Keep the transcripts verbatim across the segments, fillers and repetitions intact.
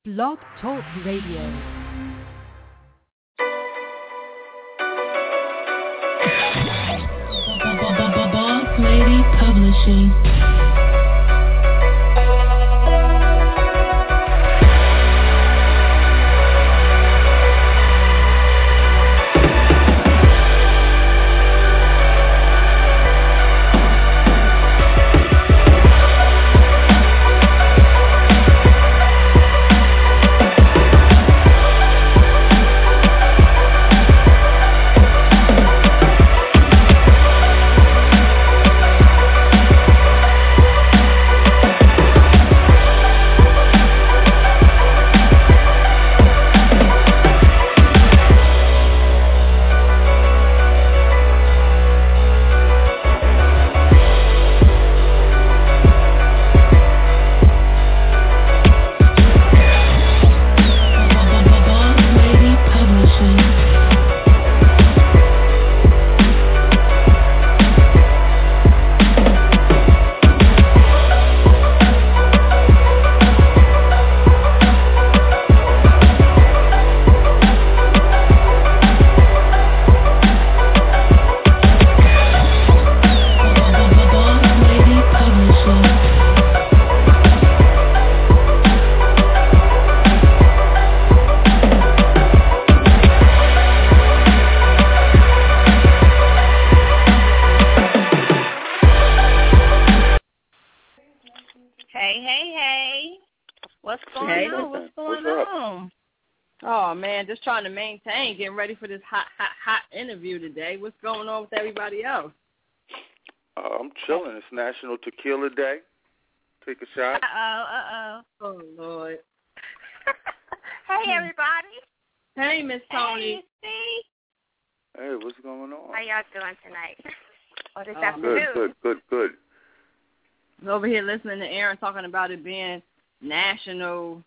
Blog Talk Radio. Boss Lady Publishing. Just trying to maintain, getting ready for this hot, hot, hot interview today. What's going on with everybody else? Uh, I'm chilling. It's National Tequila Day. Take a shot. Uh-oh, uh-oh. Oh, Lord. Hey, everybody. Hey, Miss Tony. Hey, Hey, what's going on? how y'all doing tonight? Or this Oh, afternoon? Good, good, good, good. Over here listening to Aaron talking about it being National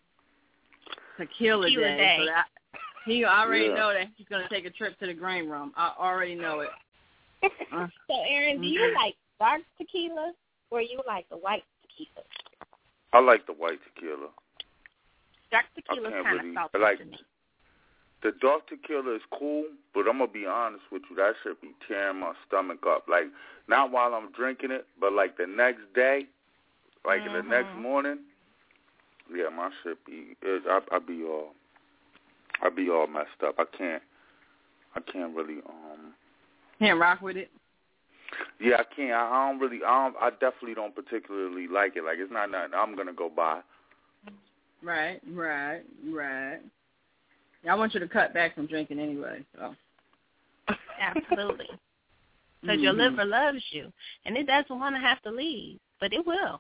Tequila, Tequila Day. Day. So that, he already Yeah. know that he's going to take a trip to the green room. I already know it. Uh, So, Aaron, do you like dark tequila or you like the white tequila? I like the white tequila. Dark tequila is can't kind of really- salty I like- to me. The dark tequila is cool, but I'm going to be honest with you. That should be tearing my stomach up. Like, not while I'm drinking it, but like the next day, like Mm-hmm. the next morning, yeah, my shit be, it, I, I be all, I be all messed up. I can't, I can't really, um, can't rock with it. yeah, I can't. I, I don't really, I, don't, I definitely don't particularly like it. Like, it's not nothing I'm going to go buy. Right, right, right. Yeah, I want you to cut back from drinking anyway. So. Absolutely. Because your liver loves you, and it doesn't want to have to leave, but it will.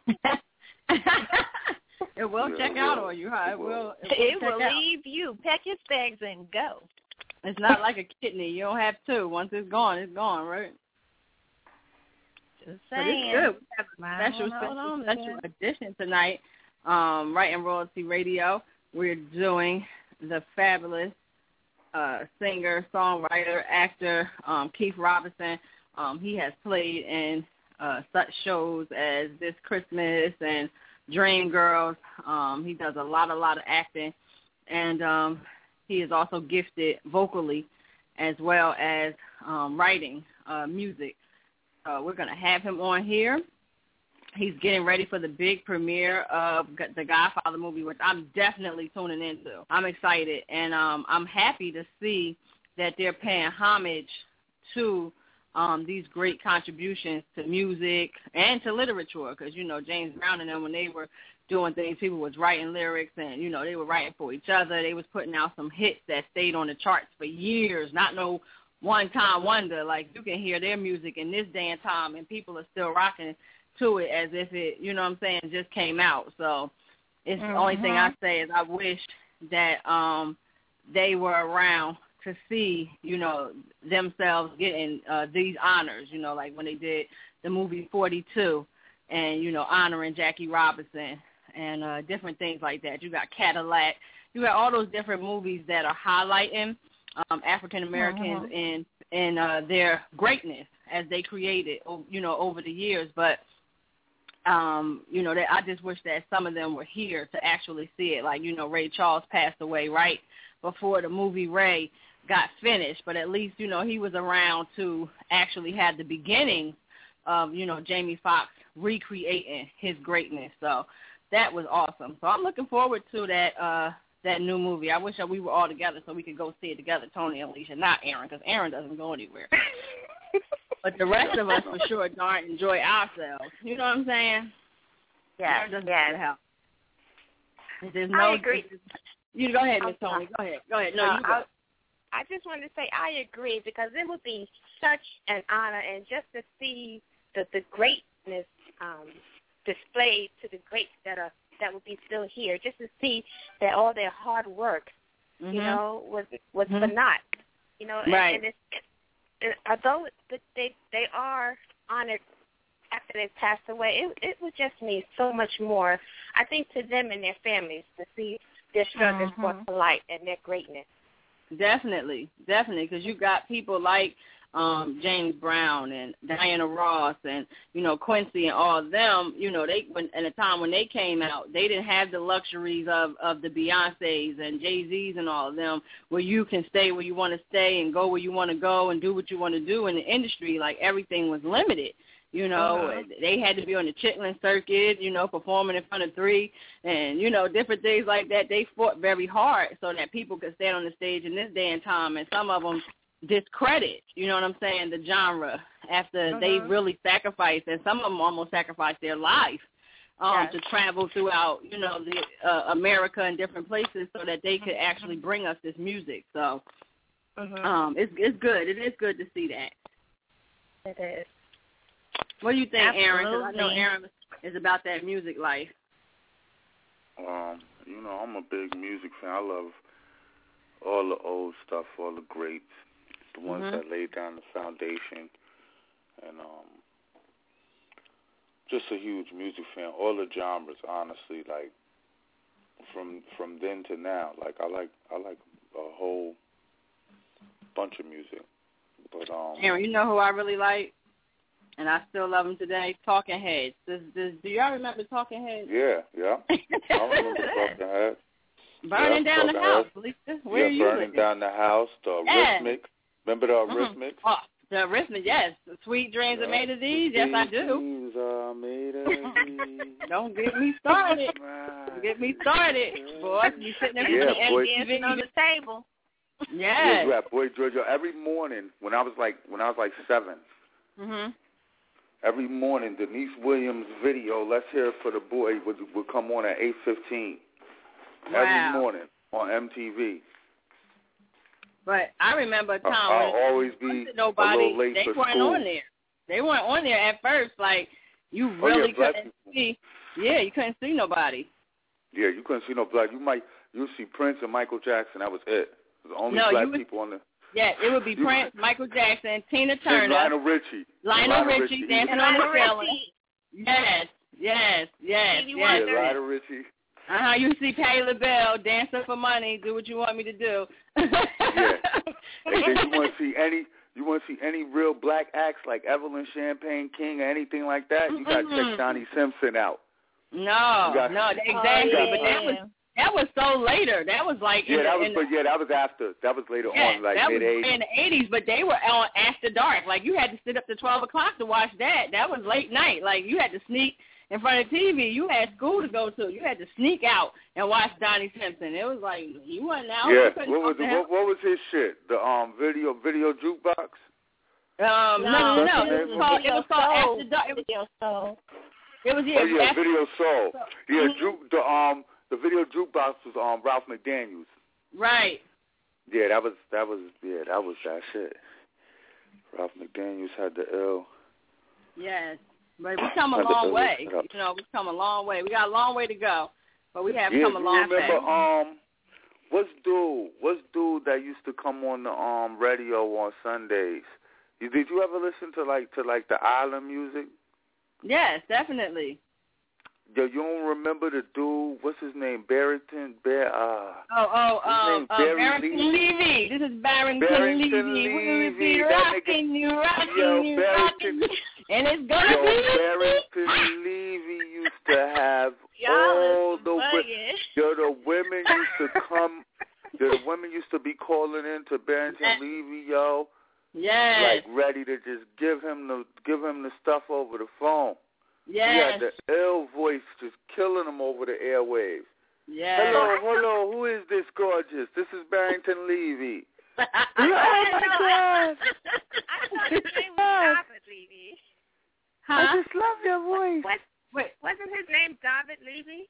It will Yeah, check it out will. on you, huh? It will. It will, It check will out. leave you. Pack your bags and go. It's not like a kidney. You don't have two. Once it's gone, it's gone, right? Just But saying. it's good. We have a Might special, wanna hold special, on to special it. edition tonight. Um, right in Royalty Radio, we're doing the fabulous uh, singer, songwriter, actor um, Keith Robinson. Um, he has played in uh, such shows as This Christmas and Dreamgirls. Um, he does a lot, a lot of acting, and um, he is also gifted vocally as well as um, writing uh, music. Uh, we're going to have him on here. He's getting ready for the big premiere of the Godfather movie, which I'm definitely tuning into. I'm excited, and um, I'm happy to see that they're paying homage to um, these great contributions to music and to literature, because, you know, James Brown and them, when they were doing things, people was writing lyrics, and, you know, they were writing for each other. They was putting out some hits that stayed on the charts for years, not no one-time wonder. Like, you can hear their music in this day and time, and people are still rocking to it as if it, you know what I'm saying, just came out. So it's Mm-hmm. the only thing I say is I wish that um, they were around to see, you know, themselves getting uh, these honors, you know, like when they did the movie forty-two and, you know, honoring Jackie Robinson and uh, different things like that. You got Cadillac. You got all those different movies that are highlighting um, African Americans Mhm. in, in uh, their greatness as they created, you know, over the years. But um, you know, that I just wish that some of them were here to actually see it. Like, you know, Ray Charles passed away right before the movie Ray got finished, but at least, you know, he was around to actually have the beginning of, you know, Jamie Foxx recreating his greatness. So that was awesome. So I'm looking forward to that uh, that new movie. I wish that we were all together so we could go see it together, Tony and Alicia, not Aaron, because Aaron doesn't go anywhere. But the rest of us, for sure, darn enjoy ourselves. You know what I'm saying? Yeah, yeah. There's no, I agree. You go ahead, Miss Tony. Go ahead. Go ahead. No, no you go. I just wanted to say I agree because it would be such an honor, and just to see the, the greatness um, displayed to the greats that are that would be still here, just to see that all their hard work, mm-hmm. you know, was was mm-hmm. for naught, you know, and, right. and, it's, and although they they are honored after they passed away, it it would just mean so much more, I think, to them and their families to see their struggles mm-hmm. brought to light and their greatness. Definitely, definitely, because you've got people like um, James Brown and Diana Ross and, you know, Quincy and all of them, you know, they when at a time when they came out, they didn't have the luxuries of, of the Beyoncés and Jay-Z's and all of them where you can stay where you want to stay and go where you want to go and do what you want to do in the industry. Like, everything was limited. You know, uh-huh. they had to be on the Chitlin circuit, you know, performing in front of three and, you know, different things like that. They fought very hard so that people could stand on the stage in this day and time. And some of them discredit, you know what I'm saying, the genre after uh-huh. they really sacrificed. And some of them almost sacrificed their life um, yes. to travel throughout, you know, the uh, America and different places so that they could actually bring us this music. So uh-huh. um, it's, it's good. It is good to see that. It is. What do you think, Absolutely. Aaron? Because I know Aaron is about that music life. Um, you know, I'm a big music fan. I love all the old stuff, all the greats, the ones mm-hmm. that laid down the foundation, and um, just a huge music fan. All the genres, honestly, like from from then to now. Like I like I like a whole bunch of music. But um, Aaron, you know who I really like? And I still love them today, Talking Heads. Does, does, do y'all remember Talking Heads? Yeah, yeah. I remember Talking Heads. Burning yeah, down the house, Lisa. Where yeah, are you Burning living? Down the House, the yes. Rhythmic. Remember the mm-hmm. Rhythmic? Oh, the Rhythmic, yes. The Sweet Dreams yeah. Are Made of These. Yes, I do. Dreams are made of these. Don't get me started. Don't get me started. Boy, you sitting there yeah, with the dancing on the table. Yes. Yes. Yeah, Boy Georgia. Every morning when I was like when I was like seven. Mhm. Every morning, Denise Williams' video, Let's Hear It for the Boy, would, would come on at eight fifteen. Wow. Every morning on M T V. But I remember a time I'll when always be nobody, a little late they for weren't school. on there. They weren't on there at first. Like, you Oh, really yeah, couldn't see. Yeah, you couldn't see nobody. Yeah, you couldn't see no black. You might, you'll see Prince and Michael Jackson. That was it. It was the only no, black would, people on the... Yeah, it would be you, Prince, Michael Jackson, Tina Turner. And Lionel Richie. Lionel, Lionel Richie, Richie dancing on the ceiling. Yes, yes, yes, Stevie yes. Yeah, Lionel Richie. Uh-huh, you see Patti LaBelle, dancing for money, do what you want me to do. Yeah. And then you want to see any... You want to see any real black acts like Evelyn Champagne King or anything like that? You got to mm-hmm. check Donnie Simpson out. No, got, no, exactly. Oh, yeah. But that was that was so later. That was like yeah, in that the, was in but the, yeah, that was after. That was later yeah, on, like that mid was eighties. in the eighties. But they were on after dark. Like you had to sit up to twelve o'clock to watch that. That was late night. Like you had to sneak in front of T V. You had school to go to. You had to sneak out and watch Donnie Simpson. It was like you wasn't out. Yeah, you what was the, what, what was his shit? The um video video jukebox. Um, no, no, no. no. It was called, it was called After Dark. It was, Video Soul. It was, yeah, oh, yeah, after, Video Soul. Yeah, mm-hmm. juke, the, um, the video jukebox was um, Ralph McDaniels. Right. Yeah, that was, that was, yeah, that was that shit. Ralph McDaniels had the L. Yes. But we've come a long way. You know, we've come a long way. We got a long way to go, but we have yeah, come a long way. Yeah, you remember, um, what's dude, what's dude that used to come on the um radio on Sundays? You, did you ever listen to like to like the island music? Yes, definitely. Yo, you don't remember the dude? What's his name? Barrington Bear. Uh, oh, oh, um, uh, Barrington Levy. This is Barrington, Barrington Levy. Levy. We will be rocking you, rocking yo, you, Barrington, rocking, and it's gonna yo, be Barrington Levy used to come, the women used to be calling in to Barrington Levy, yo. Yes. Like ready to just give him the give him the stuff over the phone. Yes. He had the ill voice just killing him over the airwaves. Yes. Hello, hello, who is this gorgeous? This is Barrington Levy. Oh, my God. I thought his name was David Levy. Huh? I just love your voice. What, Wait. wasn't his name David Levy?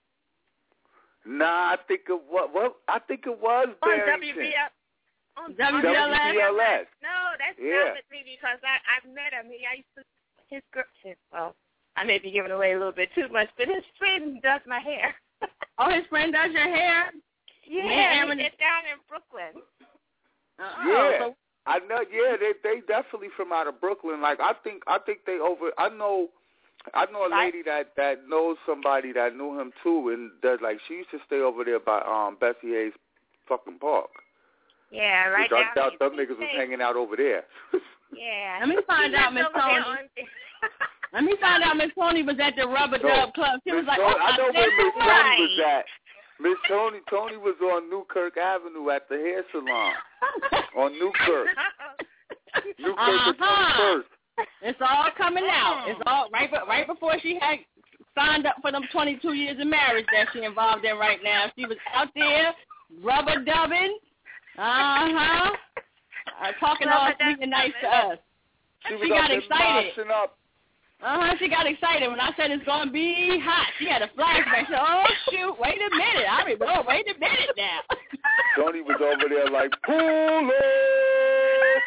Nah, I think it was. Well, I think it was On Barrington. W B L. On W B L S? W B L S. No, that's Yeah. David Levy because I I've met him. He I used to his girl. His, well, I may be giving away a little bit too much, but his friend does my hair. Oh, his friend does your hair? Yeah, Man, he- it's down in Brooklyn. Uh-oh. Yeah, So, I know. Yeah, they they definitely from out of Brooklyn. Like I think I think they over. I know. I know a lady that that knows somebody that knew him too, and does like she used to stay over there by um Bessie Hayes fucking park. Yeah, right Which now. I doubt them niggas was hanging out over there. Yeah. let me find He out, lives Miss over there Tony. on- Let me find out Miss Tony was at the Rubber No, Dub Club. She was Miss like, Tony, oh, I know my where Miss God. Tony was at. Miss Tony Tony was on Newkirk Avenue at the hair salon on Newkirk. Newkirk Uh-huh. the twenty-first. It's all coming out. It's all right, but right before she had signed up for them twenty-two years of marriage that she involved in right now. She was out there rubber dubbing, uh-huh, uh, talking all sweet and nice to us. She, was She up got there excited. moshing up. Uh-huh, she got excited when I said it's going to be hot. She had a flashback. She said, oh, shoot, wait a minute. I mean, oh, wait a minute now. Tony was over there like, pull it.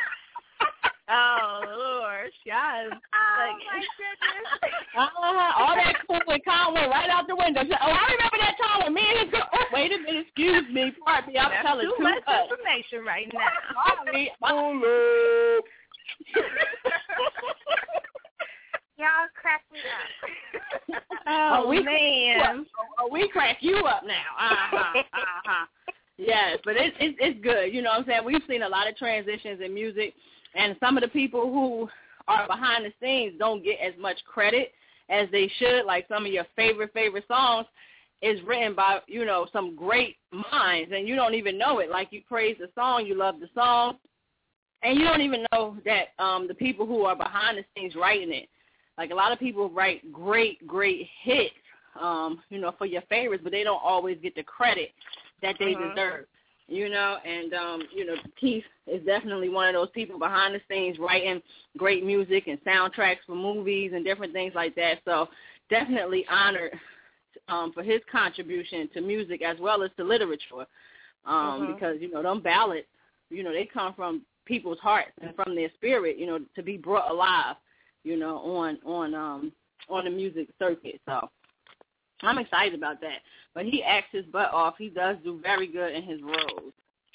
Oh, Lord. Yes. Oh, my goodness. Uh-huh, all that cool and calm went right out the window. She said, oh, I remember that time when me and his girl, oh, wait a minute, excuse me, pardon me, I'm That's telling too too much much. information right now. Sorry. Pull it. Y'all crack me up. Oh, we man. Oh, we crack you up now. Uh-huh, uh-huh. Yes, but it's it's it's good. You know what I'm saying? We've seen a lot of transitions in music, and some of the people who are behind the scenes don't get as much credit as they should. Like some of your favorite, favorite songs is written by, you know, some great minds, and you don't even know it. Like you praise the song, you love the song, and you don't even know that um, the people who are behind the scenes writing it. Like a lot of people write great, great hits, um, you know, for your favorites, but they don't always get the credit that they Mhm. deserve, you know. And, um, you know, Keith is definitely one of those people behind the scenes writing great music and soundtracks for movies and different things like that. So definitely honored um, for his contribution to music as well as to literature um, Mhm. because, you know, them ballads, you know, they come from people's hearts and from their spirit, you know, to be brought alive, you know, on on um on the music circuit. So I'm excited about that. But he acts his butt off. He does do very good in his roles.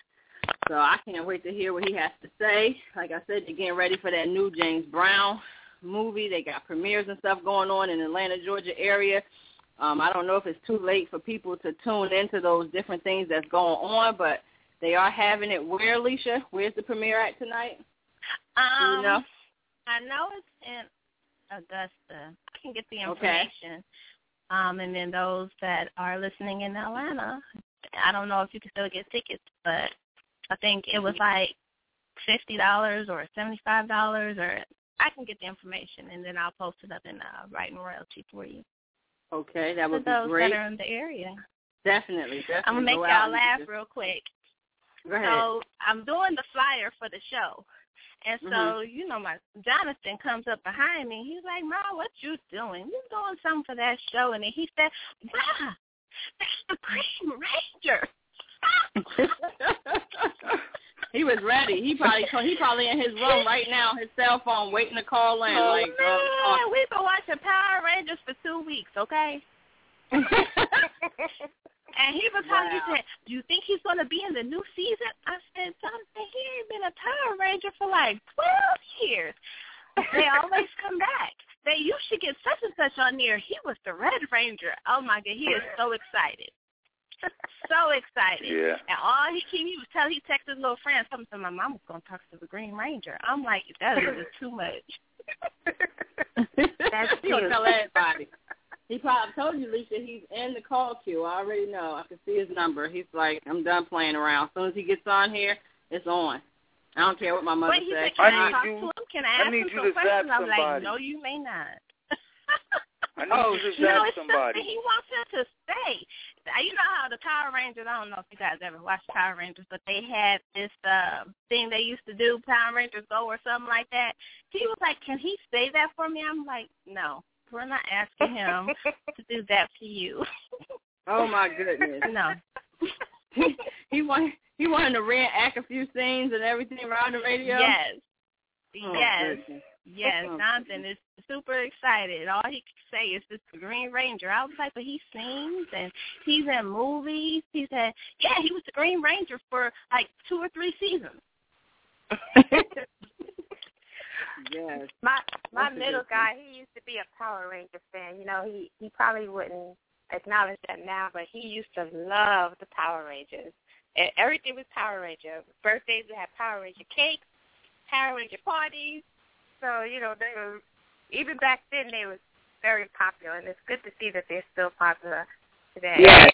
So I can't wait to hear what he has to say. Like I said, they're getting ready for that new James Brown movie. They got premieres and stuff going on in the Atlanta, Georgia area. Um, I don't know if it's too late for people to tune into those different things that's going on, but they are having it. Where, Alicia? Where's the premiere at tonight? Um, Do you know? I know it's in Augusta. I can get the Okay. information. Um, and then those that are listening in Atlanta, I don't know if you can still get tickets, but I think it was like fifty dollars or seventy-five dollars, or I can get the information, and then I'll post it up in uh, Writing Royalty for you. Okay, that For would be those great. that are in the area. Definitely, definitely. I'm going to make Go y'all out and laugh just- real quick. Go ahead. So I'm doing the flyer for the show. And so, Mhm. you know, my Jonathan comes up behind me. He's like, Ma, what you doing? You doing something for that show? And then he said, Ma, that's the Green Ranger. He was ready. He probably he probably in his room right now, his cell phone, waiting to call in. Oh, like, man, uh, we've been watching Power Rangers for two weeks, okay? And he was talking, Wow. he said, do you think he's going to be in the new season? I said, Jonathan, he ain't been a Power Ranger for like twelve years. They always come back. They you should get such and such on there. He was the Red Ranger. Oh, my God, he is so excited. So excited. Yeah. And all he came, he was telling, he texted his little friends, something to my mom was going to talk to the Green Ranger. I'm like, that is just too much. That's he gonna cute. tell everybody. He probably told you, Alicia, he's in the call queue. I already know. I can see his number. He's like, I'm done playing around. As soon as he gets on here, it's on. I don't care what my mother Wait, he says. said, can I I, need talk you- to him? Can I I ask need him you some to zap questions? I'm like, somebody. no, you may not. I need Oh, you to You know, zap it's somebody. something he wants him to say. You know how the Power Rangers, I don't know if you guys ever watched Power Rangers, but they had this uh, thing they used to do, Power Rangers Go or something like that. He was like, can he say that for me? I'm like, no, we're not asking him to do that for you. Oh, my goodness. No. he, he, want, he wanted to reenact a few scenes and everything around the radio? Yes. Oh, yes. goodness. Yes, Oh, Jonathan is super excited. All he can say is this the Green Ranger. I was like, but he sings and he's in movies. He said, yeah, he was the Green Ranger for like two or three seasons. Yes. My my That's a middle good guy, he used to be a Power Ranger fan. You know, he he probably wouldn't acknowledge that now, but he used to love the Power Rangers. And everything was Power Ranger. Birthdays, we had Power Ranger cakes, Power Ranger parties. So, you know, they were, even back then, they were very popular, and it's good to see that they're still popular today. Yeah.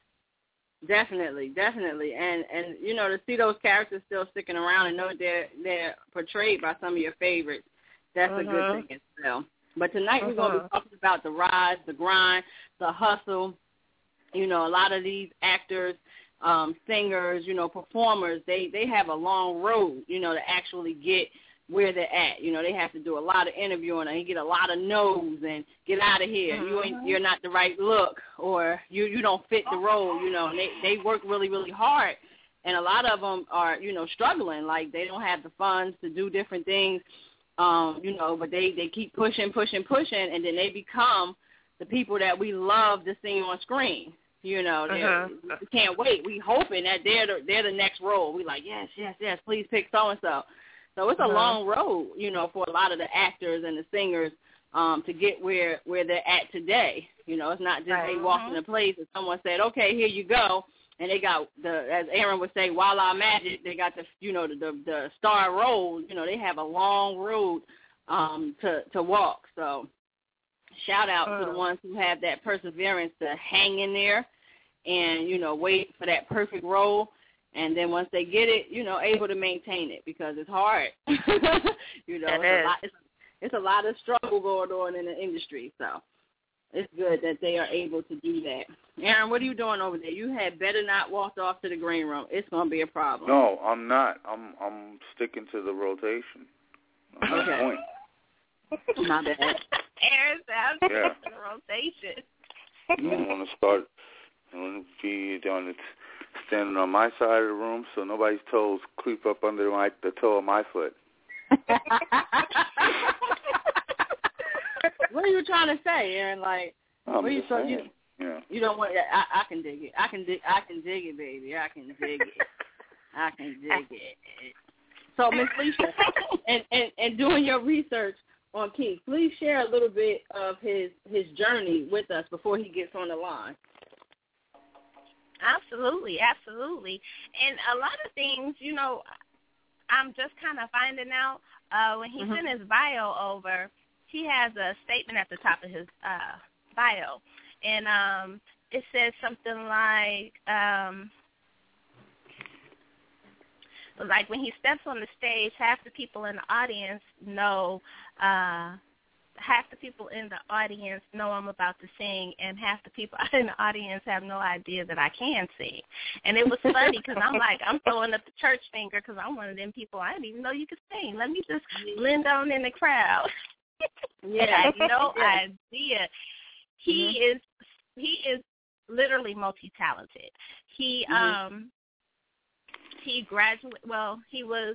Definitely, definitely. And, and you know, to see those characters still sticking around and know they're, they're portrayed by some of your favorites, that's Mm-hmm. a good thing as well. But tonight we're going to Mhm. be talking about the rise, the grind, the hustle. You know, a lot of these actors, um, singers, you know, performers, they, they have a long road, you know, to actually get where they're at. You know, they have to do a lot of interviewing and get a lot of no's and get out of here. Mm-hmm. You ain't, you're not the right look, or you, you don't fit the role. You know, and they, they work really, really hard. And a lot of them are, you know, struggling. Like they don't have the funds to do different things, um, you know, but they, they keep pushing, pushing, pushing, and then they become the people that we love to see on screen. You know, Uh-huh. we can't wait. We hoping that they're the, they're the next role. We like, yes, yes, yes, please pick so-and-so. So it's a Uh-huh. long road, you know, for a lot of the actors and the singers um, to get where, where they're at today. You know, it's not just Right. they walked Mhm. in a place and someone said, okay, here you go. And they got, the as Aaron would say, Walla Magic, they got the, you know, the, the, the star role. You know, they have a long road um, to, to walk. So shout out to the Uh. ones who have that perseverance to hang in there and, you know, wait for that perfect role. And then once they get it, you know, able to maintain it because it's hard. you know, It it's a, is. lot, it's, it's a lot of struggle going on in the industry. So it's good that they are able to do that. Aaron, what are you doing over there? You had better not walked off to the green room. It's going to be a problem. No, I'm not. I'm I'm sticking to the rotation. That's Okay. the point. My bad. Aaron sounds Yeah. in rotation. I don't want to start. I want to be on the standing on my side of the room so nobody's toes creep up under my the toe of my foot. What are you trying to say, Aaron? Like, I'm what are you just so you saying. Yeah. you don't want? I, I can dig it. I can dig. I can dig it, baby. I can dig it. I can dig it. So, Miss Alicia, and, and and doing your research on Keith, please share a little bit of his his journey with us before he gets on the line. Absolutely, absolutely. And a lot of things, you know, I'm just kind of finding out uh, when he Mhm. sent his bio over, he has a statement at the top of his uh, bio. And um, it says something like, um, like when he steps on the stage, half the people in the audience know uh, half the people in the audience know I'm about to sing, and half the people in the audience have no idea that I can sing. And it was funny because I'm like, I'm throwing up the church finger because I'm one of them people, I didn't even know you could sing. Let me just blend on in the crowd. Yeah. And I had no Yeah. idea. He Mhm. is he is literally multi-talented. He Mhm. um he graduated, well, he was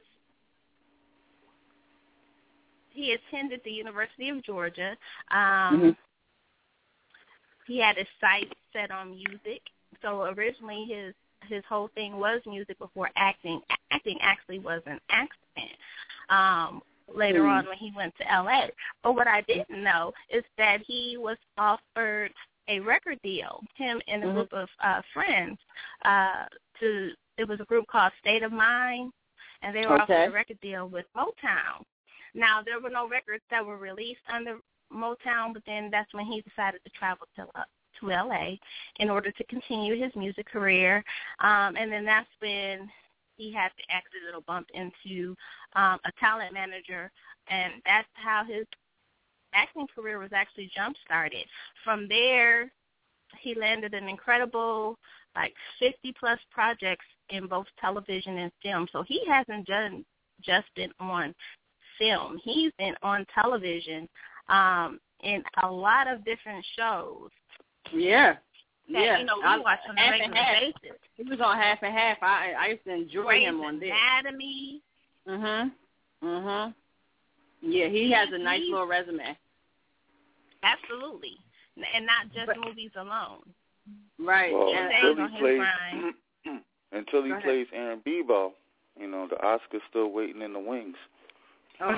He attended the University of Georgia. Um, Mhm. He had his sights set on music. So originally his his whole thing was music before acting. Acting actually was an accident um, later Mm. on when he went to L A. But what I didn't know is that he was offered a record deal, him and a Mhm. group of uh, friends. Uh, to It was a group called State of Mind, and they were Okay. offered a record deal with Motown. Now, there were no records that were released under Motown, but then that's when he decided to travel to uh, to L A in order to continue his music career. Um, and then that's when he had the accidental bump into um, a talent manager, and that's how his acting career was actually jump-started. From there, he landed an incredible, like, fifty-plus projects in both television and film. So he hasn't done, just been on film. He's been on television um, in a lot of different shows. Yeah. That, yeah. you know, we I, watch on a regular basis. He was on Half and Half. I I used to enjoy Grey's him on this. Anatomy. Mhm. Mhm. Yeah, he has a nice little resume. Absolutely, and not just but, movies alone. Right. Well, and until he plays, until he plays Aaron Bebo, you know, the Oscar's still waiting in the wings. Oh.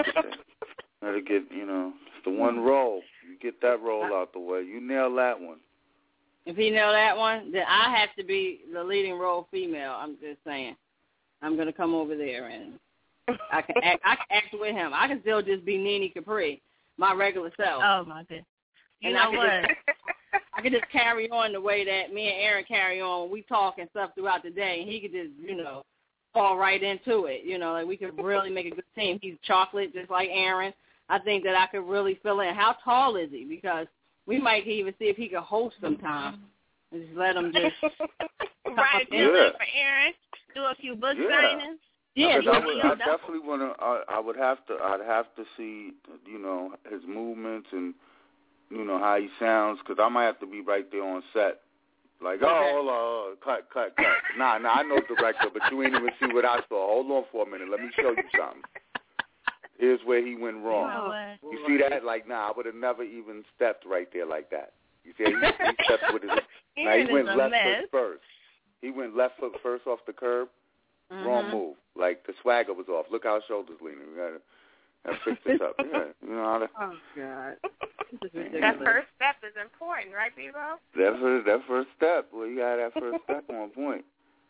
Gotta get, you know, it's the one role. You get that role out the way. You nail that one. If he nail that one, then I have to be the leading role female. I'm just saying. I'm gonna come over there and I can act. I can act with him. I can still just be Nene Capri, my regular self. Oh my goodness. You and know I can what? Just, I can just carry on the way that me and Aaron carry on when we talk and stuff throughout the day, and he could just, you know, fall right into it. You know, like we could really make a good team. He's chocolate, just like Aaron. I think that I could really fill in. How tall is he? Because we might even see if he could host sometime and just let him just right, yeah. do it for Aaron. Do a few book yeah. signings. Yeah, I, would, I definitely want to. I, I would have to. I'd have to see, you know, his movements and, you know, how he sounds, because I might have to be right there on set. Like, okay. oh, hold on, cut, cut, cut. Nah, nah, I know director, but you ain't even see what I saw. Hold on for a minute. Let me show you something. Here's where he went wrong. Oh, you see that? Like, nah, I would have never even stepped right there like that. You see, he, he stepped with his. Now, he went left mess. foot first. He went left foot first off the curb. Mm-hmm. Wrong move. Like, the swagger was off. Look how his shoulders leaning. We gotta, gotta fix this up. Yeah, you know how to. Oh God. That first step is important, right, Bebo? That first, that first step. Well, you had that first step on point.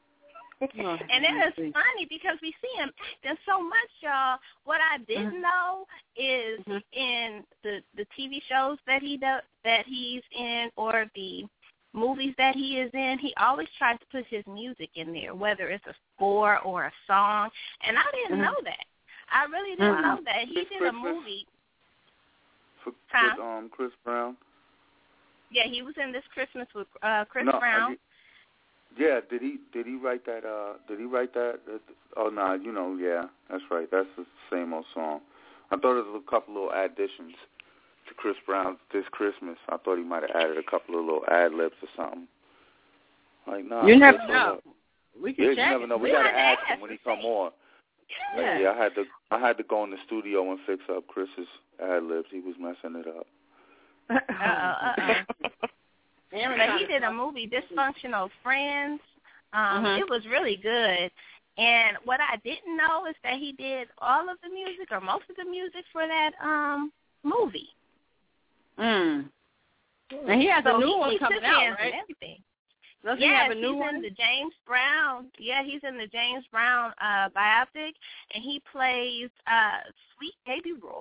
And it is funny because we see him acting so much, y'all. What I didn't mm-hmm. know is mm-hmm. in the the T V shows that he does, that he's in, or the movies that he is in, he always tries to put his music in there, whether it's a score or a song. And I didn't mm-hmm. know that. I really didn't mm-hmm. know that. He Chris did Christmas. a movie. For, huh? with um, Chris Brown. Yeah, he was in this Christmas with uh, Chris no, Brown. I, yeah, did he did he write that? Uh, did he write that? Oh no, nah, you know, yeah, that's right. That's the same old song. I thought it was a couple little additions to Chris Brown's This Christmas. I thought he might have added a couple of little ad libs or something. Like, nah. You never know. We can yeah, check. You never know. We, we gotta ask ask him when he come on. Yeah. Like, yeah, I had to. I had to go in the studio and fix up Chris's ad libs. He was messing it up. Uh-oh, uh-oh. But he did a movie, Dysfunctional Friends. Um, mm-hmm. It was really good. And what I didn't know is that he did all of the music or most of the music for that um movie. Mm. And he has so a new he, one he coming took out, hands right? And everything. Does yes, he have a new he's one? in the James Brown. Yeah, he's in the James Brown uh, biopic, and he plays uh, Sweet Baby Roy.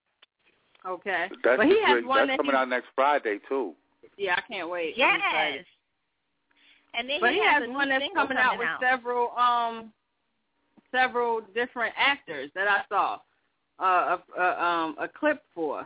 Okay. That's, but he has great. one That's that coming he, out next Friday, too. Yeah, I can't wait. Yes. And then but he, he has, has a one that's coming, coming out with out. several um several different actors that I saw uh, a, a, um, a clip for.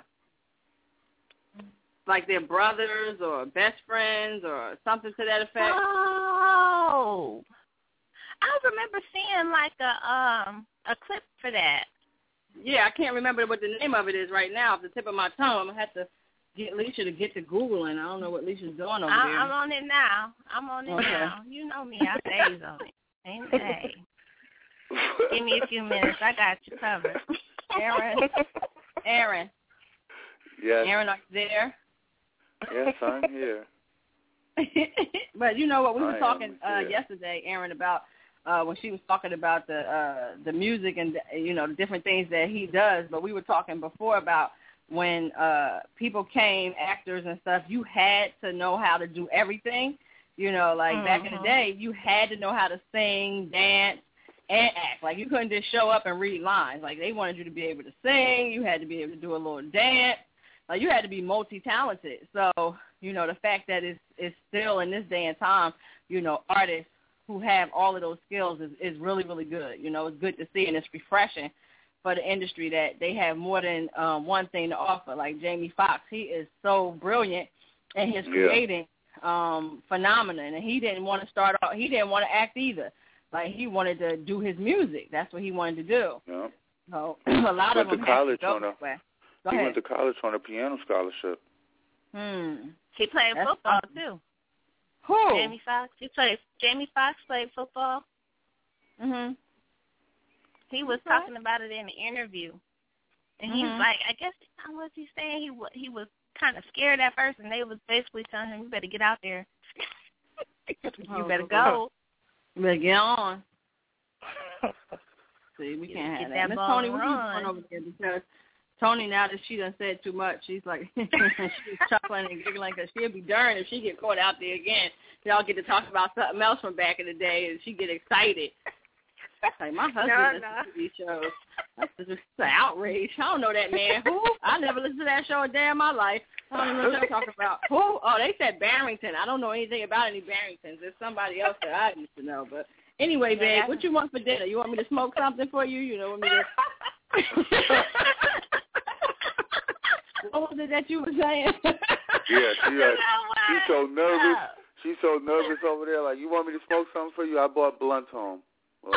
Like they're brothers or best friends or something to that effect. Oh. I remember seeing like a um a clip for that. Yeah, I can't remember what the name of it is right now off the tip of my tongue. I'm going to have to get Leisha to get to Googling. I don't know what Leisha's doing over I'm, there. I'm on it now. I'm on it okay. now. You know me. I stays on it. Ain't they? Give me a few minutes. I got you covered. Aaron. Aaron. Yes. Aaron, are you there? Yes, I'm here. But you know what? We were I talking uh, am, yeah. yesterday, Aaron, about uh, when she was talking about the uh, the music and, you know, the different things that he does. But we were talking before about when uh, people came, actors and stuff, you had to know how to do everything. You know, like mm-hmm. back in the day, you had to know how to sing, dance, and act. Like, you couldn't just show up and read lines. Like, they wanted you to be able to sing. You had to be able to do a little dance. Like, you had to be multi-talented. So, you know, the fact that it's, it's still in this day and time, you know, artists who have all of those skills is, is really, really good. You know, it's good to see, and it's refreshing for the industry that they have more than um, one thing to offer. Like Jamie Foxx, he is so brilliant in his yeah. creating um, phenomenon, and he didn't want to start off, he didn't want to act either. Like, he wanted to do his music. That's what he wanted to do. Yeah. So a lot went of them to college have to go on a, that way. Go He ahead. went to college on a piano scholarship. Hmm. He played That's football awesome. too. Who? Jamie Foxx. He played. Jamie Foxx played football. Mhm. He was Okay. talking about it in the interview, and Mhm. he was like, I guess, how was he saying? He wa- he was kind of scared at first, and they was basically telling him, "You better get out there. You better go. You better get on." See, we Get- can't get have that that. Miss ball Tony, what are you run. doing over there? Because Tony, now that she done said too much, she's like, she's chuckling and giggling because she'll be darned if she get caught out there again. Y'all get to talk about something else from back in the day, and she get excited. Like, my husband No, listens no. to these shows. That's just an outrage. I don't know that man. Who? I never listened to that show a day in my life. I don't even know what they're talking about. Who? Oh, they said Barrington. I don't know anything about any Barringtons. There's somebody else that I used to know. But anyway, babe, Yeah. what you want for dinner? You want me to smoke something for you? You know, want me to... What was it that you were saying? Yeah, she, uh, she's so nervous. She's so nervous over there. Like, you want me to smoke something for you? I bought blunts home. Well,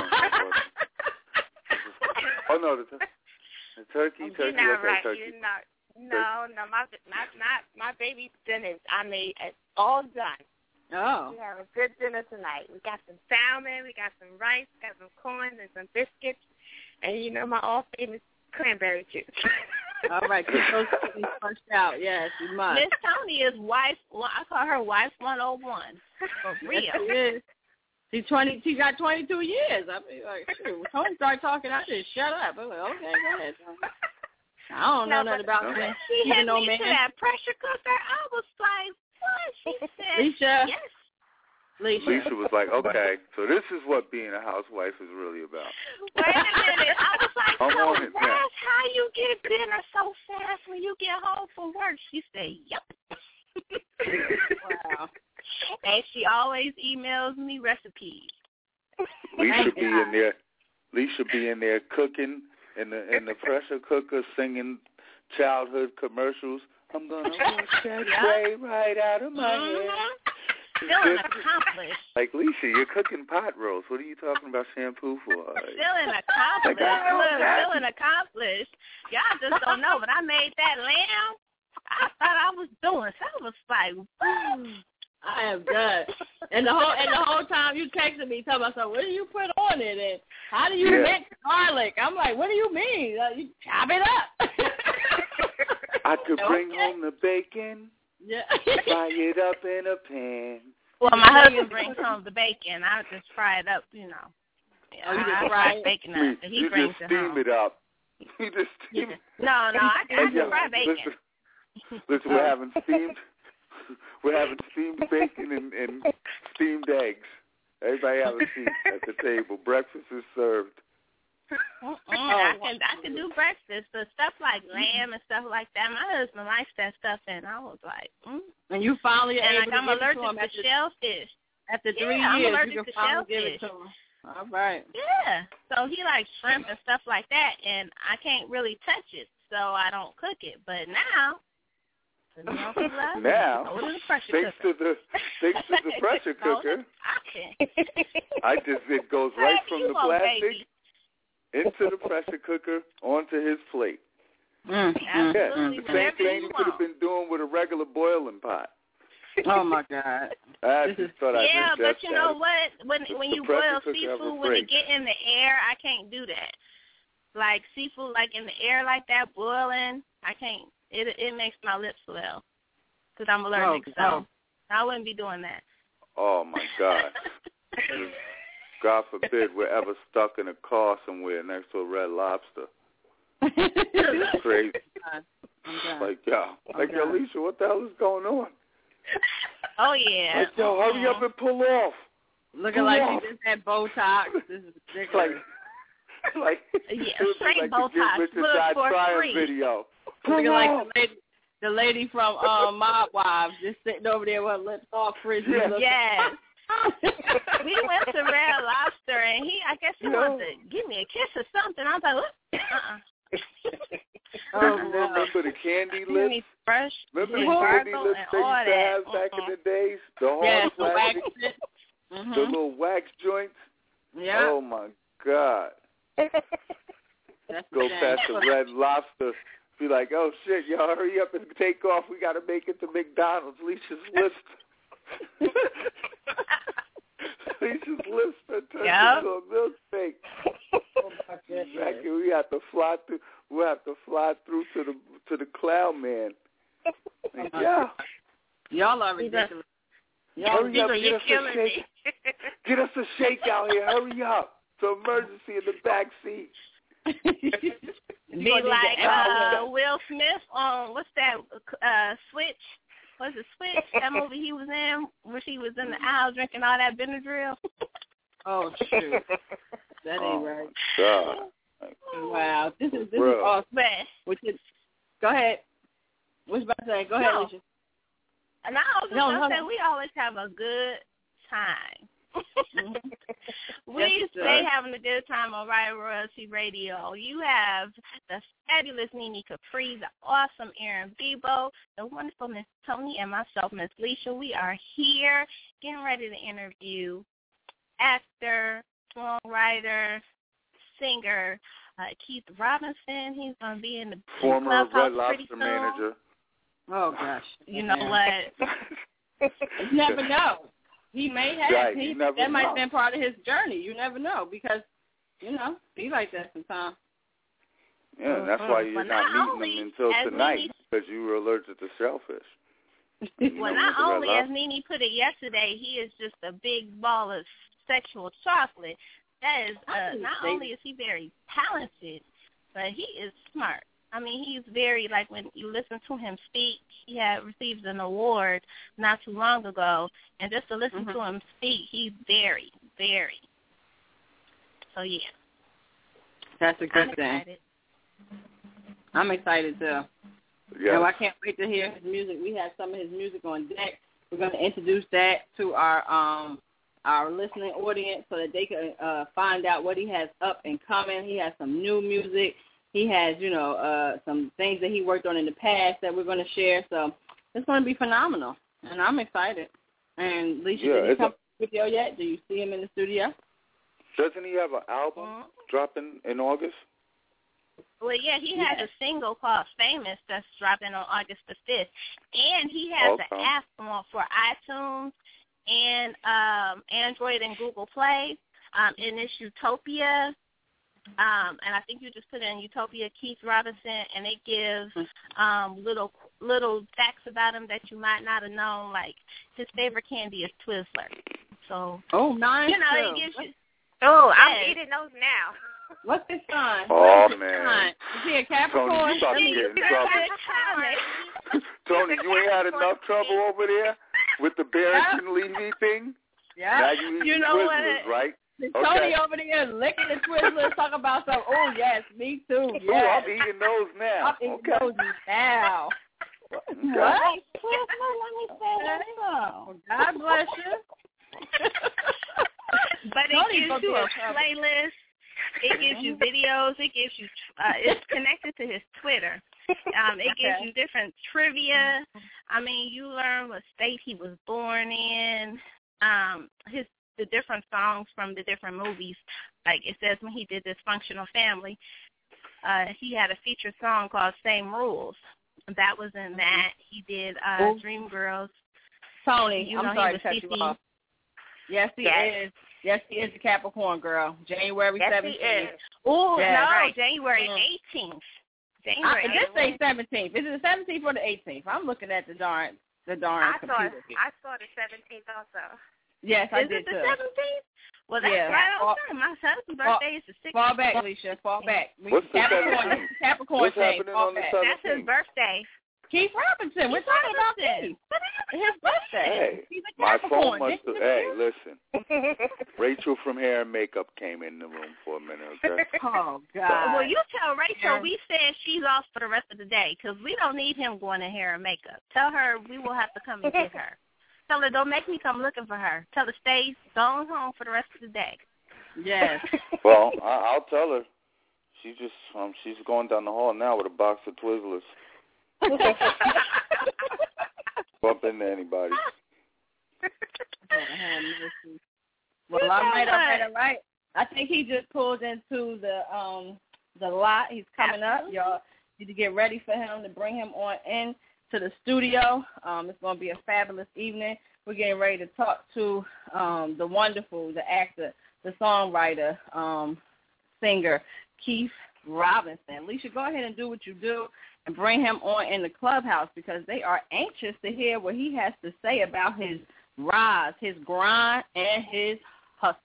oh no, the, tur- the turkey, You're turkey. not Okay, right. turkey. You're not. No, no, my my my my baby dinner. I made it all done. Oh. We have a good dinner tonight. We got some salmon, we got some rice, got some corn, and some biscuits, and you know my all famous cranberry juice. All right, keep those kidneys flushed out. Yes, you must. Miss Tony is wife. Well, I call her wife one oh one for real. Yes, she is. She's twenty. She got twenty-two years. I mean, like, shoot, when Tony started talking, I just shut up. I was like, okay, go ahead, Tony. I don't know No, nothing but about No. that. She Even hit no me man. to that pressure cooker. I was like, what? She said, Leisha. yes. Leisha. Lisa was like, okay, so this is what being a housewife is really about. Wait a minute. I was like, I'm so on it now. that's how you get dinner so fast when you get home from work. She said, yep. Wow. And she always emails me recipes. Lisa be God. in there. Lisa be in there cooking in the in the pressure cooker, singing childhood commercials. I'm gonna wash that Yeah. tray right out of my head. Feeling accomplished. Like, Lisa, you're cooking pot roast. What are you talking about shampoo for? Like, Feeling accomplished. Like, I know Look, that. feeling accomplished. Y'all just don't know, but I made that lamb. I thought I was doing. So I was like, woo. I am done. And the whole and the whole time you texted me talking about something. What do you put on it? And how do you Yeah. mix garlic? I'm like, what do you mean? Uh, you chop it up. I could bring Okay. home the bacon, Yeah. fry it up in a pan. Well, my husband brings home the bacon. I just fry it up, you know. Oh, you just I fry it? bacon You, up, and he you brings just it steam home. it up. You just steam it. No, no, I, I Hey, can yo, fry bacon. Listen, listen, we're having steamed, we're having steamed bacon and, and steamed eggs. Everybody have a seat at the table. Breakfast is served. Mm-mm, I can I can do breakfast, but stuff like lamb and stuff like that. My husband likes that stuff, and I was like, mm. And you finally and able like to I'm give it allergic to him to after, shellfish. after three Yeah, I'm years. allergic You can to finally give it shellfish. to him. All right. Yeah, so he likes shrimp and stuff like that, and I can't really touch it, so I don't cook it. But now, you know, he loves it. Now, Throw it in the pressure thanks cooker. to the thanks to the pressure Throw it in cooker, the pocket. I just it goes right Whatever from you the want, plastic baby. into the pressure cooker onto his plate. Mm, mm, Yeah, Absolutely, the same whatever thing you you could have want. been doing with a regular boiling pot. Oh my God. I This just is- thought I'd Yeah, just but you know that. what? When The- when the you pressure boil cooker have a seafood, when it break. get in the air, I can't do that. Like seafood, like in the air, like that boiling, I can't. It it makes my lips swell because I'm allergic. Oh, so oh. I wouldn't be doing that. Oh my God. God forbid we're ever stuck in a car somewhere next to a Red Lobster. It's crazy. I'm done. Like, yo, like, yo, God. Alicia, what the hell is going on? Oh yeah. Like, yo, hurry up and pull off. Looking like you just had Botox. This is Like, ridiculous. like, Yeah, it would be straight like Botox. the Get Rich or Look Die for Trying free. video. Looking Pull like off. the lady, the lady from um, Mob Wives just sitting over there with her lips all frizzy. Yes. We went to Red Lobster, and he, I guess he No. wanted to give me a kiss or something. I was like, what? Uh-uh. Oh, remember the candy Give me lips? fresh, Remember and the candy gargle lips and they all used to that. have back Uh-uh. in the days? The hard Yes, the wax plastic, shit. the Mm-hmm. little wax joints? Yeah. Oh, my God. That's Go the past thing. the Red Lobster. Be like, oh, shit, y'all hurry up and take off. We got to make it to McDonald's. Leisha's list. Leisha's list turned Yep. into a milkshake. Oh, my goodness. Back here, we have to fly through. We have to fly through to the to the Clown Man. Like, yeah, Y'all are ridiculous. Y'all, hurry up, You're get us a killing shake. me. Get us a shake out here. Hurry up. It's an emergency in the back seat. Be like uh, Will Smith on, what's that, uh, Switch? Was it Switch? That movie he was in, where he was in the aisle drinking all that Benadryl? Oh, shoot. That ain't Oh, right. God. Wow. This is this Bro. is awesome. But, Which is, go ahead. What you about to say? Go ahead, No. Alicia. and I was No, going no, to say, no. we always have a good time. We Yes, stay sir. having a good time on Riot Royalty Radio. You have the fabulous Nene Capri, the awesome Aaron Bebo, the wonderful Miss Tony, and myself, Miss Leisha. We are here getting ready to interview actor, songwriter, singer uh, Keith Robinson. He's going to be in the Former in Clubhouse Red pretty Lobster soon. manager. Oh, gosh. You know Yeah. what? You never know. He may have. Right, he, you never that might know. have been part of his journey. You never know because, you know, be like that sometimes. Yeah, and that's why you're Well, not, not meeting only them until as tonight Nene- because you were allergic to shellfish. Well, know, not with the Red only, as Lobster. Nene put it yesterday, he is just a big ball of sexual chocolate. That is, uh, not only is he very talented, but he is smart. I mean, he's very, like, when you listen to him speak, he had received an award not too long ago, and just to listen Mhm. to him speak, he's very, very. So, yeah. That's a I'm good thing. excited. I'm excited, too. Yes. And I can't wait to hear his music. We have some of his music on deck. We're going to introduce that to our um our listening audience so that they can uh, find out what he has up and coming. He has some new music. He has, you know, uh, some things that he worked on in the past that we're going to share. So it's going to be phenomenal, and I'm excited. And Leisha, Yeah, did he it's come a- to the studio yet? Do you see him in the studio? Doesn't he have an album Mhm. dropping in August? Well, yeah, he has Yes. a single called Famous that's dropping on August the fifth. And he has Okay. an app on for iTunes and um, Android and Google Play. Um, and it's Utopia. Um, and I think you just put in Utopia Keith Robinson, and it gives um, little little facts about him that you might not have known, like his favorite candy is Twizzler. So, Oh, mine you know, too. it gives you... Oh, I'm Yes. eating those now. What's his sign? Oh, What is his man. sign? Is he a Tony, Capricorn? you about to get in trouble. Tony, you ain't had enough trouble over there with the Barrington Levy thing? Now Yeah. you eat You know Twizzlers, what? right? Tony Okay. over there licking the Twizzlers, talking about some, oh, yes, me too. Oh, Yes. I'm eating those now. I'm eating Okay. those now. Okay. What? Let me say that Well, God bless you. But it Tony gives gonna you be a in trouble. playlist. It gives you videos. It gives you. Uh, it's connected to his Twitter. Um, it gives Okay. you different trivia. I mean, you learn what state he was born in. Um, his the different songs from the different movies. Like it says when he did Dysfunctional Family, uh, he had a featured song called Same Rules. That was in that. He did uh, Oh. Dreamgirls. Tony, You I'm know he sorry was to cut you C C. off. Yes, he Yes. is. Yes, he is a Capricorn girl. January Yes, he seventeenth. is. Oh, Yeah, no, right. January Mm. eighteenth. I, January it just say eighteenth. seventeenth. Is it the seventeenth or the eighteenth? I'm looking at the darn the darn I saw computer. I saw the seventeenth also. Yes, I Is did it the too. seventeenth? Well, that's Yeah. right on Fall- time. My husband's fall- birthday is the sixteenth. Fall back, Alicia. Fall back. We- What's the Capricorn, seventeenth? Capricorn What's thing. happening Fall on the back. seventeenth? That's his birthday. Keith Robinson. We're talking about Keith. His birthday. Hey, my phone must have, hey, listen. Rachel from Hair and Makeup came in the room for a minute, okay? Oh, God. Well, you tell Rachel we said she's off for the rest of the day because we don't need him going to hair and makeup. Tell her we will have to come and get her. Tell her don't make me come looking for her. Tell her stay going home for the rest of the day. Yes. Well, I, I'll tell her. She's just um, she's going down the hall now with a box of Twizzlers. Bump into anybody. Well, all right, all right, all right. I think he just pulled into the um the lot. He's coming up. Y'all need to get ready for him to bring him on in to the studio. Um, it's going to be a fabulous evening. We're getting ready to talk to um the wonderful, the actor, the songwriter, um, singer, Keith Robinson. Alicia, go ahead and do what you do and bring him on in the clubhouse because they are anxious to hear what he has to say about his rise, his grind, and his hustle.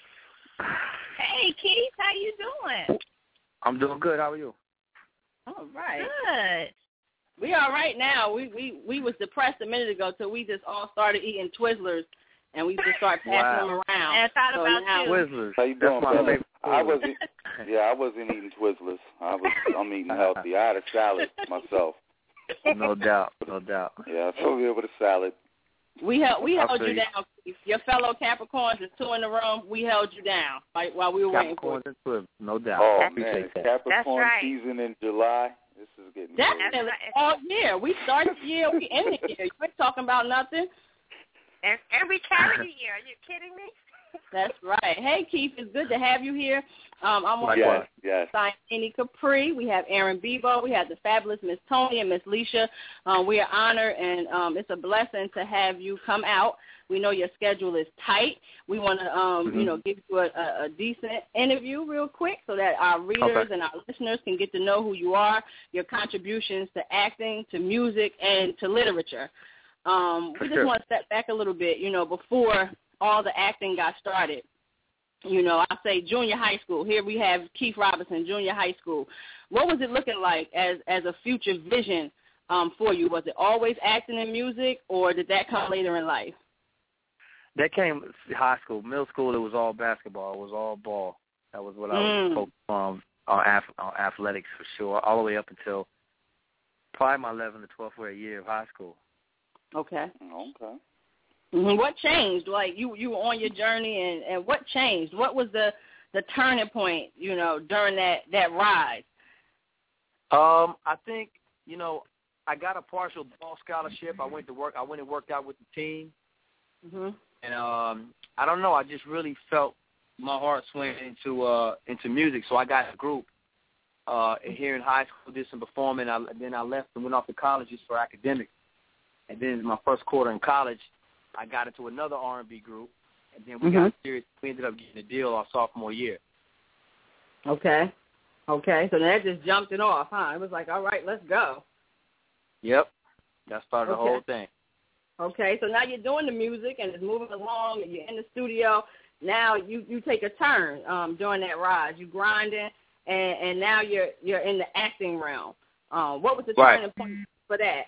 Hey, Keith, how you doing? I'm doing good. How are you? All right. Good. We all right now. We we we was depressed a minute ago till we just all started eating Twizzlers and we just started passing Wow. them around. And I thought So about now- you. Twizzlers. How you doing, That's my brother? favorite I food. wasn't. Yeah, I wasn't eating Twizzlers. I was. I'm eating healthy. I had a salad myself. No doubt. No doubt. Yeah, I was over here with a salad. We held we I'll held tell you you. down. Keith. Your fellow Capricorns, there's two in the room. We held you down like while we were waiting for Capricorns and Twizzlers. No doubt. Oh I man, appreciate that. Capricorn right. season in July. This is getting you. crazy. Definitely all year. We started the year. We ended the year. You ain't talking about nothing. And every calendar year. Are you kidding me? That's right. Hey, Keith, it's good to have you here. Um, I'm on Yes, yes. Signini Capri. We have Aaron Bebo. We have the fabulous Miss Tony and Miss Leisha. Um, we are honored, and um, it's a blessing to have you come out. We know your schedule is tight. We want to, um, Mm-hmm. you know, give you a, a, a decent interview real quick so that our readers Okay. and our listeners can get to know who you are, your contributions to acting, to music, and to literature. Um, we just Sure. want to step back a little bit, you know, before all the acting got started. You know, I say junior high school. Here we have Keith Robinson, junior high school. What was it looking like as as a future vision um, for you? Was it always acting and music, or did that come later in life? That came high school. Middle school, it was all basketball. It was all ball. That was what I was Mm. focused on, on, ath- on athletics for sure, all the way up until probably my eleventh or twelfth grade year of high school. Okay. Okay. Mm-hmm. What changed? Like you, you were on your journey, and, and what changed? What was the, the turning point? You know, during that, that rise. Um, I think you know I got a partial ball scholarship. I went to work. I went and worked out with the team, Mm-hmm. and um, I don't know. I just really felt my heart swing into uh, into music. So I got a group uh, here in high school, did some performing. I, then I left and went off to colleges for academics. And then in my first quarter in college, I got into another R and B group, and then we Mm-hmm. got serious. We ended up getting a deal our sophomore year. Okay. Okay. So that just jumped it off, huh? It was like, all right, let's go. Yep, that started the Okay. whole thing. Okay, so now you're doing the music and it's moving along and you're in the studio. Now you, you take a turn um, during that rise. You grinding and, and now you're you're in the acting realm. Um, what was the Right. turning point for that?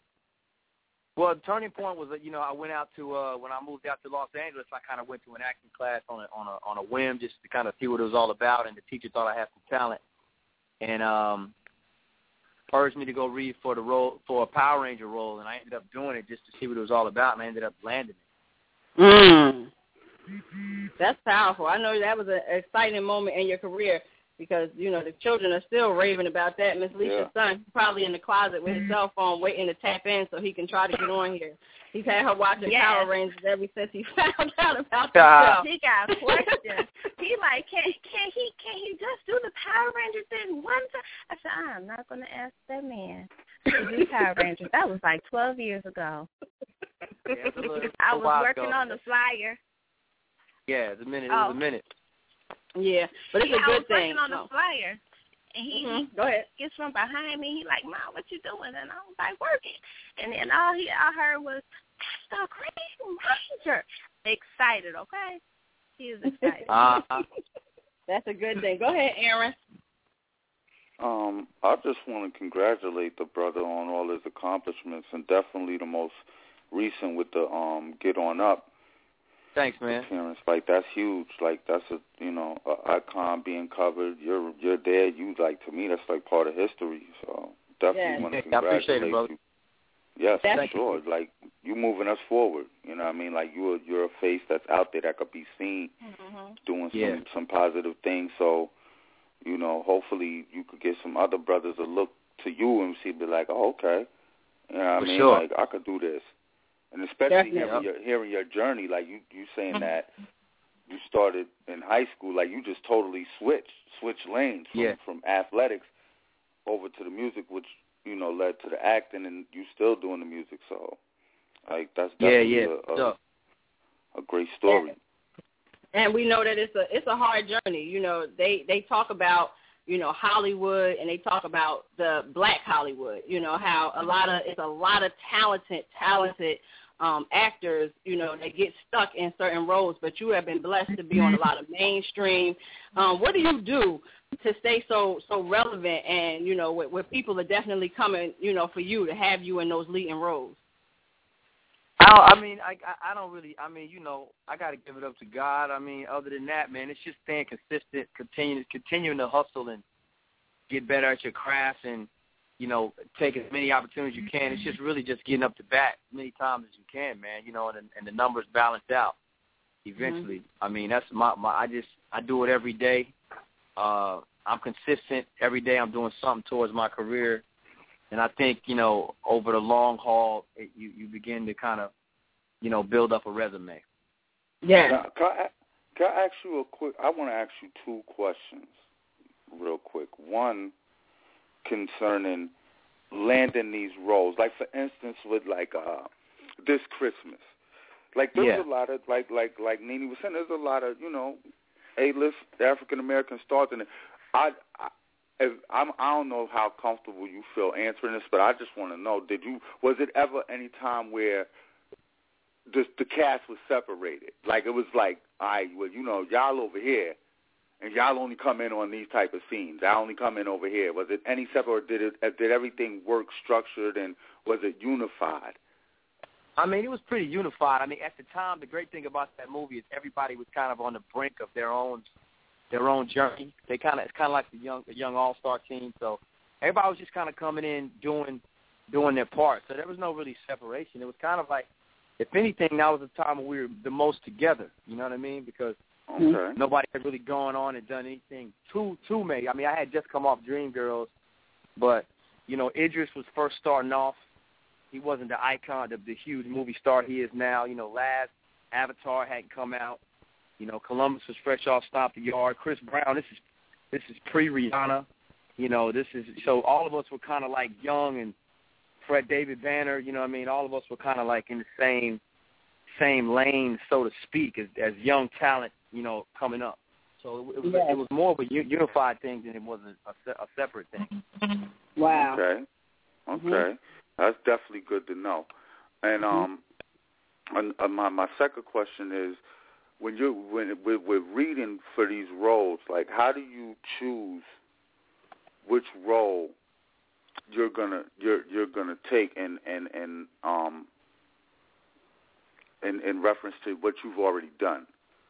Well, the turning point was that you know I went out to uh, when I moved out to Los Angeles. I kind of went to an acting class on a on a on a whim just to kind of see what it was all about. And the teacher thought I had some talent, and um, urged me to go read for the role for a Power Ranger role. And I ended up doing it just to see what it was all about, and I ended up landing it. Mm. That's powerful. I know that was an exciting moment in your career because, you know, the children are still raving about that. Miss Leisha's Yeah. son probably in the closet with his cell phone waiting to tap in so he can try to get on here. He's had her watching Yes. Power Rangers ever since he found out about the Ah. show. He got questions. He like, can can he can he just do the Power Rangers in one time? I said, I'm not going to ask that man to do Power Rangers. That was like twelve years ago. Yeah, it's a little, it's I a was while working ago. on the flyer. Yeah, it's a minute. It Oh. was a minute. Yeah, but it's yeah, a good I was thing. working on No. the flyer. And he Mhm. Go ahead. gets from behind me. He like, Mom, what you doing? And I was like, working. And then all he I heard was, that's the Green Ranger. Excited, okay? He is excited. Uh-huh. That's a good thing. Go ahead, Aaron. Um, I just want to congratulate the brother on all his accomplishments, and definitely the most recent with the um Get On Up. Thanks, man. Appearance. Like, that's huge. Like, that's a, you know, a icon being covered. You're you're there. You, like, to me, that's like part of history. So definitely Yeah. want to I congratulate appreciate it, brother. you. Yes, for Thank sure. you. Like, you moving us forward. You know what I mean? Like, you're you're a face that's out there that could be seen Mm-hmm. doing some Yeah. some positive things. So, you know, hopefully you could get some other brothers to look to you and see, be like, oh, okay. You know what For I mean? sure. Like, I could do this. And especially Definitely. hearing your, hearing your journey, like you, you saying that you started in high school, like you just totally switched, switched lanes from, Yeah. from athletics over to the music, which, you know, led to the acting, and you still doing the music. So, like, that's Yeah, definitely yeah. a, a, So, a great story. And we know that it's a it's a hard journey. You know, they they talk about, you know, Hollywood, and they talk about the black Hollywood. You know, how a lot of it's a lot of talented talented um, actors. You know, they get stuck in certain roles, but you have been blessed to be on a lot of mainstream. Um, what do you do to stay so so relevant, and you know, where, where people are definitely coming, you know, for you to have you in those leading roles? I, don't, I mean, I, I I don't really. I mean, you know, I got to give it up to God. I mean, other than that, man, it's just staying consistent, continuing continuing to hustle and get better at your craft, and you know, take as many opportunities you can. It's just really just getting up to bat as many times as you can, man. You know, and and the numbers balance out eventually. Mm-hmm. I mean, that's my my. I just I do it every day. Uh, I'm consistent every day. I'm doing something towards my career. And I think, you know, over the long haul, it, you, you begin to kind of, you know, build up a resume. Yeah. Now, can, I, can I ask you a quick, I want to ask you two questions real quick. One concerning landing these roles. Like, for instance, with, like, uh, This Christmas. Like, there's yeah. a lot of, like, like, like Nene was saying, there's a lot of, you know, A-list African-American stars in it. I, I If I'm, I don't know how comfortable you feel answering this, but I just want to know: Did you? Was it ever any time where the the cast was separated? Like it was like, all right, well, you know, y'all over here, and y'all only come in on these type of scenes. I only come in over here. Was it any separate? Or did it? Did everything work structured, and was it unified? I mean, it was pretty unified. I mean, at the time, the great thing about that movie is everybody was kind of on the brink of their own. their own journey. They kind of it's kind of like the young the young all-star team. So everybody was just kind of coming in doing doing their part. So there was no really separation. It was kind of like, if anything, that was the time when we were the most together. You know what I mean? Because okay. nobody had really gone on and done anything too too many. I mean, I had just come off Dreamgirls, but you know, Idris was first starting off. He wasn't the icon, the, the huge movie star he is now. You know, last Avatar hadn't come out. You know, Columbus was fresh off Stomp the Yard. Chris Brown, this is this is pre-Rihanna. You know, this is so all of us were kind of like young, and Fred David Banner. You know what I mean? All of us were kind of like in the same same lane, so to speak, as, as young talent. You know, coming up. So it was yes. it was more of a unified thing than it was a, a separate thing. Wow. Okay. Okay. Mm-hmm. That's definitely good to know. And um, and, uh, my my second question is, when you when with, with reading for these roles, like how do you choose which role you're gonna you're you're gonna take in in in um in, in reference to what you've already done,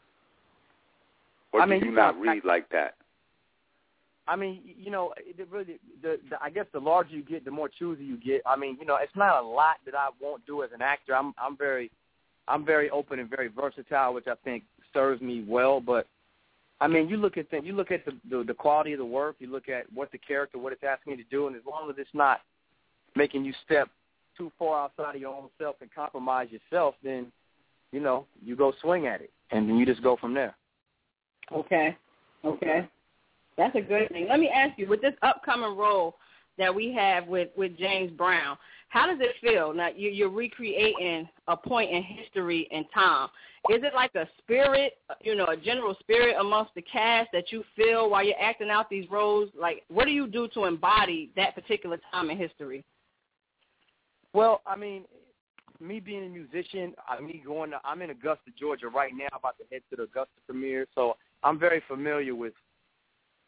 or I mean, do you, you not got, read like that? I mean, you know, it really, the, the, I guess the larger you get, the more choosy you get. I mean, you know, it's not a lot that I won't do as an actor. I'm I'm very I'm very open and very versatile, which I think serves me well. But I mean, you look at the, you look at the, the the quality of the work. You look at what the character, what it's asking me to do, and as long as it's not making you step too far outside of your own self and compromise yourself, then you know you go swing at it, and then you just go from there. Okay. Okay. That's a good thing. Let me ask you, with this upcoming role that we have with, with James Brown, how does it feel? Now, you, you're recreating a point in history and time. Is it like a spirit, you know, a general spirit amongst the cast that you feel while you're acting out these roles? Like, what do you do to embody that particular time in history? Well, I mean, me being a musician, I me going to, I'm in Augusta, Georgia right now, about to head to the Augusta premiere, so I'm very familiar with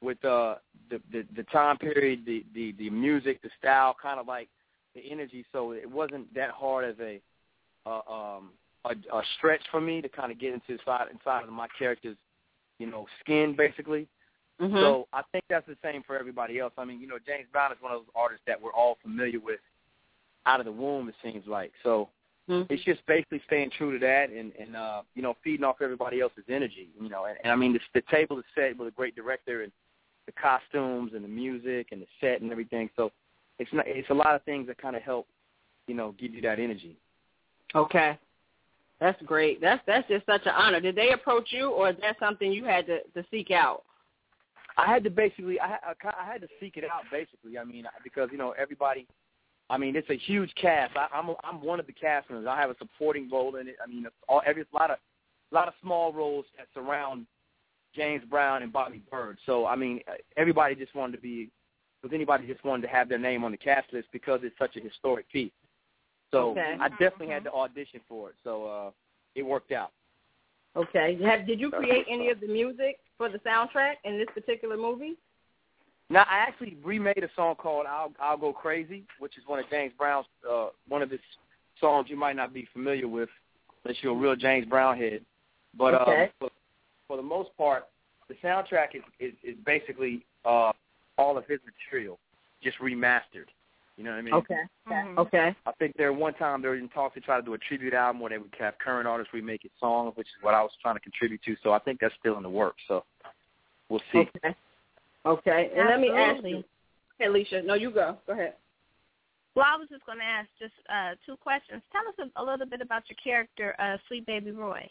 with uh, the, the the time period, the, the, the music, the style, kind of like the energy. So it wasn't that hard as a uh, um, a, a stretch for me to kind of get into inside inside of my character's, you know, skin, basically. Mm-hmm. So I think that's the same for everybody else. I mean, you know, James Brown is one of those artists that we're all familiar with out of the womb, it seems like. So mm-hmm. it's just basically staying true to that and, and uh, you know, feeding off everybody else's energy, you know. And, and I mean, the, the table is set with a great director and the costumes and the music and the set and everything. So it's not, it's a lot of things that kind of help, you know, give you that energy. Okay. That's great. That's that's just such an honor. Did they approach you, or is that something you had to, to seek out? I had to basically, I, I, I had to seek it out, basically. I mean, because, you know, everybody, I mean, it's a huge cast. I, I'm a, I'm one of the cast members. I have a supporting role in it. I mean, all, every, a lot of a lot of small roles that surround James Brown and Bobby Byrd. So, I mean, everybody just wanted to be, with anybody just wanted to have their name on the cast list because it's such a historic piece. So okay. I definitely had to audition for it. So uh, it worked out. Okay. Have, did you create any of the music for the soundtrack in this particular movie? No, I actually remade a song called "I'll I'll Go Crazy," which is one of James Brown's uh, one of his songs you might not be familiar with unless you're a real James Brown head. But okay. uh, for, for the most part, the soundtrack is is, is basically uh, all of his material, just remastered. You know what I mean? Okay. Mm-hmm. Okay. I think there one time they were in talks to try to do a tribute album where they would have current artists remake his songs, which is what I was trying to contribute to. So I think that's still in the works. So we'll see. Okay. Okay. And Absolutely. let me ask you, hey, Alicia. No, you go. Go ahead. Well, I was just going to ask just uh, two questions. Tell us a, a little bit about your character, uh, Sweet Baby Roy.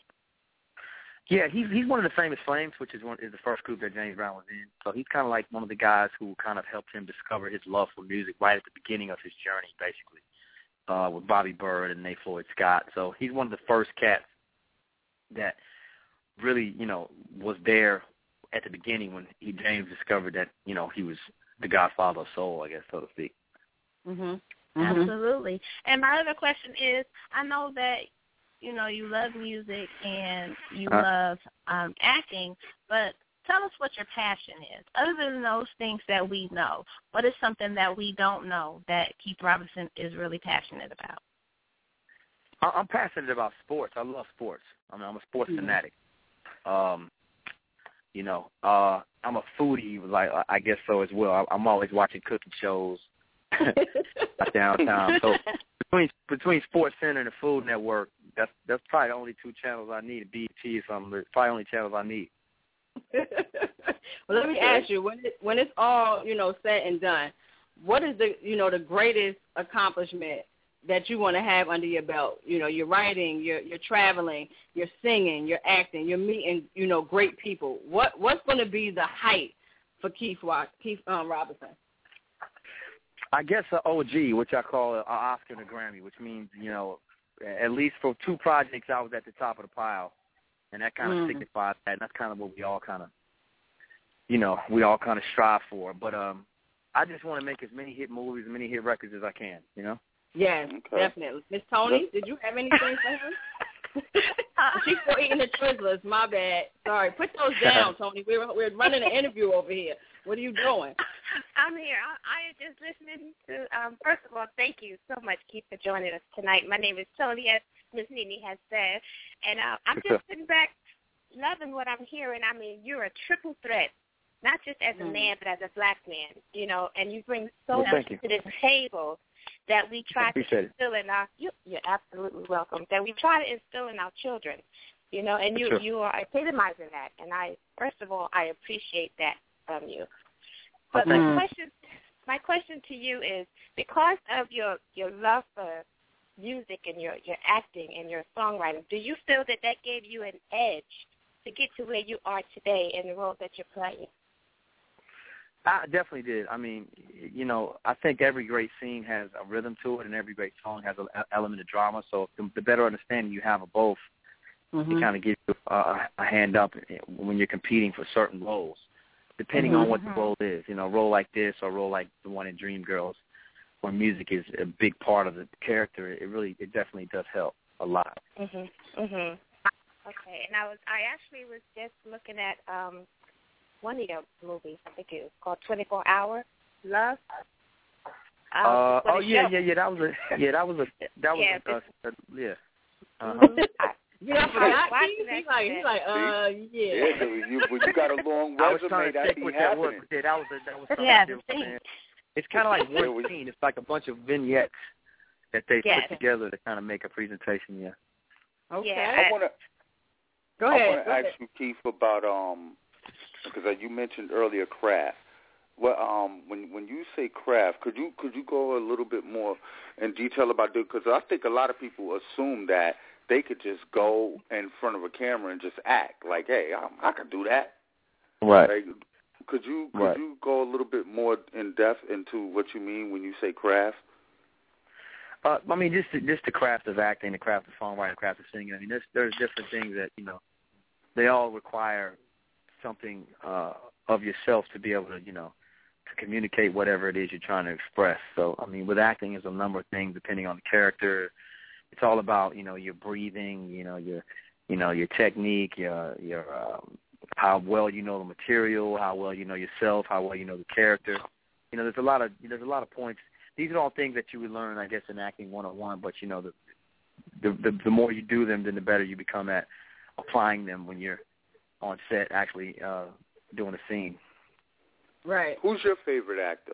Yeah, he's he's one of the Famous Flames, which is one is the first group that James Brown was in. So he's kind of like one of the guys who kind of helped him discover his love for music right at the beginning of his journey, basically, uh, with Bobby Byrd and Nate Floyd Scott. So he's one of the first cats that really, you know, was there at the beginning when he James discovered that, you know, he was the godfather of soul, I guess, so to speak. Mhm. Absolutely. And my other question is, I know that, you know, you love music and you uh, love um, acting, but tell us what your passion is. Other than those things that we know, what is something that we don't know that Keith Robinson is really passionate about? I'm passionate about sports. I love sports. I mean, I'm a sports mm-hmm. fanatic. Um, you know, uh, I'm a foodie, like I guess so as well. I'm always watching cooking shows downtown. So between between Sports Center and the Food Network, that's that's probably the only two channels I need. B E T or something. It's probably the only channels I need. Well, let me ask you, when it, when it's all, you know, said and done, what is the, you know, the greatest accomplishment that you want to have under your belt? You know, you're writing, you're you're traveling, you're singing, you're acting, you're meeting, you know, great people. What what's going to be the height for Keith Keith um, Robinson? I guess an O G, which I call an Oscar and a Grammy, which means, you know, at least for two projects I was at the top of the pile, and that kind of mm. signifies that, and that's kind of what we all kind of, you know, we all kind of strive for. But um, I just want to make as many hit movies, as many hit records as I can, you know? Yes, okay. Definitely. Miss Tony, did you have anything for him? She's still eating the Twizzlers. My bad. Sorry. Put those down, Tony. We're we're running an interview over here. What are you doing? I'm here. I, I am just listening to. Um, first of all, thank you so much, Keith, for joining us tonight. My name is Tony, as Miss Nene has said, and uh, I'm just sitting back, loving what I'm hearing. I mean, you're a triple threat, not just as a mm. man, but as a black man. You know, and you bring so well, much to this table that we try to instill it. in our, you, you're absolutely welcome, that we try to instill in our children, you know, and you sure. you are epitomizing that. And I, first of all, I appreciate that from you. But okay. my question, my question to you is, because of your, your love for music and your, your acting and your songwriting, do you feel that that gave you an edge to get to where you are today in the role that you're playing? I definitely did. I mean, you know, I think every great scene has a rhythm to it, and every great song has an element of drama. So the, the better understanding you have of both, mm-hmm. it kind of gives you a, a hand up when you're competing for certain roles, depending mm-hmm. on what the role is. You know, a role like this or a role like the one in Dreamgirls, where music is a big part of the character. It really, it definitely does help a lot. Mhm. Mhm. Okay, and I was, I actually was just looking at. Um, one of your movies. I think it was called twenty-four hour Love. Um, uh, oh yeah, show. yeah, yeah. That was a yeah. That was a that was Yeah, a, a, a yeah. Uh-huh. Mm-hmm. You know, for I that, watched he's that like, he's like, uh, Yeah, yeah. because you, when you got a long I was resume, trying to that think be what that was. happening. But yeah, that was a, that was something Yeah, different, the man. It's kind of like Yeah, one we- scene. It's like a bunch of vignettes that they Yes. put together to kind of make a presentation. Yeah. Okay. Yeah, I want to Go I ahead. want to Go ask ahead. you, Keith, about um because uh, you mentioned earlier craft. Well, um, when when you say craft, could you could you go a little bit more in detail about it? Because I think a lot of people assume that they could just go in front of a camera and just act like, hey, I, I can do that. Right. Like, could you could Right. you go a little bit more in depth into what you mean when you say craft? Uh, I mean, just the, just the craft of acting, the craft of songwriting, the craft of singing. I mean, there's there's different things that you know, they all require something uh, of yourself to be able to you know to communicate whatever it is you're trying to express. So, I mean, with acting, there's a number of things depending on the character. It's all about you know your breathing, you know your you know your technique, your your um, how well you know the material, how well you know yourself, how well you know the character. You know, there's a lot of there's a lot of points. These are all things that you would learn, I guess, in acting one oh one. But you know, the, the the the more you do them, then the better you become at applying them when you're on set, actually uh, doing a scene. Right. Who's your favorite actor?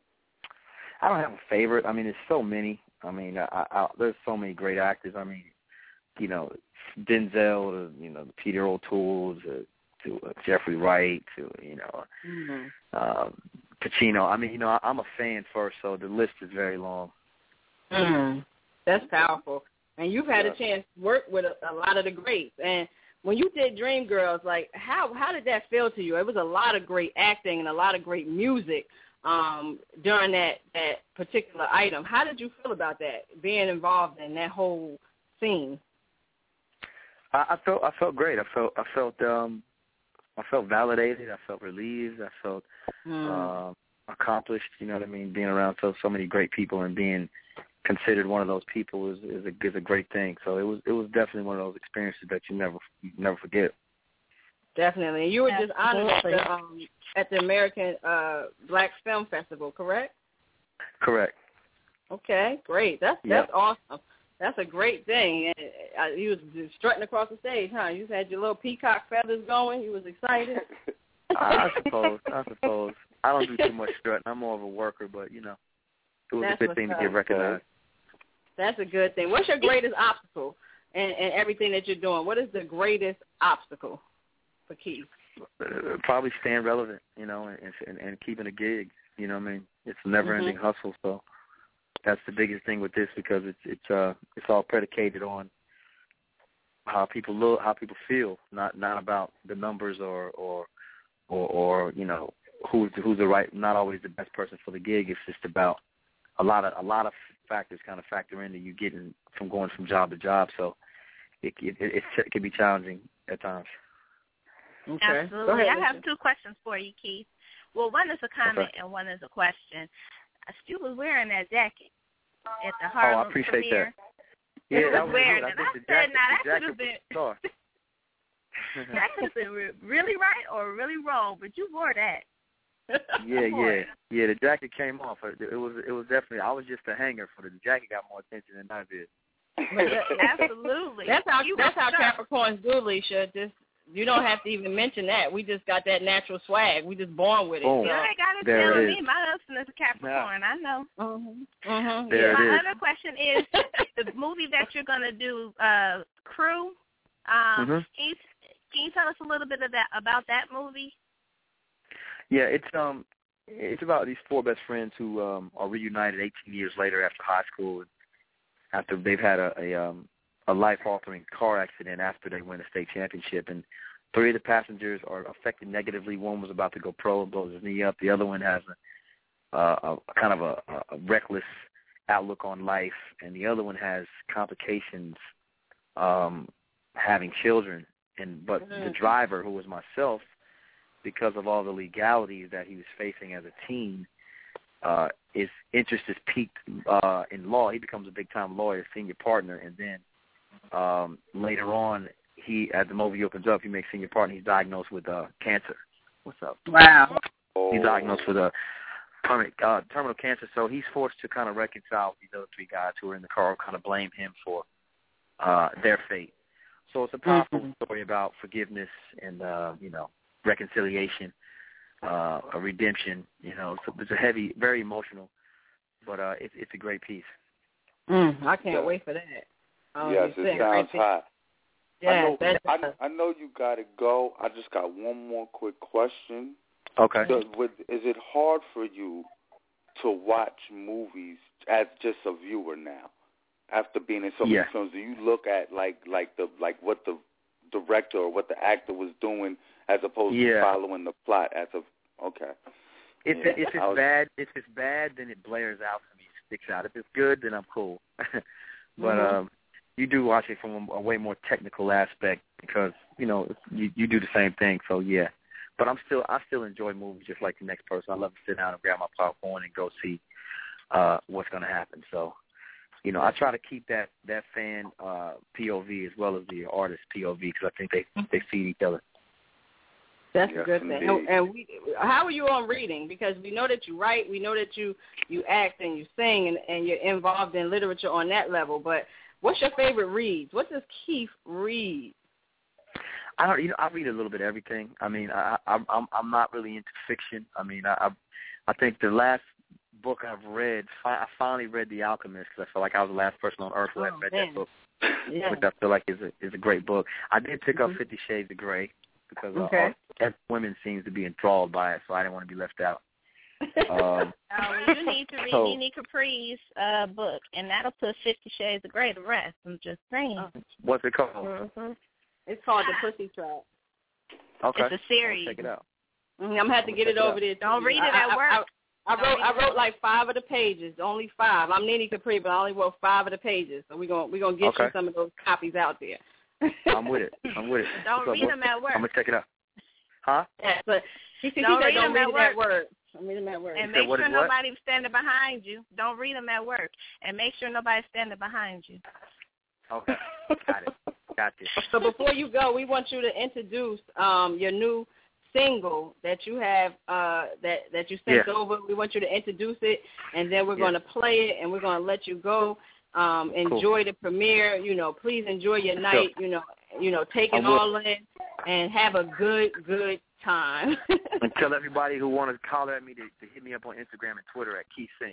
I don't have a favorite. I mean, there's so many. I mean, I, I, there's so many great actors. I mean, you know, Denzel, to, you know, Peter O'Toole, to, to uh, Jeffrey Wright, to you know, Mm-hmm. um, Pacino. I mean, you know, I, I'm a fan first, so the list is very long. Mm. That's powerful. And you've had Yeah. a chance to work with a, a lot of the greats. And when you did Dreamgirls, like how how did that feel to you? It was a lot of great acting and a lot of great music um, during that, that particular item. How did you feel about that, being involved in that whole scene? I, I felt I felt great. I felt I felt um, I felt validated. I felt relieved. I felt Mm. uh, accomplished. You know what I mean? Being around so so many great people and being considered one of those people is is a, is a great thing. So it was it was definitely one of those experiences that you never you never forget. Definitely. And you were just honored at the, Absolutely. um, at the American uh, Black Film Festival, correct? Correct. Okay, great. That's Yep. that's awesome. That's a great thing. And uh, you was just strutting across the stage, huh? You had your little peacock feathers going. You was excited. I, I suppose. I suppose. I don't do too much strutting. I'm more of a worker, but you know, it was That's a good what's thing to up. get recognized. That's a good thing. What's your greatest obstacle in, in everything that you're doing? What is the greatest obstacle for Keith? Uh, probably staying relevant, you know, and, and and keeping a gig. You know what I mean? It's a never-ending Mhm. hustle, so that's the biggest thing with this because it's it's uh it's all predicated on how people look, how people feel, not not about the numbers or or or, or you know who's who's the right, not always the best person for the gig. It's just about a lot of a lot of factors kind of factor into you getting from going from job to job. So it it, it, it can be challenging at times. Okay. Go Absolutely. ahead, I have Lisa. two questions for you, Keith. Well, one is a comment Okay. and one is a question. Uh, Stu was wearing that jacket at the Oh, Harlem I appreciate premiere. that. Yeah, He that was was wearing good. I it. think I the said, jacket, now the that could jacket have was been a star. that could have been re- really right or really wrong, but you wore that. Yeah, You wore yeah, it. yeah. The jacket came off. It, it was, it was definitely. I was just a hanger for it. The jacket got more attention than I did. Absolutely. That's how You that's were how sharp. Capricorns do, Alicia. Just you don't have to even mention that. We just got that natural swag. We just born with it. Boom. You So. ain't got to There tell it me. is. My husband is a Capricorn. I know. Mm-hmm. Mm-hmm. There Yeah. it My is. other question is the movie that you're going to do, uh, Crew. Um, Mhm. can, you, can you tell us a little bit of that, about that movie? Yeah, it's um, it's about these four best friends who um are reunited eighteen years later after high school, after they've had a, a um a life-altering car accident after they win a state championship, and three of the passengers are affected negatively. One was about to go pro and blows his knee up. The other one has a, a, a kind of a, a reckless outlook on life, and the other one has complications, um, having children. And but Mm. the driver, who was myself, because of all the legalities that he was facing as a teen, uh, his interest is piqued uh, in law. He becomes a big-time lawyer, senior partner, and then um, later on, he, as the movie opens up, he makes senior partner. He's diagnosed with uh, cancer, What's up? Wow. He's diagnosed with a terminal, uh, terminal cancer, so he's forced to kind of reconcile with these other three guys who are in the car, kind of blame him for uh, their fate. So it's a powerful mm-hmm. story about forgiveness and, uh, you know, reconciliation, uh, a redemption. You know, so it's a heavy, very emotional, but uh, it's it's a great piece. Mm, I can't yeah. wait for that. Um, yes, it sounds hot. Yeah, I know, that's I, I know you got to go. I just got one more quick question. Okay. So, with, is it hard for you to watch movies as just a viewer now, after being in so many yeah. films? Do you look at like like the like what the director or what the actor was doing as opposed yeah. to following the plot as a okay? If yeah. it, if it's was, bad, if it's bad, then it blares out for me, sticks out. If it's good, then I'm cool. But mm-hmm. um, you do watch it from a, a way more technical aspect because you know you you do the same thing. So yeah, but I'm still I still enjoy movies just like the next person. I love to sit down and grab my popcorn and go see uh, what's going to happen. So you know I try to keep that that fan uh, P O V as well as the artist P O V because I think they they feed each other. That's yes, a good thing. And, and we, how are you on reading? Because we know that you write, we know that you, you act and you sing, and, and you're involved in literature on that level. But what's your favorite reads? What does Keith read? I don't. You know, I read a little bit of everything. I mean, I, I, I'm I'm not really into fiction. I mean, I I, I think the last book I've read, I finally read The Alchemist because I felt like I was the last person on earth who had oh, read man. that book, yeah. which I feel like is a is a great book. I did pick mm-hmm. up Fifty Shades of Grey. Because uh, okay. all, women seems to be enthralled by it, so I didn't want to be left out. Um, uh, well, you need to read so, Nene Capri's uh, book, and that'll put Fifty Shades of Grey to rest. I'm just saying. What's it called? Mm-hmm. It's called The Pussy Trap. Okay. It's a series. I'll check it out. Mm-hmm. I'm going to have to get it, it over there. Don't read it I, at work. I, I, I wrote I wrote like five of the pages, only five. I'm Nene Capri, but I only wrote five of the pages. So we're going we're gonna get okay. you some of those copies out there. I'm with it. I'm with it. Don't What's read up, them at work. I'm going to check it out. Huh? Yeah, but she, she don't said read don't them read at it work. at work. Don't read them at work. And You make said, sure is what? nobody's standing behind you. Don't read them at work. And make sure nobody's standing behind you. Okay. Got it. Got you. So before you go, we want you to introduce um, your new single that you have uh, that that you sent yeah. over. We want you to introduce it, and then we're yeah. going to play it, and we're going to let you go. Um, enjoy cool. the premiere. You know, please enjoy your night. Sure. You know, you know, take it all in and have a good, good time. And tell everybody who want to holler at me to, to hit me up on Instagram and Twitter at Keith Sing.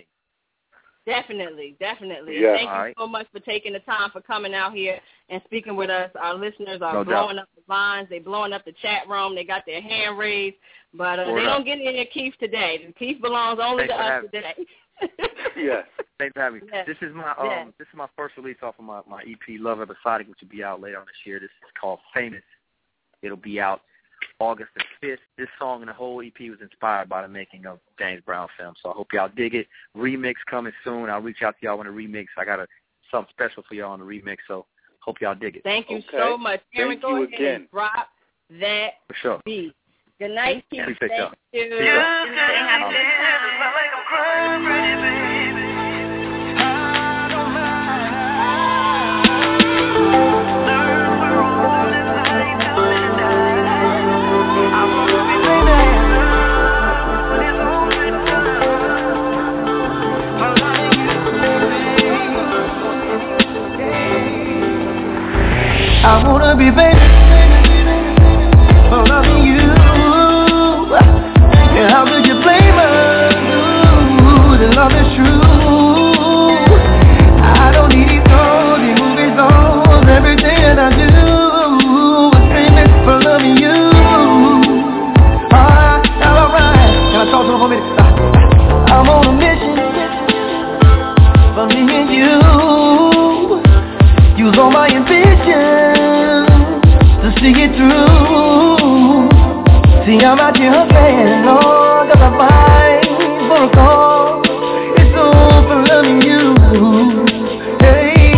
Definitely, definitely. Yeah. Thank all you right. so much for taking the time for coming out here and speaking with us. Our listeners are No blowing doubt. up the lines. They're blowing up the chat room. They got their hand raised. But uh, they up. don't get any of Keith today. Keith belongs only Thanks to for us having today. Yes. Thanks for having me. Yes. This is my um Yes. this is my first release off of my, my E P Love Episodic, which will be out later on this year. This is called Famous. It'll be out August the fifth. This song and the whole E P was inspired by the making of James Brown film. So I hope y'all dig it. Remix coming soon. I'll reach out to y'all on the remix. I got a something special for y'all on the remix, so hope y'all dig it. Thank you Okay. so much. Aaron, Thank go you ahead again. and drop that For sure. beat. Good night, Keith. Appreciate Thank y'all. you. See y'all. Good night. I wanna be famous for loving you. And how could you blame us? The love is true. I don't need clothes, movies, songs, everything that I do is famous for loving you. Alright, alright. Can I talk to them for a minute? I'm on a mission for me and you. Use all my ambition to see it through. See, I'm out here hustling, Lord, cause I fight for a cause. It's all for loving you. Hey,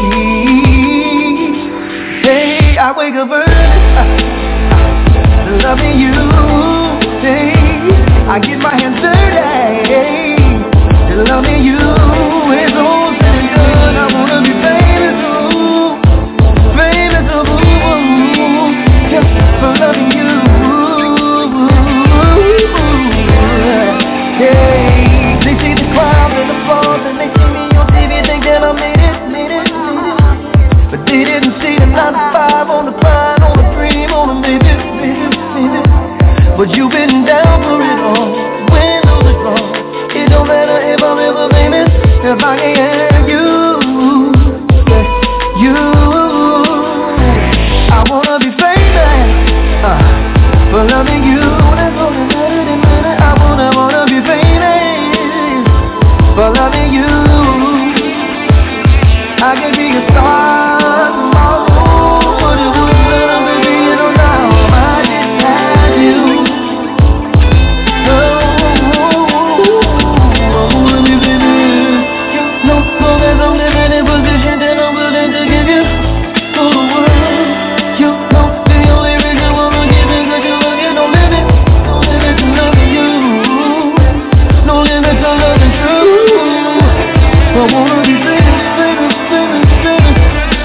hey, I wake up early, loving you. Hey, I get my hands dirty, loving you. It's all said and done. I wanna be famous, ooh, famous, ooh, just for loving you. getting down for it all. Win, lose, or draw. It don't matter if I'm ever famous, if I can have you, yeah, you. I wanna be famous uh, for loving you. That's all that matters in minute. I wanna, wanna be famous for loving you. I can be a star tomorrow, but it wouldn't matter to be in a now. I just had you. Oh, I wanna be famous. No, long as I'm living in position, then I'm willing to give you all the world. You know the only reason why I'm giving, 'cause you love it. No limit, no limit to loving you. No limit to loving true. I wanna be famous, famous, famous, famous.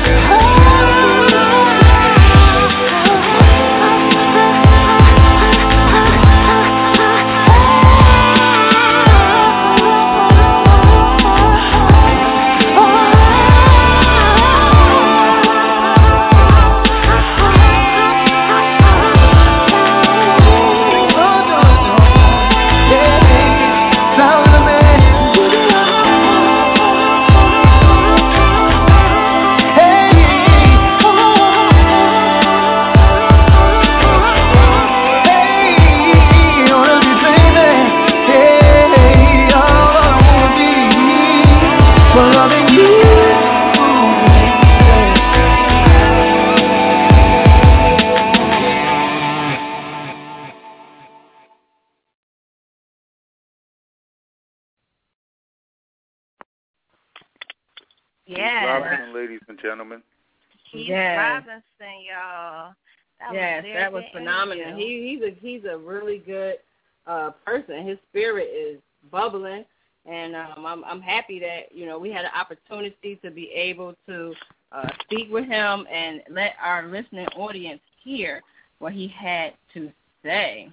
Yeah. Robinson, ladies and gentlemen. Keith Yes. Robinson, y'all. That yes, was that was good phenomenal. interview. He he's a he's a really good uh, person. His spirit is bubbling, and um, I'm I'm happy that you know we had an opportunity to be able to uh, speak with him and let our listening audience hear what he had to say.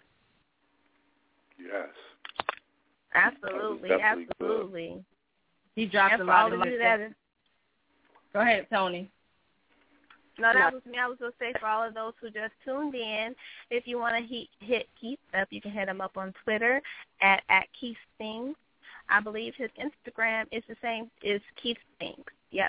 Yes. Absolutely, That was definitely absolutely. good. He dropped And a for lot all of of you listeners. that Go ahead, Tony. No, that was me. I was going to say for all of those who just tuned in, if you want to he, hit Keith up, you can hit him up on Twitter at, at Keith Sings. I believe his Instagram is the same, is Keith Sings. Yep.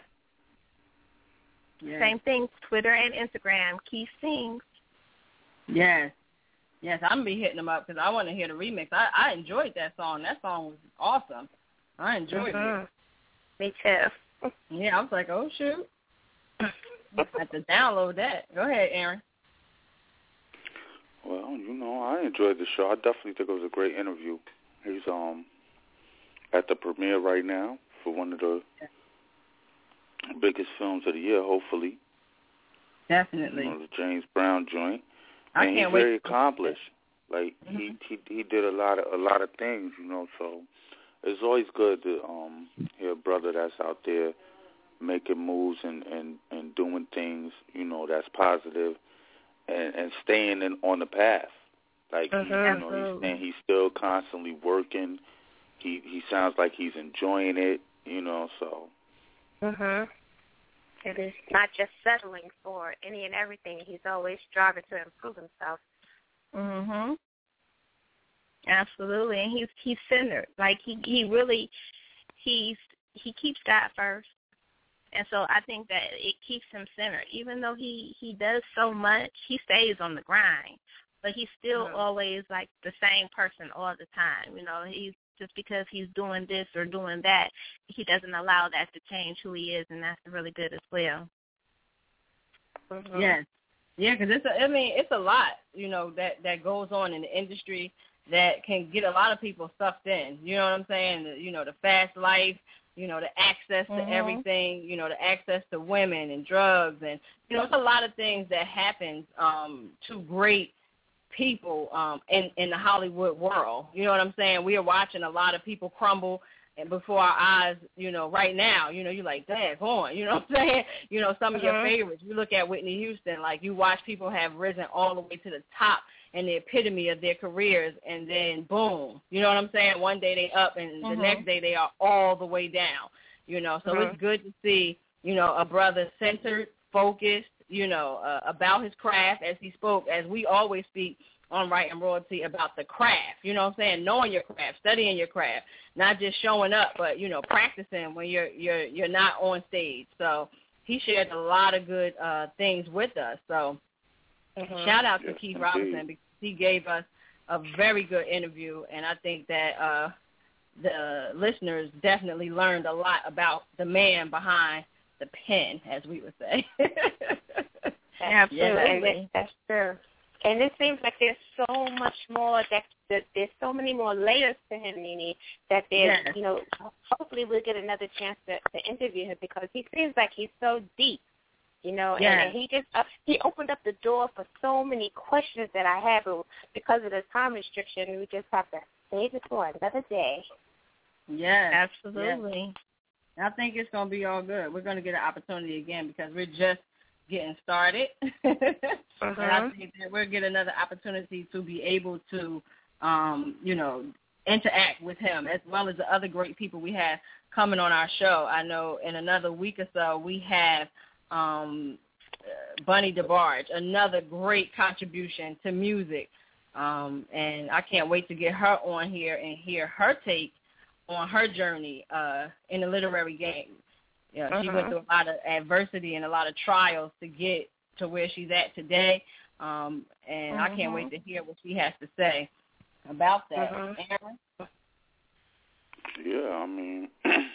Yes. Same thing, Twitter and Instagram, Keith Sings. Yes. Yes, I'm going to be hitting him up because I want to hear the remix. I, I enjoyed that song. That song was awesome. I enjoyed Mm-hmm. it. Me too. Yeah, I was like, oh, shoot. I have to download that. Go ahead, Aaron. Well, you know, I enjoyed the show. I definitely think it was a great interview. He's um at the premiere right now for one of the biggest films of the year, hopefully. Definitely. You know, the James Brown joint. I And can't he's wait. very accomplished. Like Mm-hmm. he, he he did a lot of a lot of things, you know, so it's always good to um hear a brother that's out there making moves and, and, and doing things, you know, that's positive and, and staying in, on the path. Like, Mm-hmm. he, you know, he's, and he's still constantly working. He he sounds like he's enjoying it, you know, so. Mhm. It is not just settling for any and everything. He's always striving to improve himself. Mhm. Absolutely, and he's he's centered. Like he he really he's he keeps God first, and so I think that it keeps him centered. Even though he he does so much, he stays on the grind, but he's still Mm-hmm. always like the same person all the time. You know, he's just because he's doing this or doing that, he doesn't allow that to change who he is, and that's really good as well. Mhm. Yes. Yeah, because it's a, I mean, it's a lot, you know, that, that goes on in the industry that can get a lot of people sucked in. You know what I'm saying? The, you know, the fast life, you know, the access to Mhm. everything, you know, the access to women and drugs. And, you know, it's a lot of things that happens um, to great people um, in, in the Hollywood world. You know what I'm saying? We are watching a lot of people crumble and before our eyes, you know, right now, you know, you're like, dang, go on, you know what I'm saying? You know, some of your Mhm. favorites. You look at Whitney Houston, like you watch people have risen all the way to the top and the epitome of their careers, and then boom, you know what I'm saying? One day they up, and the Mhm. next day they are all the way down, you know. So Mhm. it's good to see, you know, a brother centered, focused, you know, uh, about his craft as he spoke, as we always speak on Writing Royalty about the craft, you know what I'm saying, knowing your craft, studying your craft, not just showing up, but, you know, practicing when you're you're you're not on stage. So he shared a lot of good uh, things with us. So mm-hmm. shout out to yes, Keith indeed. Robinson, because he gave us a very good interview, and I think that uh, the listeners definitely learned a lot about the man behind the pen, as we would say. Absolutely. That's true. And it seems like there's so much more, that, that there's so many more layers to him, Nene, that there's, yes. you know, hopefully we'll get another chance to, to interview him, because he seems like he's so deep, you know, yes. and, and he just, uh, he opened up the door for so many questions that I have, and because of the time restriction, we just have to save it for another day. Yes. Absolutely. Yes. I think it's going to be all good. We're going to get an opportunity again, because we're just getting started. uh-huh. And I think that we'll get another opportunity to be able to, um, you know, interact with him, as well as the other great people we have coming on our show. I know in another week or so we have um, Bunny DeBarge, another great contribution to music. Um, and I can't wait to get her on here and hear her take on her journey uh, in the literary game. You know, uh-huh. She went through a lot of adversity and a lot of trials to get to where she's at today, um, and uh-huh. I can't wait to hear what she has to say about that. Uh-huh. Aaron? Yeah, I mean,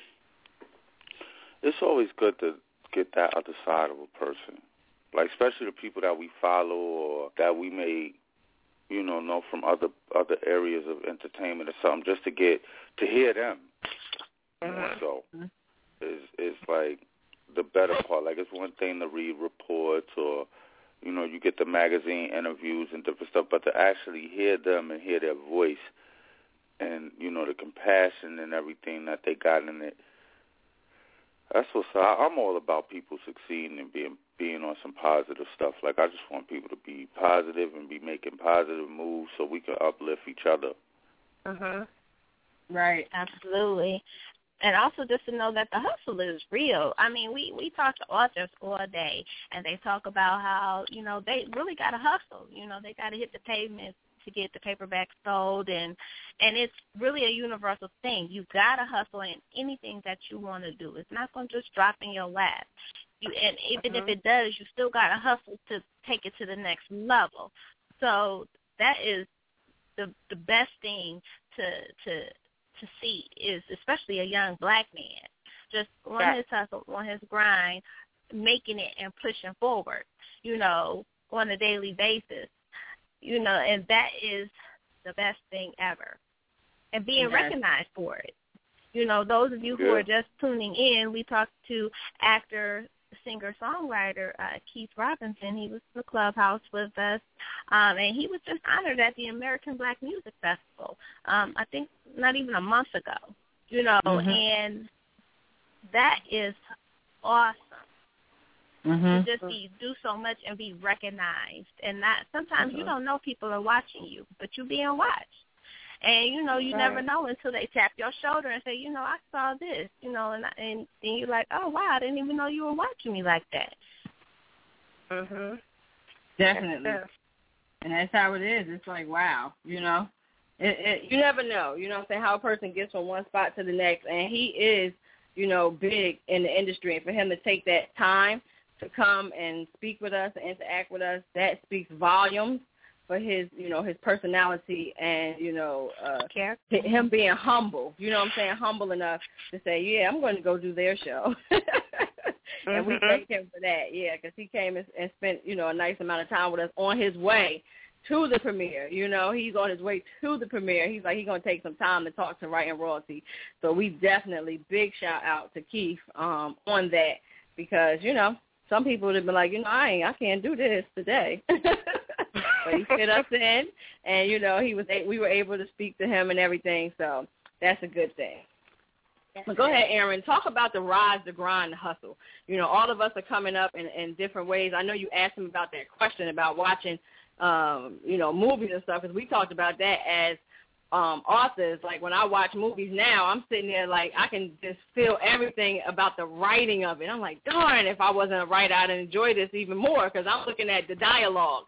it's always good to get that other side of a person, like especially the people that we follow or that we may, you know, know from other other areas of entertainment or something, just to get to hear them uh-huh. more so. Uh-huh. Is is like the better part. Like, it's one thing to read reports or, you know, you get the magazine interviews and different stuff, but to actually hear them and hear their voice and, you know, the compassion and everything that they got in it, that's what's up. I'm all about people succeeding and being being on some positive stuff. Like, I just want people to be positive and be making positive moves so we can uplift each other. Uh-huh. Right. Absolutely. And also just to know that the hustle is real. I mean, we, we talk to authors all day, and they talk about how, you know, they really got to hustle. You know, they got to hit the pavement to get the paperback sold, and and it's really a universal thing. You got to hustle in anything that you want to do. It's not going to just drop in your lap. You, and even uh-huh. if it does, you still got to hustle to take it to the next level. So that is the the best thing to to to see, is especially a young black man just on yeah. his hustle, on his grind, making it and pushing forward, you know, on a daily basis, you know, and that is the best thing ever. And being yeah. recognized for it. You know, those of you who yeah. are just tuning in, we talked to actor, singer-songwriter uh, Keith Robinson. He was in the Clubhouse with us, um, and he was just honored at the American Black Music Festival, um, I think not even a month ago, you know, mm-hmm. and that is awesome. Mm-hmm. To just be, do so much and be recognized. And not, sometimes mm-hmm. you don't know people are watching you, but you're being watched. And, you know, you right. never know until they tap your shoulder and say, you know, I saw this, you know, and and then you're like, oh, wow, I didn't even know you were watching me like that. Mm-hmm. Definitely. That's and that's how it is. It's like, wow, you know. It, it, you never know, you know what I'm saying, how a person gets from one spot to the next. And he is, you know, big in the industry. And for him to take that time to come and speak with us and interact with us, that speaks volumes for his, you know, his personality and, you know, uh, him being humble, you know what I'm saying, humble enough to say, yeah, I'm going to go do their show. mm-hmm. And we thank him for that, yeah, because he came and, and spent, you know, a nice amount of time with us on his way to the premiere. You know, he's on his way to the premiere. He's like, he's going to take some time to talk to Writing Royalty. So we definitely, big shout out to Keith um, on that, because, you know, some people would have been like, you know, I ain't, I can't do this today. But he fit us in, and, you know, he was we were able to speak to him and everything, so that's a good thing. But go ahead, Aaron. Talk about the rise, the grind, the hustle. You know, all of us are coming up in, in different ways. I know you asked him about that question about watching, um, you know, movies and stuff, because we talked about that as um, authors. Like, when I watch movies now, I'm sitting there like I can just feel everything about the writing of it. I'm like, darn, if I wasn't a writer, I'd enjoy this even more, because I'm looking at the dialogue.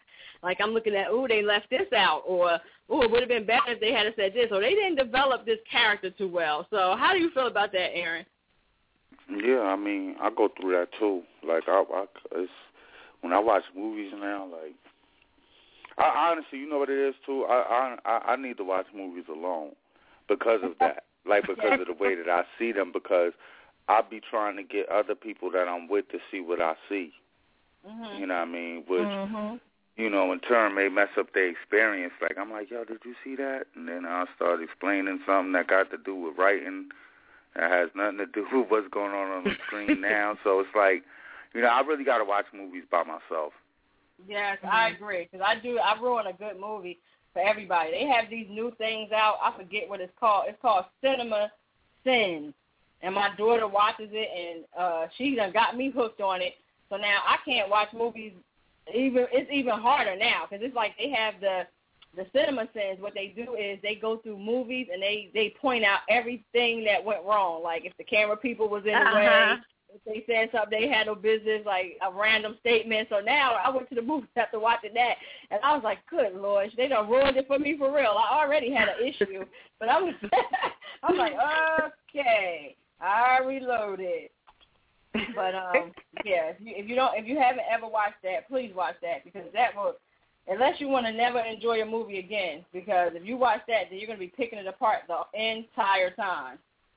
Like I'm looking at, ooh, they left this out, or ooh, it would have been better if they had said this, or they didn't develop this character too well. So how do you feel about that, Aaron? Yeah, I mean, I go through that too. Like I, I it's, when I watch movies now, like I honestly, you know what it is too. I I I need to watch movies alone because of that. Like because of the way that I see them, because I be trying to get other people that I'm with to see what I see. Mm-hmm. You know what I mean? Which, mm-hmm. you know, in turn may mess up their experience. Like, I'm like, yo, did you see that? And then I'll start explaining something that got to do with writing that has nothing to do with what's going on on the screen now. So it's like, you know, I really got to watch movies by myself. Yes, mm-hmm. I agree. Because I do, I ruin a good movie for everybody. They have these new things out. I forget what it's called. It's called Cinema Sins. And my daughter watches it, and uh, she done got me hooked on it. So now I can't watch movies. Even it's even harder now because it's like they have the the Cinema Sins. What they do is they go through movies and they, they point out everything that went wrong. Like if the camera people was in the uh-huh. way, if they said something they had no business, like a random statement. So now I went to the movies after watching that, and I was like, good Lord, they done ruined it for me for real. I already had an issue, but I was I was like, okay, I reloaded. But um, yeah, if you, if you don't, if you haven't ever watched that, please watch that because that will, unless you want to never enjoy a movie again, because if you watch that, then you're going to be picking it apart the entire time.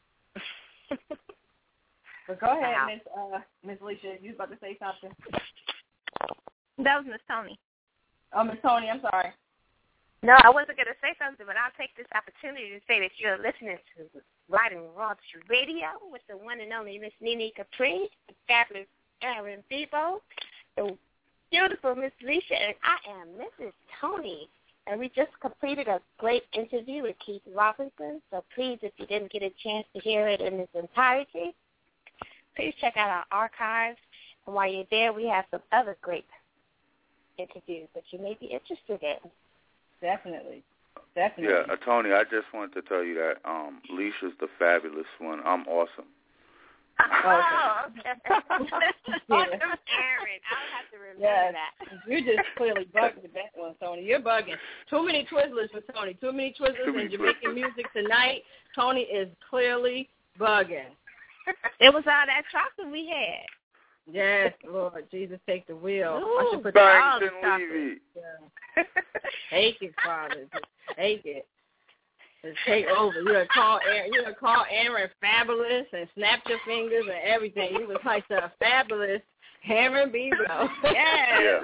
But go ahead, wow. Miss uh, Miss Alicia, you was about to say something. That was Miss Tony. Oh, Miss Tony, I'm sorry. No, I wasn't going to say something, but I'll take this opportunity to say that you're listening to Right and Royalty Radio with the one and only Miss Nene Capri, the fabulous Aaron Bebo, the beautiful Miss Alicia, and I am Missus Tony. And we just completed a great interview with Keith Robinson, so please, if you didn't get a chance to hear it in its entirety, please check out our archives. And while you're there, we have some other great interviews that you may be interested in. Definitely. Definitely. Yeah, uh, Tony, I just wanted to tell you that um, Alicia's the fabulous one. I'm awesome. Oh, okay. Awesome, Aaron. I'll have to remember yes. that. You just clearly bugged with that one, Tony. You're bugging. Too many Twizzlers for Tony. Too many Twizzlers Too in Jamaican Twizzlers. Music tonight. Tony is clearly bugging. It was all that chocolate we had. Yes, Lord Jesus, take the wheel. Ooh, I should put that all the chocolate. Yeah. Take it, Father. Just take it. Just take over. You gonna call Aaron, you gonna call Aaron fabulous and snap your fingers and everything. You was like the fabulous Aaron Bebo. Yes. Yeah.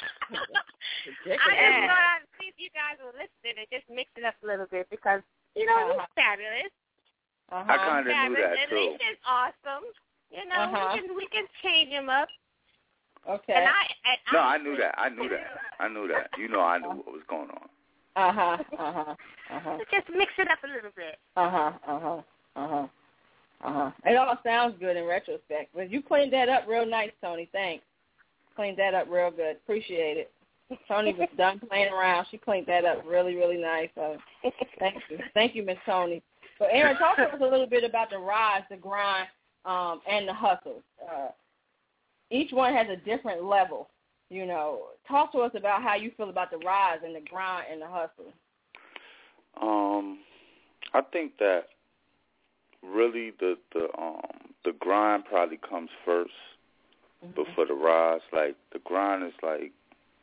I just thought I'd see if you guys were listening and just mix it up a little bit because, you know, uh-huh. he's fabulous. Uh-huh. I kind of knew that, too. Alicia's awesome. You know, uh-huh. we can we can change him up. Okay. And I, and no, I, I knew that. I knew that. I knew that. You know I knew what was going on. Uh-huh, uh-huh, uh-huh. Just mix it up a little bit. Uh-huh, uh-huh, uh-huh, uh-huh. It all sounds good in retrospect. But you cleaned that up real nice, Tony. Thanks. Cleaned that up real good. Appreciate it. Tony was done playing around. She cleaned that up really, really nice. So thank you. Thank you, Miss Tony. So, Aaron, talk to us a little bit about the rise, the grind, um, and the hustle. Uh, each one has a different level. You know, talk to us about how you feel about the rise and the grind and the hustle. Um, I think that really the the um the grind probably comes first mm-hmm. before the rise. Like the grind is like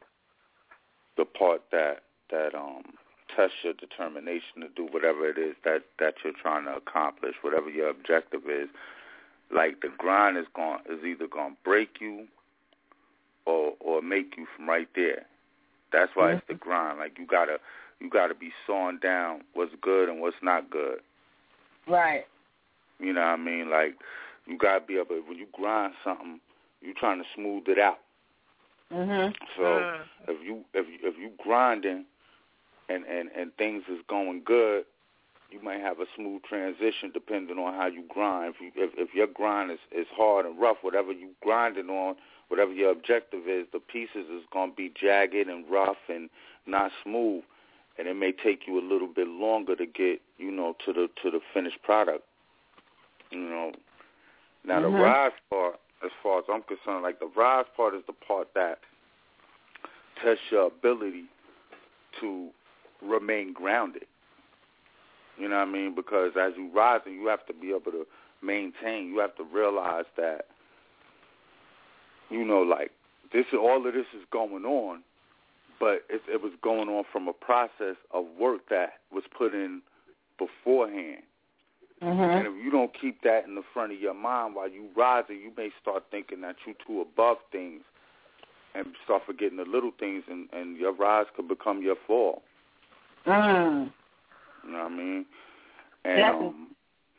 the part that that um tests your determination to do whatever it is that that you're trying to accomplish, whatever your objective is. Like the grind is going is either going to break you or or make you from right there. That's why mm-hmm. it's the grind. Like you gotta you gotta be sawing down what's good and what's not good. Right. You know what I mean? Like you gotta be able, when you grind something, you're trying to smooth it out. Mhm. So uh. if you if you, if you grinding and, and, and things is going good, you might have a smooth transition depending on how you grind. If you, if, if your grind is, is hard and rough, whatever you grinding on, whatever your objective is, the pieces is going to be jagged and rough and not smooth, and it may take you a little bit longer to get, you know, to the to the finished product. You know, now mm-hmm. the rise part, as far as I'm concerned, like the rise part is the part that test your ability to remain grounded. You know what I mean? Because as you rise, you have to be able to maintain. You have to realize that, you know, like, this, all of this is going on, but it, it was going on from a process of work that was put in beforehand. Mm-hmm. And if you don't keep that in the front of your mind while you rising, you may start thinking that you're too above things and start forgetting the little things, and, and your rise could become your fall. Mm. You know what I mean? And, um,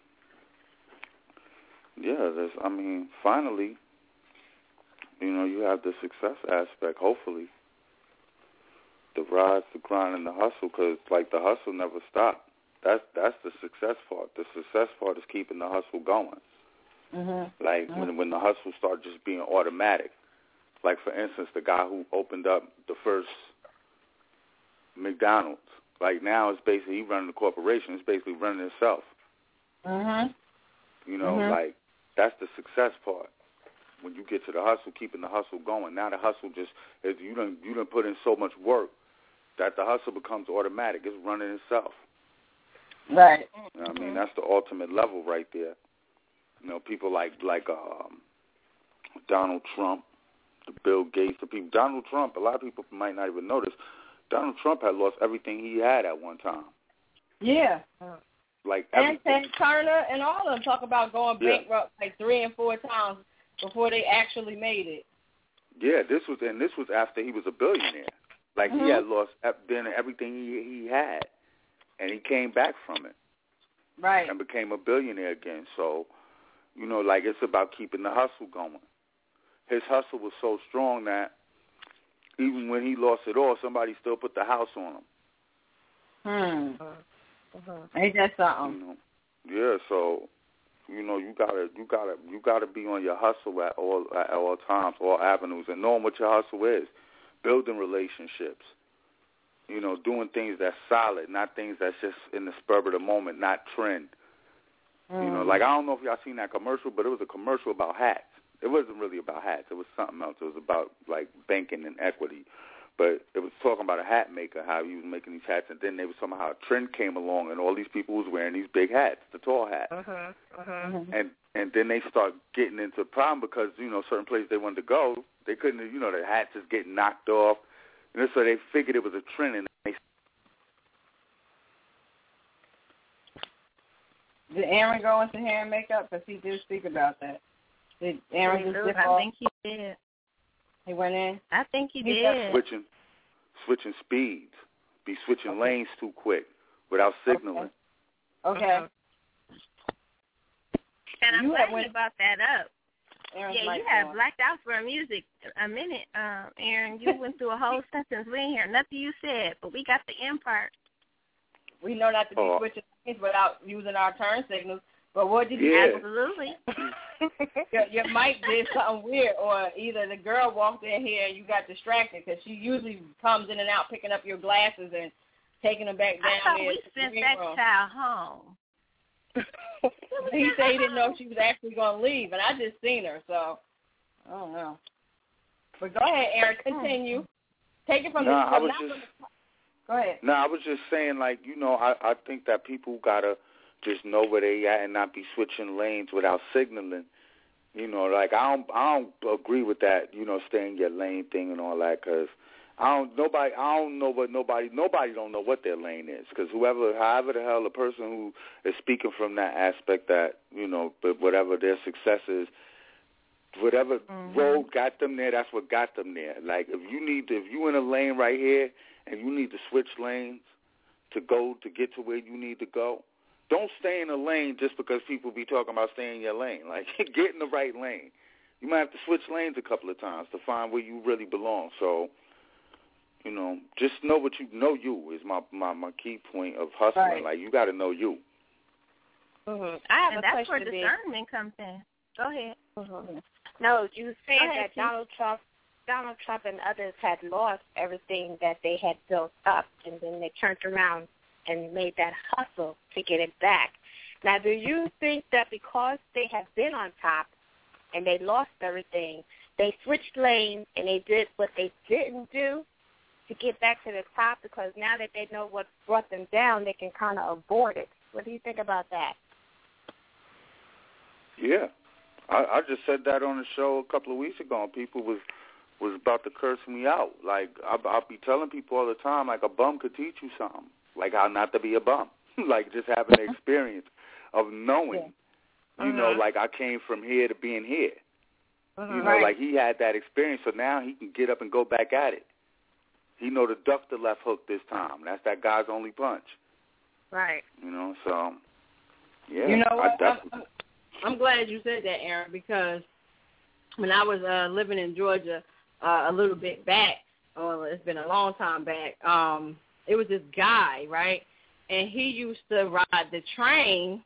yeah, there's, I mean, finally, you know, you have the success aspect, hopefully. The rise, the grind, and the hustle, because, like, the hustle never stopped. That's that's the success part. The success part is keeping the hustle going. Mm-hmm. Like, mm-hmm. when when the hustle started just being automatic. Like, for instance, the guy who opened up the first McDonald's. Like, now it's basically, he's running the corporation. It's basically running itself. Mm-hmm. You know, mm-hmm. like, that's the success part. When you get to the hustle, keeping the hustle going. Now the hustle just, is, you done, you done put in so much work that the hustle becomes automatic. It's running itself. Right. You know what I mean? That's the ultimate level right there. You know, people like, like um, Donald Trump, the Bill Gates, the people. Donald Trump, a lot of people might not even notice, Donald Trump had lost everything he had at one time. Yeah. Like and Ted Turner and all of them talk about going yeah. bankrupt like three and four times before they actually made it. Yeah, this was and this was after he was a billionaire. Like mm-hmm. he had lost then everything he he had, and he came back from it. Right. And became a billionaire again. So, you know, like it's about keeping the hustle going. His hustle was so strong that even when he lost it all, somebody still put the house on him. Hmm. Uh-huh. Ain't that something? You know? Yeah. So, you know, you gotta, you gotta, you gotta be on your hustle at all, at all times, all avenues, and knowing what your hustle is, building relationships. You know, doing things that's solid, not things that's just in the spur of the moment, not trend. Mm. You know, like I don't know if y'all seen that commercial, but it was a commercial about hats. It wasn't really about hats. It was something else. It was about, like, banking and equity. But it was talking about a hat maker, how he was making these hats, and then they was talking about how a trend came along, and all these people was wearing these big hats, the tall hats. Uh-huh, uh-huh. And and then they start getting into a problem because, you know, certain places they wanted to go, they couldn't, you know, the hats just getting knocked off. And so they figured it was a trend, and they Did Aaron go into hair and makeup? Because he did speak about that. Did Aaron just dip I off? think he did. He went in? I think he, he did. Switching, switching speeds. Be switching okay. lanes too quick without signaling. Okay. okay. And I'm you glad went, you brought that up. Aaron's yeah, you had blacked out for a music a minute, um, Aaron. You went through a whole sentence. We didn't hear nothing you said, but we got the end part. We know not to be oh. switching things without using our turn signals. But what did you yeah. Absolutely. your, your mic did something weird, or either the girl walked in here and you got distracted because she usually comes in and out picking up your glasses and taking them back down I thought there. we sent that room. child home. He said he didn't know if she was actually going to leave, and I just seen her, so I don't know. But go ahead, Aaron, continue. Take it from no, the I was just, Go ahead. No, I was just saying, like, you know, I, I think that people got to just know where they at and not be switching lanes without signaling. You know, like, I don't I don't agree with that, you know, stay in your lane thing and all that, because I don't, nobody, I don't know what nobody, nobody don't know what their lane is, because whoever, however the hell the person who is speaking from that aspect that, you know, but whatever their success is, whatever mm-hmm. road got them there, that's what got them there. Like, if you need to, if you in a lane right here and you need to switch lanes to go, to get to where you need to go, don't stay in a lane just because people be talking about staying in your lane. Like, get in the right lane. You might have to switch lanes a couple of times to find where you really belong. So, you know, just know what you know. You is my my, my key point of hustling. Right. Like, you got to know you. Mm-hmm. I have and a that's question. That's where discernment comes in. Go ahead. Mm-hmm. No, you were saying ahead, that Donald Trump, Donald Trump and others had lost everything that they had built up, and then they turned around and made that hustle to get it back. Now, do you think that because they have been on top and they lost everything, they switched lanes and they did what they didn't do to get back to the top, because now that they know what brought them down, they can kind of avoid it. What do you think about that? Yeah. I, I just said that on the show a couple of weeks ago, and people was was about to curse me out. Like, I, I'll be telling people all the time, like, a bum could teach you something, like how not to be a bum, like just having the experience of knowing, yeah. you uh-huh. know, like I came from here to being here. Uh-huh. You know, right. like he had that experience, so now he can get up and go back at it. He know to duck the left hook this time. That's that guy's only punch. Right. You know, so, yeah. You know what? I definitely... I'm glad you said that, Aaron, because when I was uh, living in Georgia uh, a little bit back, well, it's been a long time back, um, it was this guy, right? And he used to ride the train,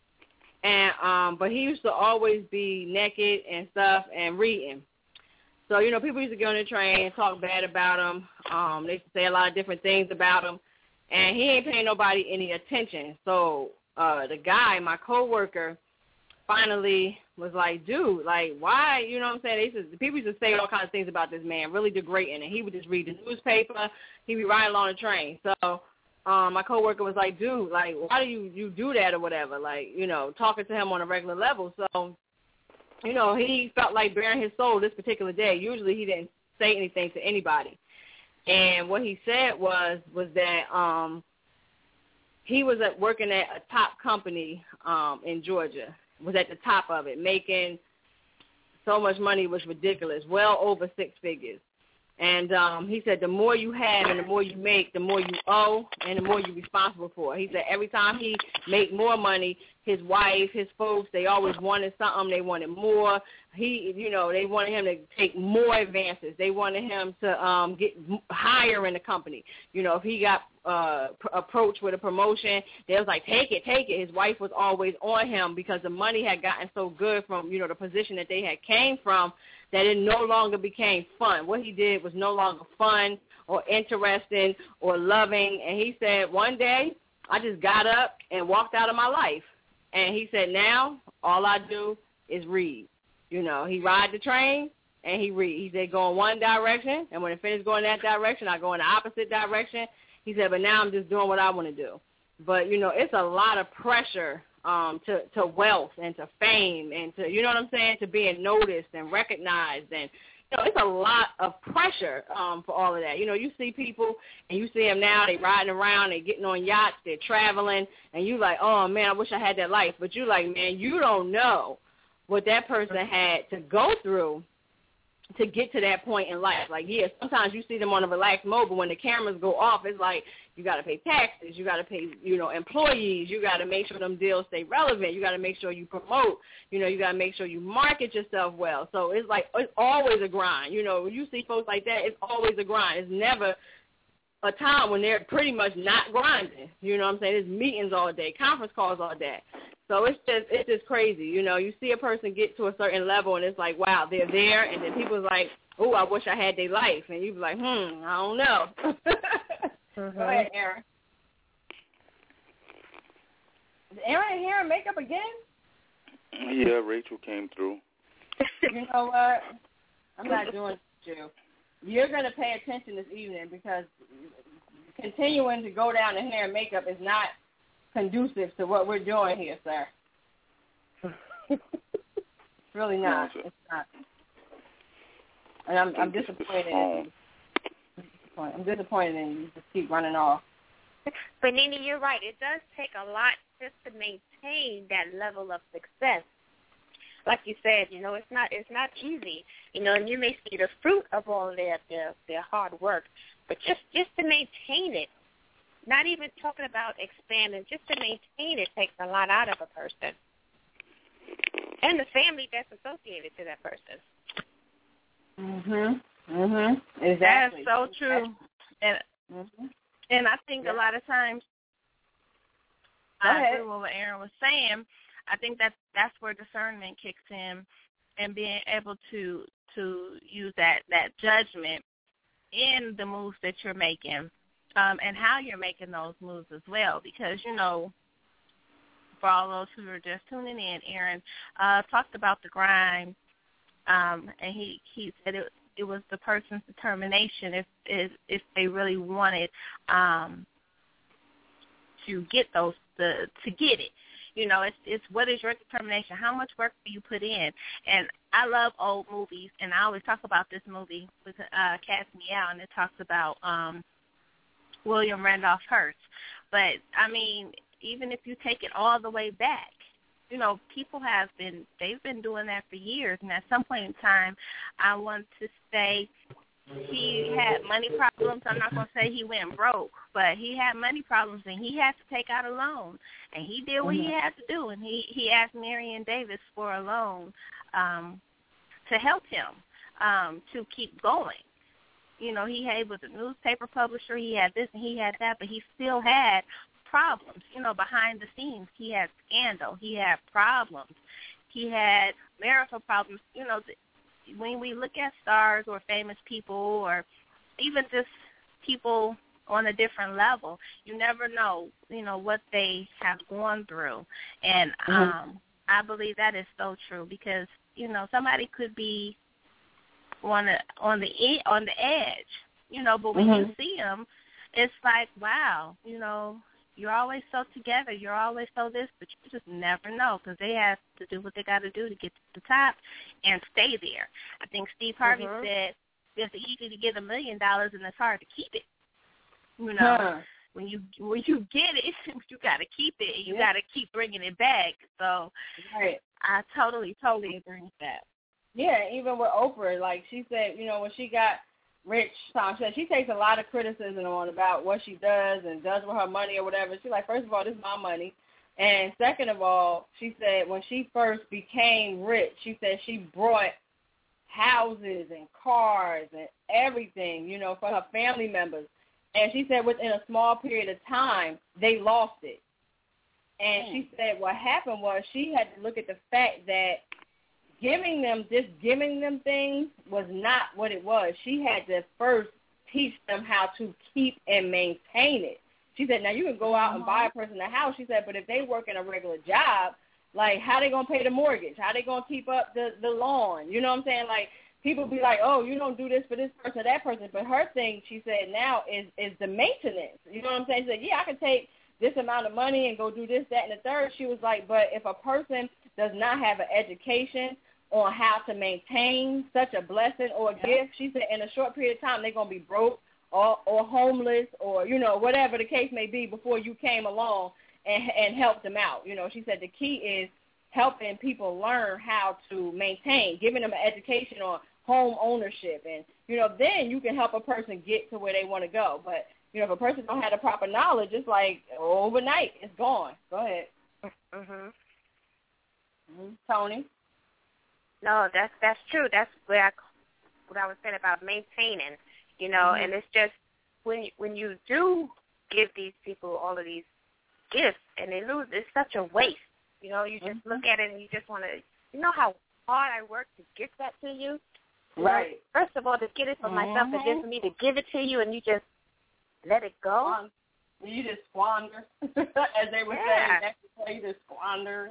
and um, but he used to always be naked and stuff and reading. So, you know, people used to get on the train and talk bad about him. Um, they used to say a lot of different things about him, and he ain't paying nobody any attention. So uh, the guy, my coworker, finally was like, dude, like, why, you know what I'm saying? They used to, people used to say all kinds of things about this man, really degrading, and he would just read the newspaper. He'd be riding along the train. So um, my coworker was like, dude, like, why do you, you do that or whatever? Like, you know, talking to him on a regular level. So, you know, he felt like bearing his soul this particular day. Usually he didn't say anything to anybody. And what he said was was that um, he was at, working at a top company um, in Georgia, was at the top of it, making so much money, it was ridiculous, well over six figures. And um, he said the more you have and the more you make, the more you owe and the more you're responsible for. He said every time he made more money, his wife, his folks, they always wanted something. They wanted more. He, you know, they wanted him to take more advances. They wanted him to um, get higher in the company. You know, if he got uh, pr- approached with a promotion, they was like, take it, take it. His wife was always on him because the money had gotten so good from, you know, the position that they had came from, that it no longer became fun. What he did was no longer fun or interesting or loving. And he said, one day I just got up and walked out of my life. And he said, now all I do is read. You know, he ride the train and he read. He said, go in one direction, and when it finished going that direction, I go in the opposite direction. He said, but now I'm just doing what I want to do. But, you know, it's a lot of pressure um, to, to wealth and to fame and to, you know what I'm saying, to being noticed and recognized. And, you know, it's a lot of pressure um, for all of that. You know, you see people and you see them now, they riding around, they getting on yachts, they're traveling, and you like, oh, man, I wish I had that life. But you like, man, you don't know what that person had to go through to get to that point in life. Like, yeah, sometimes you see them on a relaxed mode, but when the cameras go off, it's like you got to pay taxes, you got to pay, you know, employees, you got to make sure them deals stay relevant, you got to make sure you promote, you know, you got to make sure you market yourself well. So it's like, it's always a grind. You know, when you see folks like that, it's always a grind. It's never a time when they're pretty much not grinding. You know what I'm saying? It's meetings all day, conference calls all day. So it's just it's just crazy. You know, you see a person get to a certain level, and it's like, wow, they're there, and then people's like, oh, I wish I had their life. And you be like, hmm, I don't know. Mm-hmm. Go ahead, Aaron. Is Aaron here in makeup again? Yeah, Rachel came through. You know what? I'm not doing it, you. You're going to pay attention this evening because continuing to go down the hair and makeup is not conducive to what we're doing here, sir. It's really not. No, it's not. And I'm, I'm disappointed in you. I'm disappointed in you. You just keep running off. But Nina, you're right. It does take a lot just to maintain that level of success. Like you said, you know, it's not it's not easy. You know, and you may see the fruit of all their their, their hard work, but just, just to maintain it. Not even talking about expanding, just to maintain it takes a lot out of a person. And the family that's associated to that person. Mhm. Mhm. Exactly. That's so true. And mm-hmm. and I think yeah. a lot of times Go I ahead. agree with what Aaron was saying. I think that that's where discernment kicks in, and being able to to use that, that judgment in the moves that you're making. Um, and how you're making those moves as well, because, you know, for all those who are just tuning in, Aaron uh, talked about the grind, um, and he, he said it, it was the person's determination if if, if they really wanted um, to get those the to get it. You know, it's it's what is your determination? How much work do you put in? And I love old movies, and I always talk about this movie with uh, Cast Me Out, and it talks about um, William Randolph Hearst. But, I mean, even if you take it all the way back, you know, people have been, they've been doing that for years, and at some point in time, I want to say he had money problems. I'm not going to say he went broke, but he had money problems, and he had to take out a loan. And he did what mm-hmm. he had to do, and he, he asked Marion Davis for a loan um, to help him um, to keep going. You know, he had, was a newspaper publisher. He had this and he had that, but he still had problems, you know, behind the scenes. He had scandal. He had problems. He had marital problems. You know, when we look at stars or famous people or even just people on a different level, you never know, you know, what they have gone through. And um, mm-hmm. I believe that is so true because, you know, somebody could be on the on the on the edge, you know, but when mm-hmm. you see them, it's like, wow, you know, you're always so together, you're always so this, but you just never know because they have to do what they got to do to get to the top and stay there. I think Steve Harvey mm-hmm. said it's easy to get a million dollars and it's hard to keep it. You know, huh. when you when you get it, you got to keep it and you yeah. got to keep bringing it back. So right. I totally, totally agree with that. Yeah, even with Oprah, like she said, you know, when she got rich, Tom said she takes a lot of criticism on about what she does and does with her money or whatever. She's like, first of all, this is my money. And second of all, she said when she first became rich, she said she brought houses and cars and everything, you know, for her family members. And she said within a small period of time, they lost it. And she said what happened was she had to look at the fact that giving them, just giving them things was not what it was. She had to first teach them how to keep and maintain it. She said, now you can go out and buy a person a house. She said, but if they work in a regular job, like how they going to pay the mortgage? How they going to keep up the, the lawn? You know what I'm saying? Like people be like, oh, you don't do this for this person or that person. But her thing, she said, now is, is the maintenance. You know what I'm saying? She said, yeah, I can take this amount of money and go do this, that, and the third. She was like, but if a person does not have an education on how to maintain such a blessing or a gift, she said in a short period of time they're going to be broke or, or homeless or, you know, whatever the case may be before you came along and, and helped them out. You know, she said the key is helping people learn how to maintain, giving them an education on home ownership. And, you know, then you can help a person get to where they want to go. But, you know, if a person don't have the proper knowledge, it's like overnight it's gone. Go ahead. Mm-hmm. Mm-hmm. Tony? No, that's that's true. That's what I what I was saying about maintaining, you know. Mm-hmm. And it's just when when you do give these people all of these gifts and they lose, it's such a waste. You know, you just mm-hmm. look at it and you just want to, you know, how hard I work to get that to you. you right. Know, first of all, to get it for mm-hmm. myself, and then for me to give it to you, and you just let it go. Um, you just squander, as they would yeah. say. You just squander.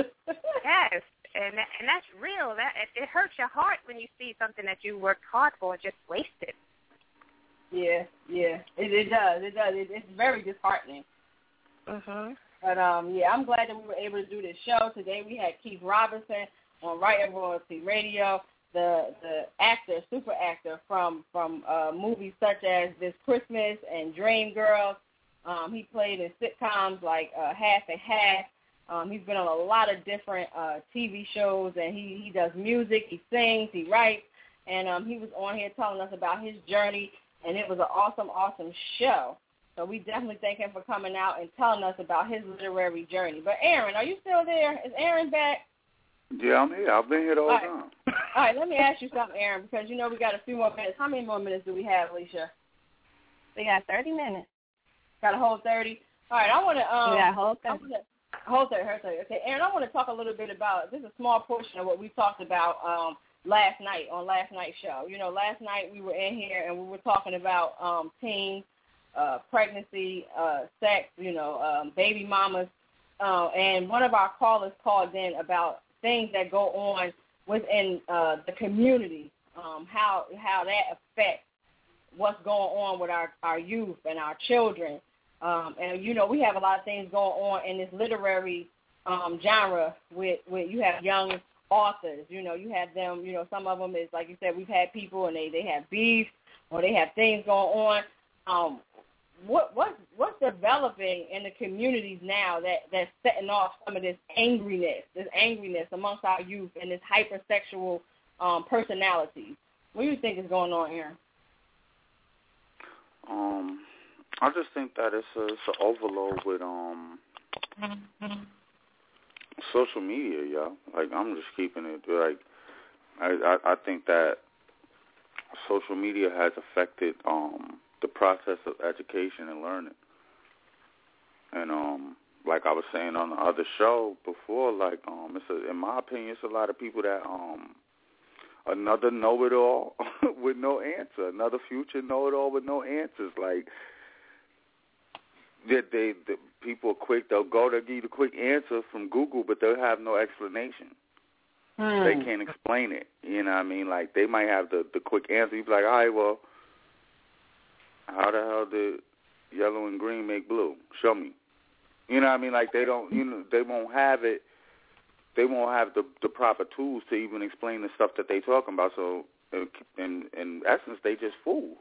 Yes. And that, and that's real. That it, it hurts your heart when you see something that you worked hard for just wasted. Yeah, yeah, it, it does. It does. It, it's very disheartening. Mhm. But um, yeah, I'm glad that we were able to do this show today. We had Keith Robinson on Right and Royalty Radio, the the actor, super actor from from uh, movies such as This Christmas and Dreamgirls. Um, he played in sitcoms like uh, Half and Half. Um, he's been on a lot of different uh, T V shows, and he, he does music, he sings, he writes, and um, he was on here telling us about his journey, and it was an awesome, awesome show. So we definitely thank him for coming out and telling us about his literary journey. But, Aaron, are you still there? Is Aaron back? Yeah, I'm here. I've been here the whole All right. time. All right, let me ask you something, Aaron, because, you know, we got a few more minutes. How many more minutes do we have, Alicia? We got thirty minutes. Got a whole thirty? All right, I want to... Um, we got a whole thirty. Hold on, hold on. Okay, Aaron, I want to talk a little bit about, this is a small portion of what we talked about um, last night on last night's show. You know, last night we were in here and we were talking about um, teens, uh, pregnancy, uh, sex, you know, um, baby mamas, uh, and one of our callers called in about things that go on within uh, the community um, how how that affects what's going on with our, our youth and our children. Um, and, you know, we have a lot of things going on in this literary um, genre with, with you have young authors. You know, you have them, you know, some of them is, like you said, we've had people and they, they have beef or they have things going on. Um, what what what's developing in the communities now that, that's setting off some of this angriness, this angriness amongst our youth and this hypersexual um, personalities? What do you think is going on here? Um, I just think that it's a, it's an overload with um social media, y'all. Like, I'm just keeping it, like, I, I, I think that social media has affected um the process of education and learning. And um, like I was saying on the other show before, like um, it's a, in my opinion, it's a lot of people that um, another know-it-all with no answer, another future know-it-all with no answers. Like they, they, the people are quick; they'll go, they'll give you the quick answer from Google, but they'll have no explanation. Hmm. They can't explain it. You know what I mean? Like they might have the the quick answer. You be like, all right, well, how the hell did yellow and green make blue? Show me. You know what I mean? Like they don't, you know, they won't have it. They won't have the the proper tools to even explain the stuff that they talking about. So, in in essence, they just fools.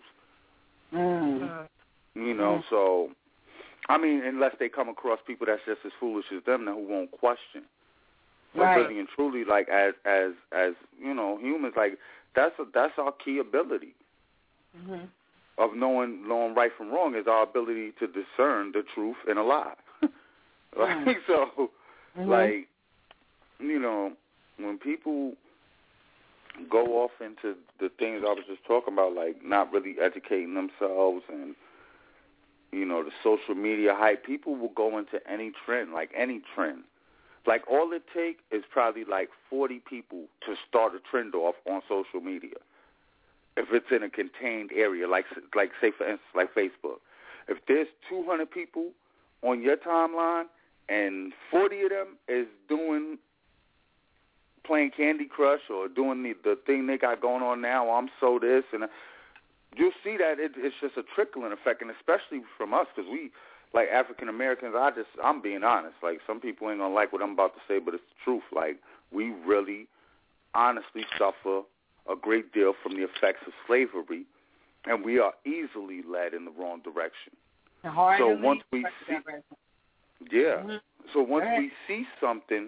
Mm. You know, mm. so I mean, unless they come across people that's just as foolish as them, who won't question. But right. really and truly, like as as as you know, humans, like that's a, that's our key ability. Mm-hmm. Of knowing knowing right from wrong is our ability to discern the truth and a lie. Like, mm. So, mm-hmm. like, you know, when people go off into the things I was just talking about, like not really educating themselves and, you know, the social media hype, people will go into any trend, like any trend. Like all it takes is probably like forty people to start a trend off on social media. If it's in a contained area, like like say for instance, like Facebook, if there's two hundred people on your timeline and forty of them is doing playing Candy Crush or doing the the thing they got going on now, I'm so this, and you'll see that it, it's just a trickling effect, and especially from us because we, like African Americans, I just I'm being honest. Like some people ain't gonna like what I'm about to say, but it's the truth. Like we really, honestly suffer a great deal from the effects of slavery, and we are easily led in the wrong direction. So once we see, yeah, mm-hmm. so once we see something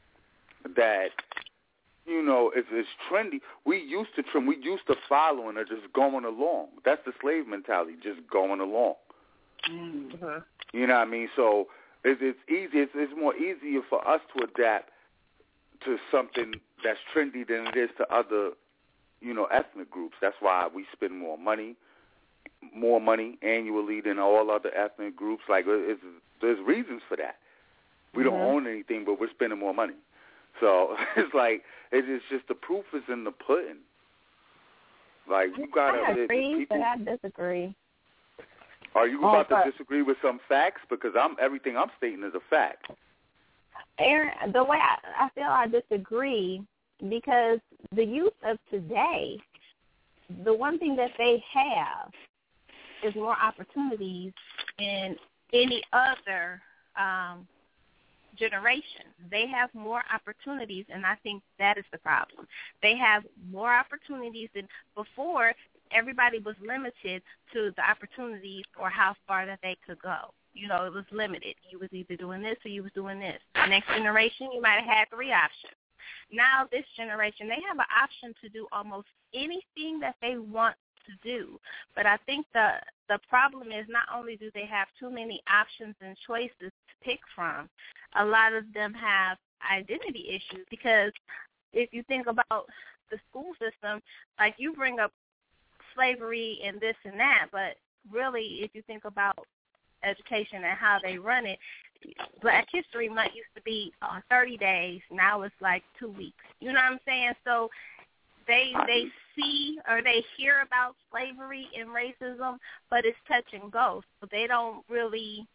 that, you know, is, is trendy, we used to trend, we used to following or just going along. That's the slave mentality, just going along. Mm-hmm. You know what I mean? So it's, it's easy. It's, it's more easier for us to adapt to something that's trendy than it is to other, you know, ethnic groups. That's why we spend more money, more money annually than all other ethnic groups. Like, it's, there's reasons for that. We mm-hmm. don't own anything, but we're spending more money. So it's like, it's just the proof is in the pudding. Like, you gotta. I agree, people, but I disagree. Are you about oh, to disagree with some facts? Because I'm everything I'm stating is a fact. Aaron, the way I, I feel I disagree. Because the youth of today, the one thing that they have is more opportunities than any other um, generation. They have more opportunities, and I think that is the problem. They have more opportunities than before. Everybody was limited to the opportunities or how far that they could go. You know, it was limited. You was either doing this or you was doing this. The next generation, you might have had three options. Now this generation, they have an option to do almost anything that they want to do. But I think the the problem is not only do they have too many options and choices to pick from, a lot of them have identity issues because if you think about the school system, like you bring up slavery and this and that, but really if you think about education and how they run it, Black History Month used to be uh, thirty days. Now it's like two weeks. You know what I'm saying? So they they see or they hear about slavery and racism, but it's touch and go. So they don't really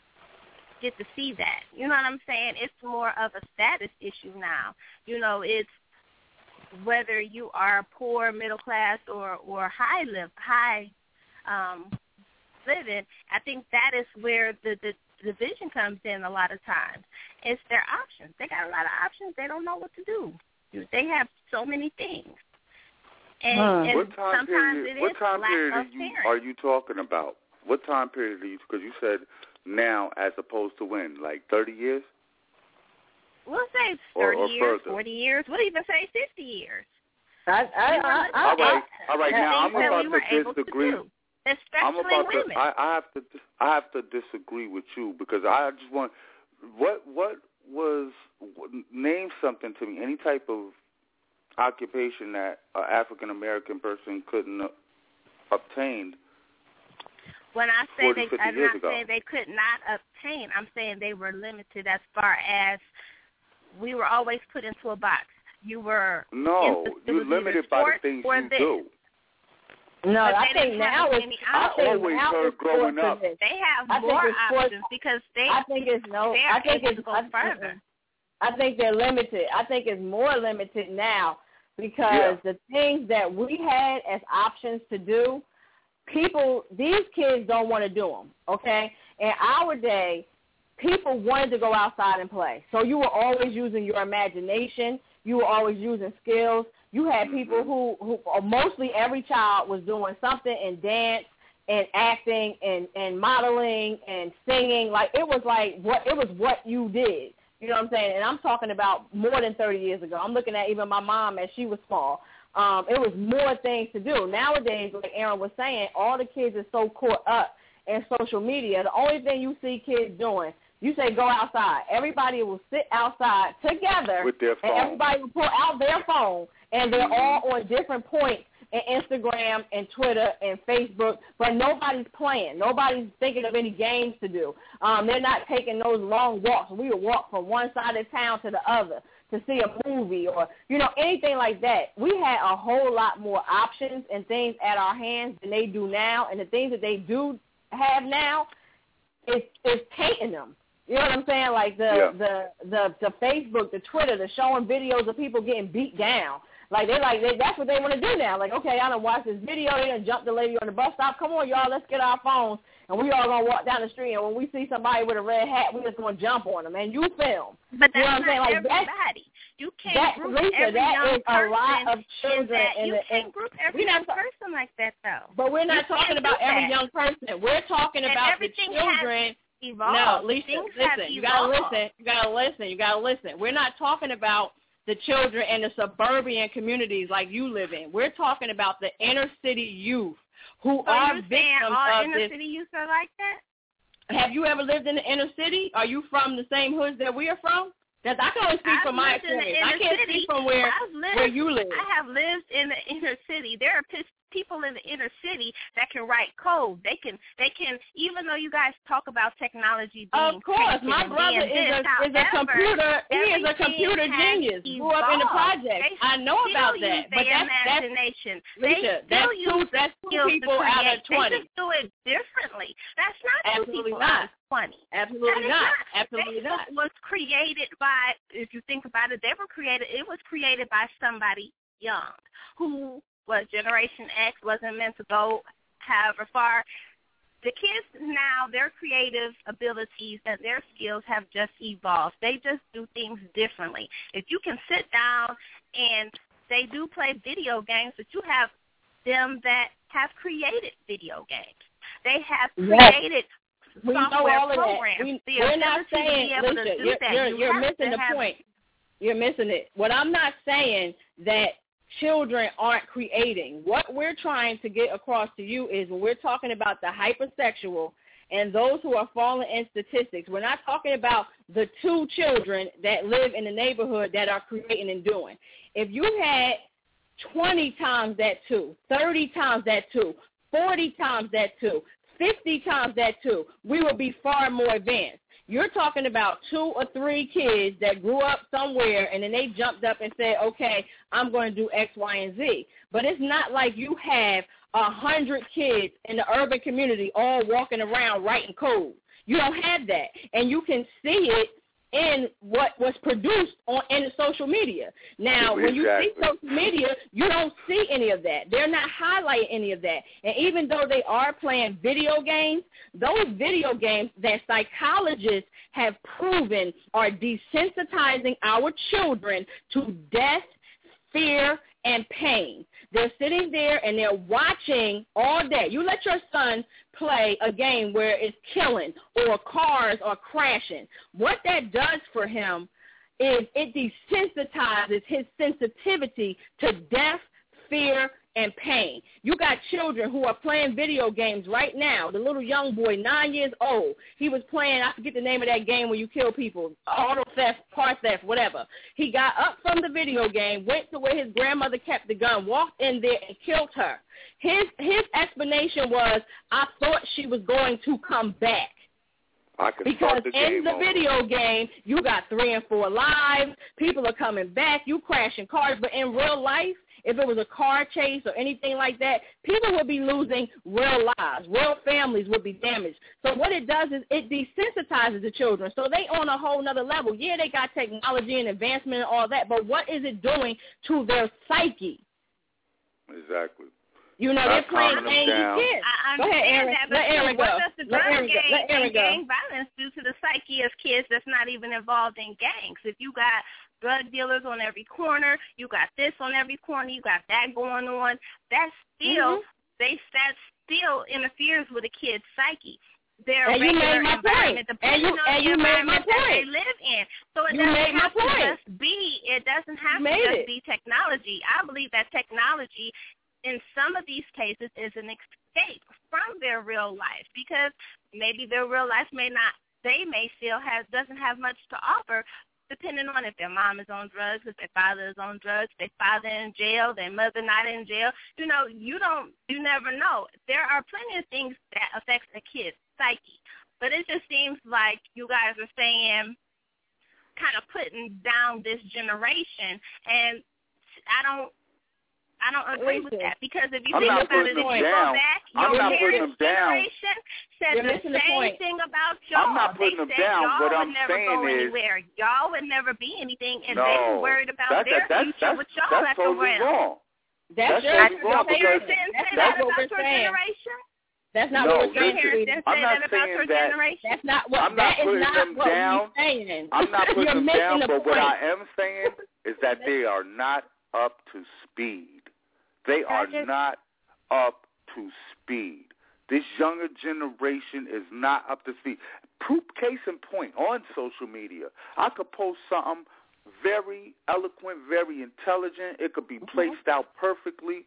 get to see that. You know what I'm saying? It's more of a status issue now. You know, it's whether you are poor, middle class, or or high live high um, living, I think that is where the, the division comes in a lot of times. It's their options. They got a lot of options. They don't know what to do. They have so many things. And, huh. and what time sometimes period, it what is time lack period of are you, parents. are you talking about? What time period are you, because you said now as opposed to when, like thirty years? We'll say or, thirty or years, further. forty years. We'll even say fifty years. I, I, I, I, all right, all right. Now I'm about we to disagree. To do, especially I'm about women. to. I, I have to. I have to disagree with you because I just want. What what was name something to me? Any type of occupation that an African American person couldn't uh, obtain. When I say forty, they, I'm not ago. saying they could not obtain. I'm saying they were limited as far as we were always put into a box. You were no, in, you're limited by the things you this. do. No, but I think now it's. I always heard growing up. They have I more think options sports, because they. I think it's no. I think able it's to go I, further. I think they're limited. I think it's more limited now because yeah. the things that we had as options to do, people, these kids don't want to do them. Okay, in our day, people wanted to go outside and play, so you were always using your imagination. You were always using skills. You had people who, who or mostly every child was doing something in dance and acting and, and modeling and singing. Like it was like what it was what you did. You know what I'm saying? And I'm talking about more than thirty years ago. I'm looking at even my mom as she was small. Um, it was more things to do. Nowadays, like Aaron was saying, all the kids are so caught up in social media. The only thing you see kids doing, you say go outside. Everybody will sit outside together, with their phone. And everybody will pull out their phone, and they're mm-hmm. all on different points in Instagram and Twitter and Facebook, but nobody's playing. Nobody's thinking of any games to do. Um, they're not taking those long walks. We would walk from one side of town to the other to see a movie or, you know, anything like that. We had a whole lot more options and things at our hands than they do now, and the things that they do have now, it's, it's tainting them. You know what I'm saying? Like the, yeah. the, the, the Facebook, the Twitter, the showing videos of people getting beat down. Like, they like they, that's what they want to do now. Like, okay, I done watched this video. They done jumped the lady on the bus stop. Come on, y'all, let's get our phones. And we all going to walk down the street. And when we see somebody with a red hat, we just going to jump on them. And you film. But that's you know what I'm saying? not Like, everybody. You can't that, group Lisa, every that young is a lot of children. that. In you the, can't in, group every not, young person like that, though. But we're not you talking about every that. young person. We're talking and about the children. Evolved. No, Lisa, Things listen. You gotta listen. You gotta listen. You gotta listen. We're not talking about the children in the suburban communities like you live in. We're talking about the inner city youth who so are you're victims all of inner this. City youth are like that? Have you ever lived in the inner city? Are you from the same hoods that we are from? Because I can only speak I've from my lived in the experience. I inner can't city. speak from where lived, where you live. I have lived in the inner city. There are p- people in the inner city that can write code. They can, they can. Even though you guys talk about technology being, of course, my brother is a is a computer. He is a computer genius. Grew up in the project. I know about that. But that's imagination. That's, Lisa, that's two. That's two people out of twenty. They just do it differently. That's not two Absolutely people not. out of twenty. Absolutely not. not. Absolutely Facebook not. was created by, if you think about it, they were created, it was created by somebody young who was Generation X, wasn't meant to go however far. The kids now, their creative abilities and their skills have just evolved. They just do things differently. If you can sit down and they do play video games, but you have them that have created video games. They have created yes. we software know all of programs. that. We, the we're not saying, Lisa, you're, you're, you you're missing the have, point. You're missing it. What I'm not saying that children aren't creating. What we're trying to get across to you is when we're talking about the hypersexual and those who are falling in statistics, we're not talking about the two children that live in the neighborhood that are creating and doing. If you had twenty times that two, thirty times that two, forty times that two, fifty times that two, we would be far more advanced. You're talking about two or three kids that grew up somewhere and then they jumped up and said, okay, I'm going to do X, Y, and Z. But it's not like you have a hundred kids in the urban community all walking around writing code. You don't have that. And you can see it in what was produced on in the social media. Now, when you Exactly. see social media, you don't see any of that. They're not highlighting any of that. And even though they are playing video games, those video games that psychologists have proven are desensitizing our children to death, fear, and pain. They're sitting there and they're watching all day. You let your son play a game where it's killing or cars are crashing. What that does for him is it desensitizes his sensitivity to death, fear, and pain. You got children who are playing video games right now. The little young boy, nine years old, he was playing, I forget the name of that game where you kill people, auto theft, car theft, whatever. He got up from the video game, went to where his grandmother kept the gun, walked in there and killed her. His his explanation was, I thought she was going to come back. I can Because start the game in the over. video game, you got three and four lives, people are coming back, you crashing cars, but in real life, if it was a car chase or anything like that, people would be losing real lives. Real families would be damaged. So what it does is it desensitizes the children. So they on a whole nother level. Yeah, they got technology and advancement and all that, but what is it doing to their psyche? Exactly. You know, Not they're playing calming them angry down. kids. I Go ahead, understand Aaron. that, but Let Aaron what go. does the Let drug Aaron go. gang Let Aaron and go. gang violence do to the psyche of kids that's not even involved in gangs? If you got drug dealers on every corner, you got this on every corner, you got that going on, that still Mm-hmm. they that still interferes with a kid's psyche. Their And you regular made my environment, point. depending And you- on and the you made my environment that they point. live in. So it You doesn't made my have to point. just be it doesn't have You to made just it. be technology. I believe that technology in some of these cases is an escape from their real life, because maybe their real life may not, they may feel has doesn't have much to offer, depending on if their mom is on drugs, if their father is on drugs, their father in jail, their mother not in jail. You know, you don't, you never know. There are plenty of things that affects a kid's psyche, but it just seems like you guys are saying, kind of putting down this generation, and I don't. I don't agree with that, because if you I'm think not about it, putting if them you down. go back, I'm your not putting parents' them down. generation said You're the missing the same point. thing about y'all. I'm not putting they them said down. Y'all What would I'm never saying go is- anywhere. Y'all would never be anything, and No. they were worried about That- their that- that's, future that's, with y'all that's at totally around. wrong. That's, That's your, totally wrong Your because parents didn't say that's that not what about we're your saying. generation. That's not No, what we're Your saying. listen, parents didn't I'm say not that about saying your that- generation. That's not what. I'm not that is putting not them what down. we're saying. I'm not putting You're them missing down, the but point. what I am saying is that they are not up to speed. They are just- not up to speed. This younger generation is not up to speed. Proof, case in point, on social media, I could post something very eloquent, very intelligent. It could be placed out perfectly.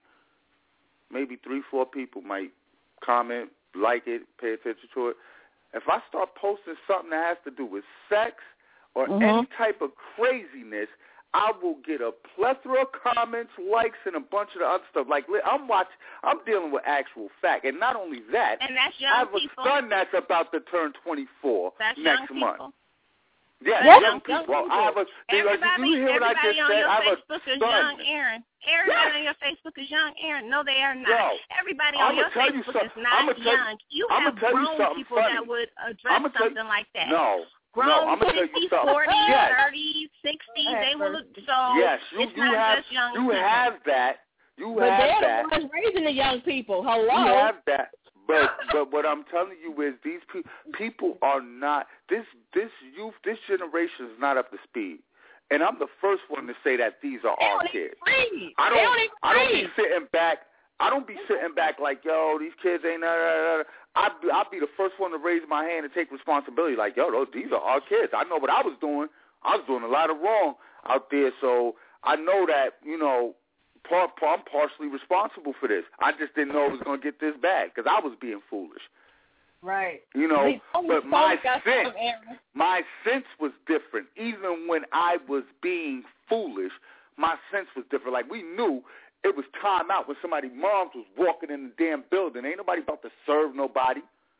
Maybe three, four people might comment, like it, pay attention to it. If I start posting something that has to do with sex or Mhm. any type of craziness, I will get a plethora of comments, likes, and a bunch of the other stuff. Like, li- I'm watching, I'm dealing with actual fact. And not only that, And that's I young have a people. son that's about to turn twenty-four That's next young month. people. Yes, That's young young people. people. I have a, do you, Everybody, do you hear what I everybody just on said? your I have Facebook a is son. young Aaron. Everybody Yes. on your Facebook is young Aaron. No, they are not. No. Everybody I'ma on your tell you Facebook some- is not I'ma tell you- young. You I'ma have tell you grown something people funny. that would address I'ma tell you- something like that. No. Grown no, I'm going to tell you fifties, something. forties, Yes. thirties, sixties, they will. So Yes, you, it's you not have just young you people. have that. You But have they're that. the ones raising the young people. Hello. You have that. But but what I'm telling you is these people people are not this this youth this generation is not up to speed. And I'm the first one to say that these are They our don't even kids. read. I They don't don't even I don't be read. sitting back I don't be sitting back like, yo, these kids ain't nah, nah, nah. I'd be, I'd be the first one to raise my hand and take responsibility. Like, yo, those, these are our kids. I know what I was doing. I was doing a lot of wrong out there, so I know that, you know, part, part, I'm partially responsible for this. I just didn't know it was going to get this bad because I was being foolish. Right. You know, They told me but my Paul got sense, some, Aaron. my sense was different. Even when I was being foolish, my sense was different. Like, we knew it was time out when somebody's moms was walking in the damn building. Ain't nobody about to serve nobody.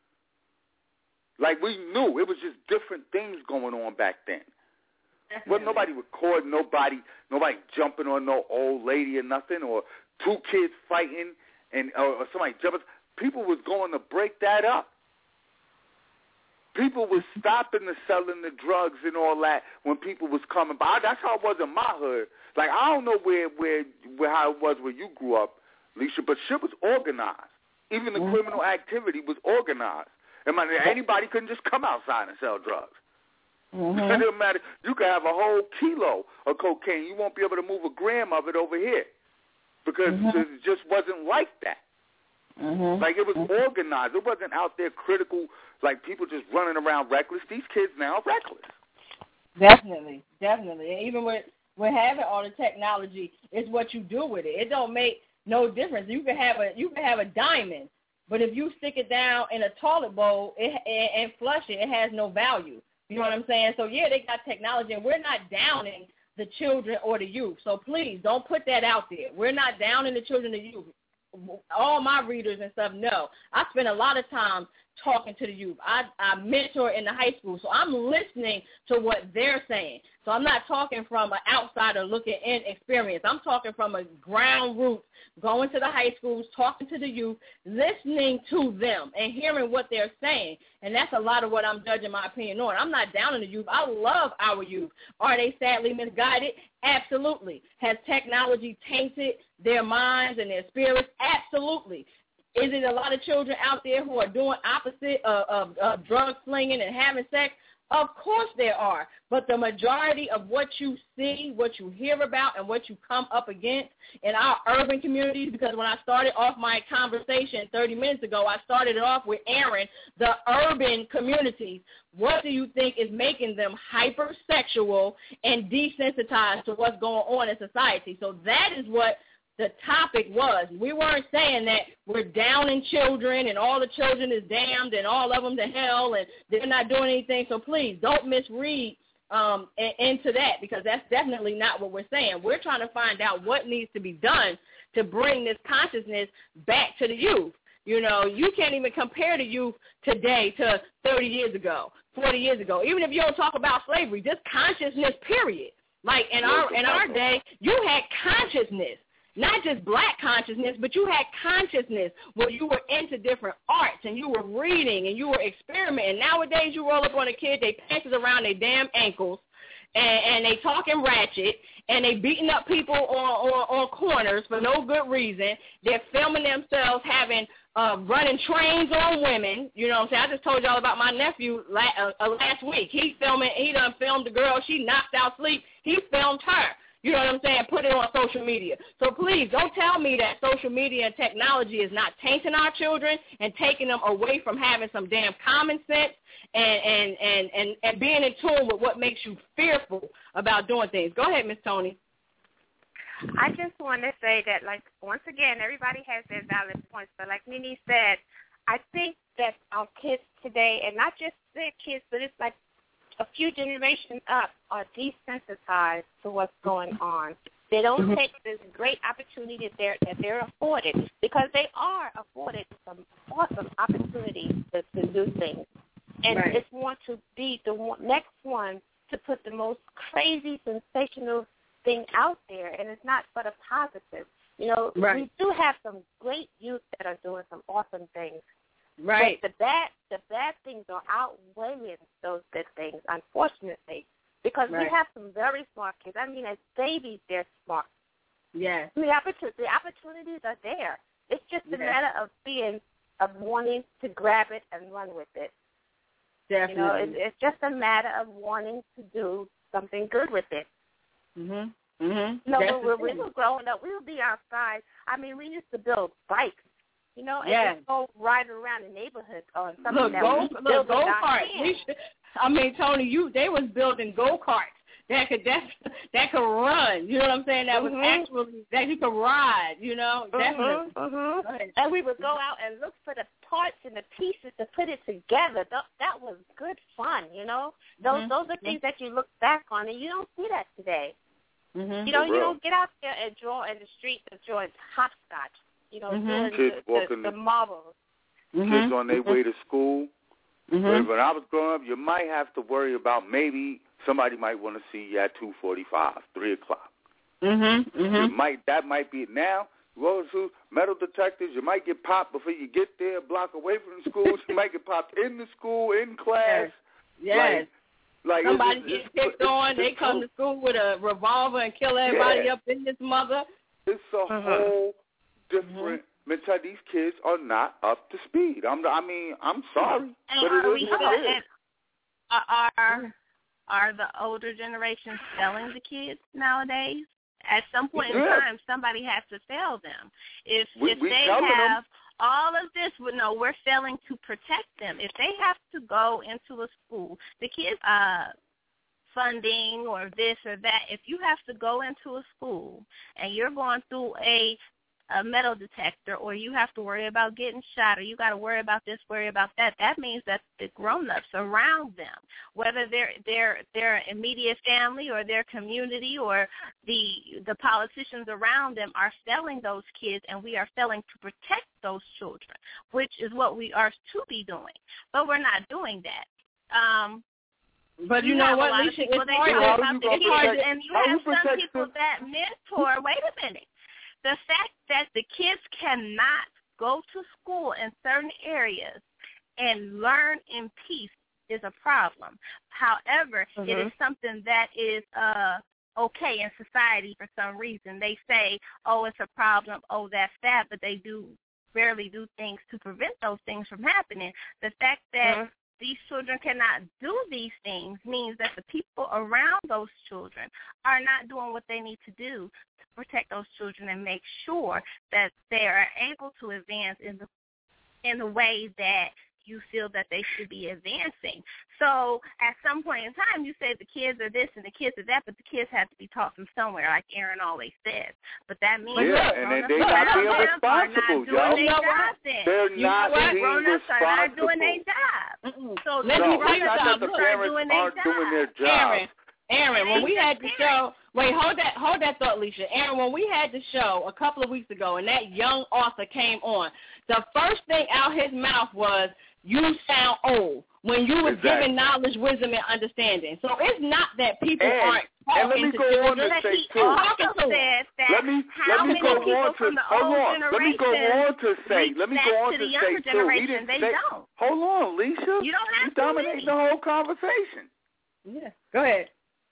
Like, we knew. It was just different things going on back then. Wasn't nobody recording nobody, nobody jumping on no old lady or nothing, or two kids fighting and or, or somebody jumping. People was going to break that up. People was stopping the selling the drugs and all that when people was coming by. That's how it was in my hood. Like, I don't know where, where, where how it was where you grew up, Alicia, but shit was organized. Even the mm-hmm. criminal activity was organized. I mean, anybody couldn't just come outside and sell drugs. Mm-hmm. It doesn't matter. You could have a whole kilo of cocaine. You won't be able to move a gram of it over here because mm-hmm. it just wasn't like that. Mm-hmm. Like, it was mm-hmm. organized. It wasn't out there critical, like people just running around reckless. These kids now are reckless. Definitely, definitely. And even with, with having all the technology, it's what you do with it. It don't make no difference. You can have a you can have a diamond, but if you stick it down in a toilet bowl it, and, and flush it, it has no value. You know what I'm saying? So, yeah, they got technology, and we're not downing the children or the youth. So, please, don't put that out there. We're not downing the children or the youth. All my readers and stuff know. I spend a lot of time talking to the youth. I, I mentor in the high school, so I'm listening to what they're saying. So I'm not talking from an outsider looking in experience. I'm talking from a ground root, going to the high schools, talking to the youth, listening to them and hearing what they're saying. And that's a lot of what I'm judging my opinion on. I'm not down on the youth. I love our youth. Are they sadly misguided? Absolutely. Has technology tainted their minds and their spirits? Absolutely. Is it a lot of children out there who are doing opposite of, of, of drug slinging and having sex? Of course there are. But the majority of what you see, what you hear about, and what you come up against in our urban communities, because when I started off my conversation thirty minutes ago, I started it off with Aaron, the urban communities. What do you think is making them hypersexual and desensitized to what's going on in society? So that is what the topic was. We weren't saying that we're downing children and all the children is damned and all of them to hell and they're not doing anything. So please don't misread um, into that, because that's definitely not what we're saying. We're trying to find out what needs to be done to bring this consciousness back to the youth. You know, you can't even compare the youth today to thirty years ago, forty years ago. Even if you don't talk about slavery, just consciousness, period. Like in our in our day, you had consciousness. Not just black consciousness, but you had consciousness where you were into different arts and you were reading and you were experimenting. Nowadays, you roll up on a kid, they pants around their damn ankles, and, and they talking ratchet, and they beating up people on, on, on corners for no good reason. They're filming themselves having uh, running trains on women. You know what I'm saying? I just told y'all about my nephew la- uh, last week. He filming. He done filmed the girl. She knocked out sleep. He filmed her. You know what I'm saying? Put it on social media. So please don't tell me that social media and technology is not tainting our children and taking them away from having some damn common sense and, and, and, and, and being in tune with what makes you fearful about doing things. Go ahead, Miss Tony. I just want to say that, like, once again, everybody has their valid points. But like Nene said, I think that our kids today, and not just their kids, but it's like a few generations up, are desensitized to what's going on. They don't mm-hmm. take this great opportunity that they're, that they're afforded, because they are afforded some awesome opportunities to, to do things. And right. just want to be the one, next one to put the most crazy, sensational thing out there, and it's not but a positive. You know, right. we do have some great youth that are doing some awesome things. Right. But the bad, the bad things are outweighing those good things, unfortunately, because right. we have some very smart kids. I mean, as babies, they're smart. Yes. The opportunities, the opportunities are there. It's just a yes. matter of being, of wanting to grab it and run with it. Definitely. You know, it, it's just a matter of wanting to do something good with it. Mhm. Mhm. No, when, when we were growing up, we would be outside. I mean, we used to build bikes. You know, and yeah. just go riding around the neighborhood or something look, that go, we look, built go-karts. We should, I mean, Tony, you they was building go-karts that could that, that could run. You know what I'm saying? That mm-hmm. was actually that you could ride. You know, mm-hmm. definitely. Mm-hmm. And we would go out and look for the parts and the pieces to put it together. That, that was good fun. You know, those mm-hmm. those are things that you look back on, and you don't see that today. Mm-hmm. You know, you don't get out there and draw in the street and drawing hopscotch. You know, mm-hmm. doing kids the, walking the, the marbles. Kids mm-hmm. on their way to school. Mm-hmm. When I was growing up, you might have to worry about maybe somebody might want to see you at two forty-five, three o'clock. Mm-hmm. Mm-hmm. You might that might be it now. Well, so metal detectors, you might get popped before you get there, a block away from the schools. You might get popped in the school, in class. Yes. Like, like somebody it's, gets it's, picked it's, on, it's, they it's come true. to school with a revolver and kill everybody yeah. up in this mother. It's a uh-huh. whole different mm-hmm. mentality. These kids are not up to speed. I'm, I mean, I'm sorry, and but are it we is what it is. Are, are, are the older generations selling the kids nowadays? At some point yeah. in time, somebody has to sell them. If we, if we they have them. all of this, no, we're failing to protect them. If they have to go into a school, the kids uh, funding or this or that, if you have to go into a school and you're going through a a metal detector, or you have to worry about getting shot, or you got to worry about this, worry about that, that means that the grown-ups around them, whether they're their their immediate family or their community or the the politicians around them, are failing those kids, and we are failing to protect those children, which is what we are to be doing. But we're not doing that. Um, But you, you know have what, a lot Lisa, of people, it's they hard talk to, about the kids, and you have some people that mentor. Wait a minute. The fact that the kids cannot go to school in certain areas and learn in peace is a problem. However, mm-hmm. it is something that is uh, okay in society for some reason. They say, oh, it's a problem, oh, that's that, but they do barely do things to prevent those things from happening. The fact that mm-hmm. these children cannot do these things means that the people around those children are not doing what they need to do to protect those children and make sure that they are able to advance in the in the way that you feel that they should be advancing. So at some point in time, you say the kids are this and the kids are that, but the kids have to be taught from somewhere, like Aaron always says. But that means yeah, that and then they're not being responsible, yo. They're not being grown-ups responsible. are not doing their job. Mm-mm. So Let no, me it's not that the parents doing aren't their doing their job. Aaron, Aaron, when we had the show, wait, hold that, hold that thought, Alicia. Aaron, when we had the show a couple of weeks ago, and that young author came on, the first thing out his mouth was, "You sound old," when you were exactly. giving knowledge, wisdom, and understanding. So it's not that people and, aren't talking and let me to go children. on to say he too. also said that let me how let me many go people on to from the hold old on. Let me go on to say. Let me go on to to the say younger too. generation. He didn't They say. don't. Hold on, Lisa. You don't have you dominating to. the whole conversation. Yeah. Go ahead.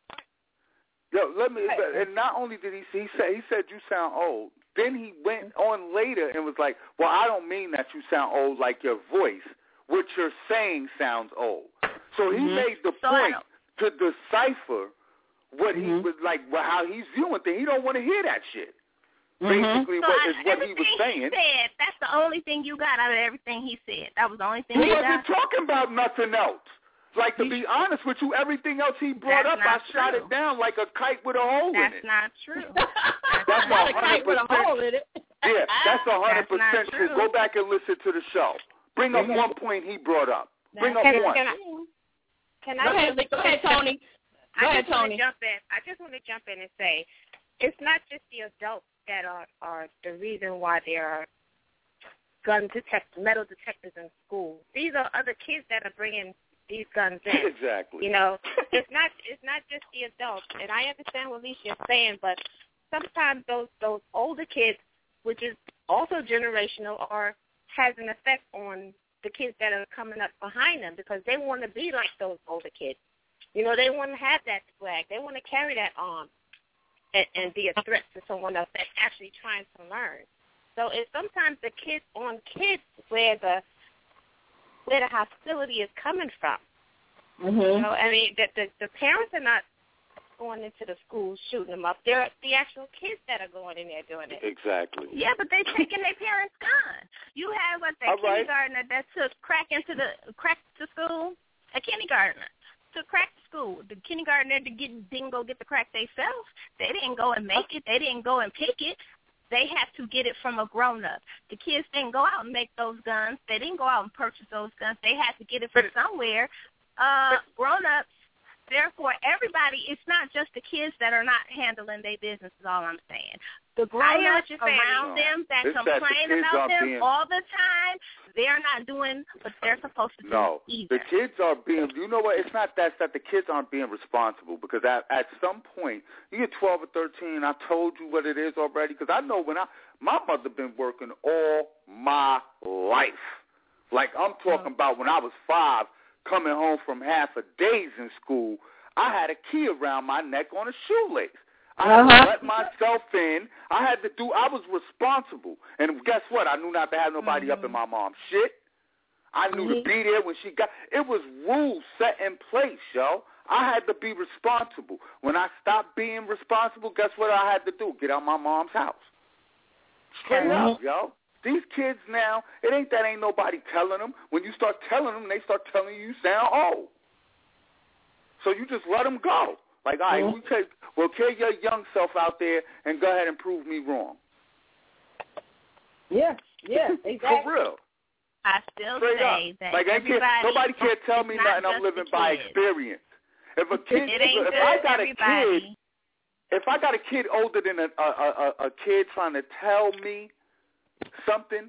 Yo, let me. And not only did he he say he said you sound old. Then he went on later and was like, "Well, I don't mean that you sound old like your voice. What you're saying sounds old." So he mm-hmm. made the so point to decipher what mm-hmm. he was like, well, how he's viewing things. He don't want to hear that shit. Mm-hmm. Basically, so what I, is what he was saying. He said, that's the only thing you got out of everything he said. That was the only thing he you wasn't got. talking about nothing else. Like, to be honest with you, everything else he brought That's up, I true. shot it down like a kite with a hole that's in it. That's not true. That's not a a kite with a hole in it. Yeah, that's a hundred percent true. true. Go back and listen to the show. Bring up mm-hmm. one point he brought up. Bring up can, one. Can I, can I go ahead, go ahead, Tony. Go I ahead, just want Tony. to jump in. I just want to jump in and say, it's not just the adults that are, are the reason why there are gun detect metal detectors in schools. These are other kids that are bringing these guns in. Exactly. You know, it's not it's not just the adults, and I understand what Alicia is saying, but sometimes those those older kids, which is also generational, or has an effect on the kids that are coming up behind them because they want to be like those older kids. You know, they want to have that swag. They want to carry that arm and, and be a threat to someone else that's actually trying to learn. So it's sometimes the kids on kids where the where the hostility is coming from. Mm-hmm. You know, I mean, the, the the parents are not going into the schools shooting them up. They're the actual kids that are going in there doing it. Exactly. Yeah, but they're taking their parents' gun. You had what that All right. kindergartner that took crack into the crack to school. A kindergartner took crack to school. The kindergartner to get didn't go get the crack themselves. They didn't go and make it. They didn't go and pick it. They had to get it from a grown-up. The kids didn't go out and make those guns. They didn't go out and purchase those guns. They had to get it from somewhere. Uh, grown-ups Therefore, everybody, it's not just the kids that are not handling their business is all I'm saying. The grown-ups around them that it's complain that the about them being, all the time, they're not doing what they're supposed to do no, either. The kids are being, you know what, it's not that, it's that the kids aren't being responsible because at, at some point, you get twelve or thirteen, I told you what it is already because I know when I, my mother been working all my life. Like I'm talking mm-hmm. about when I was five, coming home from half a days in school, I had a key around my neck on a shoelace. I had uh-huh. to let myself in. I had to do, I was responsible. And guess what? I knew not to have nobody mm-hmm. up in my mom's shit. I knew mm-hmm. to be there when she got, it was rules set in place, yo. I had to be responsible. When I stopped being responsible, guess what I had to do? Get out my mom's house. Straight mm-hmm. up, yo. These kids now, it ain't that ain't nobody telling them. When you start telling them, they start telling you you sound old. So you just let them go. Like, all right, mm-hmm. we take, well, kill your young self out there and go ahead and prove me wrong. Yeah, yeah, exactly. For real. I still Straight say up. that like, everybody, can't, nobody can't tell me nothing. I'm living by experience. If a kid, it ain't if, if good, I got everybody. a kid, if I got a kid older than a, a, a, a kid trying to tell me something,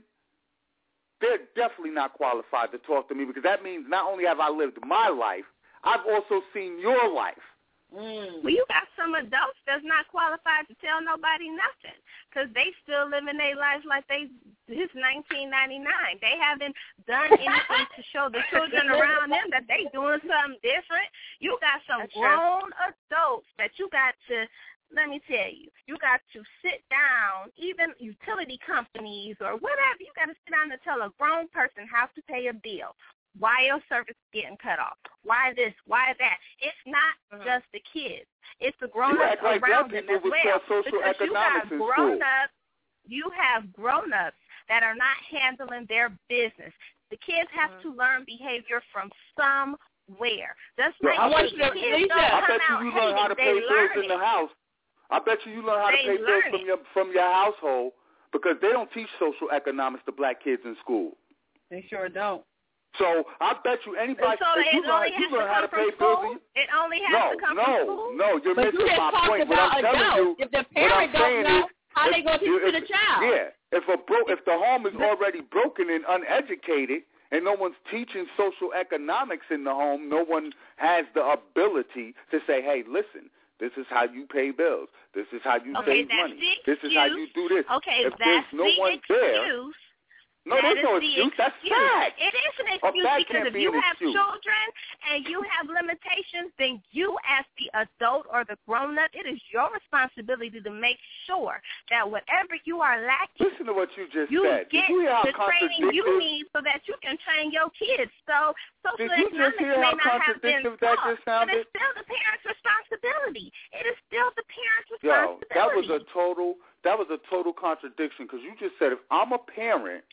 they're definitely not qualified to talk to me because that means not only have I lived my life, I've also seen your life. Mm. Well, you got some adults that's not qualified to tell nobody nothing because they still living their lives like they it's nineteen ninety-nine. They haven't done anything to show the children around them that they doing something different. You got some that's grown true. adults that you got to, let me tell you, you got to sit down, even utility companies or whatever, you got to sit down and tell a grown person how to pay a bill. Why your service is getting cut off? Why this? Why that? It's not mm-hmm. just the kids. It's the grown-ups like around them as well. Social because you got grown-ups, you have grown-ups that are not handling their business. The kids have mm-hmm. to learn behavior from somewhere. Just like I want you to kids don't I come bet you out you learn hating, how to pay bills it. in the house. I bet you you learn how they to pay bills from it. your from your household because they don't teach social economics to black kids in school. They sure don't. So I bet you anybody, so if you learn, you learn how to pay bills. It only has no, to come no, from school. No, no, you're but missing you my point. What I'm telling adults. you, if the what I'm parent don't saying know, is, how if, they gonna teach if, to the child? Yeah, if a bro, if the home is already broken and uneducated, and no one's teaching social economics in the home, no one has the ability to say, hey, listen. This is how you pay bills. This is how you okay, save money. This is how you do this. Okay, if that's there's no the one excuse. there, no, that there's no the excuse. That's excuse. fact. It is an Oh, excuse because if be you an have excuse. children and you have limitations, then you as the adult or the grown-up, it is your responsibility to make sure that whatever you are lacking, listen to what you just you said. get Did you hear how the training you need so that you can train your kids. So social Did you just economics hear may how not have been contradictory that taught, just sounded? but it's still the parent's responsibility. It is still the parent's Yo, responsibility. that was a total, that was a total contradiction because you just said if I'm a parent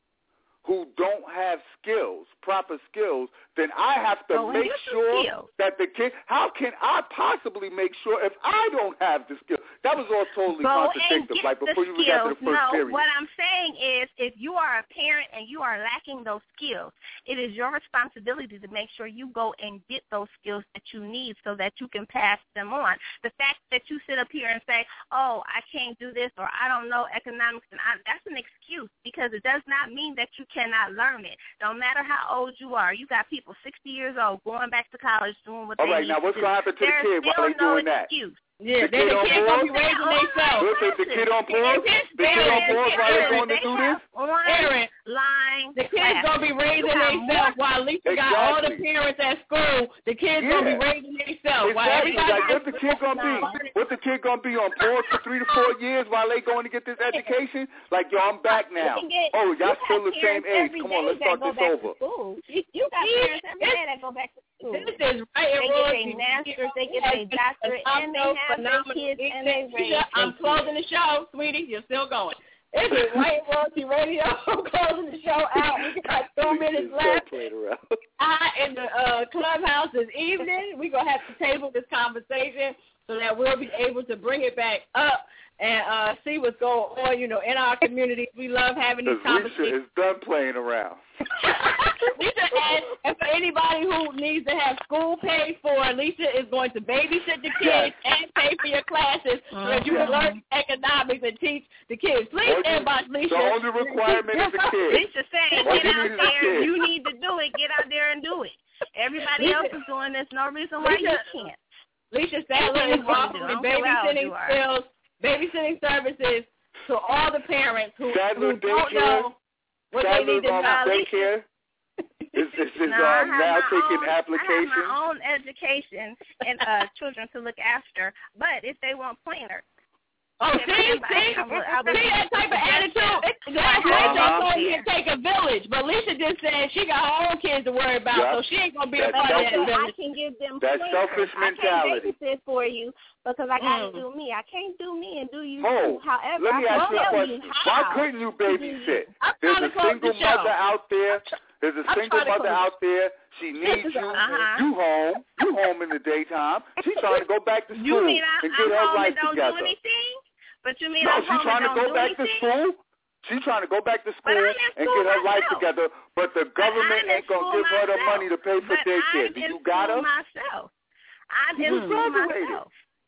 who don't have skills, proper skills, then I have to oh, make sure that the kid, how can I possibly make sure if I don't have the skills? That was all totally Go contradictory, like before you skills. got to the first no, period. What I'm saying is if you are a parent and you are lacking those skills, it is your responsibility to make sure you go and get those skills that you need so that you can pass them on. The fact that you sit up here and say, oh, I can't do this or I don't know economics, and I, that's an excuse because it does not mean that you cannot learn it. No matter how old you are. You got people sixty years old going back to college doing what All they right, need now what's to do. going to happen to There's the kid while they no doing that? excuse. Yeah, the then kid the on kid board? gonna be raising themselves. Listen, the kid on board? The kid on board while they going to do this? Aaron, line the kids gonna be raising themselves while Lisa exactly. got all the parents at school. The kids yeah. gonna be raising themselves. Exactly. Like what the kid gonna be? What the kid gonna be on board for three to four years while they going to get this education? Like yo, I'm back now. Get, oh, y'all still the same age. Come on, let's start this over. You got parents every day that go back to school. This is right and wrong. They get their masters, they get their doctorate, and they have their kids and they raise. I'm closing the show, sweetie. You're still going. This is White Royalty Radio. I'm closing the show out. We got two minutes left. I in the uh, clubhouse this evening. We're going to have to table this conversation so that we'll be able to bring it back up and uh, see what's going on, you know, in our community. We love having these conversations. It's done playing around. Alicia, and, and for anybody who needs to have school paid for, Alicia is going to babysit the kids and pay for your classes so that you can learn economics and teach the kids. Please inbox Alicia. The only requirement is the kids. Alicia saying, get out there. You need to do it. Get out there and do it. Everybody else is doing this. No reason why you can't. Alicia Sadler is offering babysitting skills, babysitting services to all the parents who, who don't know what Sadler, they need to um, know. Daycare is, is, is no, um, now taking own, applications. I have my own education and uh, children to look after, but if they want pointer. Oh, see, see, I will, I will see that type of attitude. Last night they told me to take a village, but Alicia just said she got her own kids to worry about, yep. so she ain't gonna be That's a part selfish. of that village. I can give them That's pointers. selfish mentality. I can't babysit for you because I gotta Mm. do me. I can't do me and do you Oh, too. However, let me I ask can you a tell question. you Why how. couldn't you babysit? I'm There's trying a to close single the show. mother out there. There's a I'm single trying to mother close. out there. She needs you. Uh-huh. You home. You home in the daytime. She's trying to go back to school You mean I'm, and get I'm her home life and don't together. do anything? But you mean No, I'm she's home trying and to don't go do back anything? to school. She's trying to go back to school I'm in and school get her life myself. together, but the government I'm in ain't gonna school give her the myself. money to pay for But daycare. I'm Do in you got school her? myself. I'm in You school graduated. myself.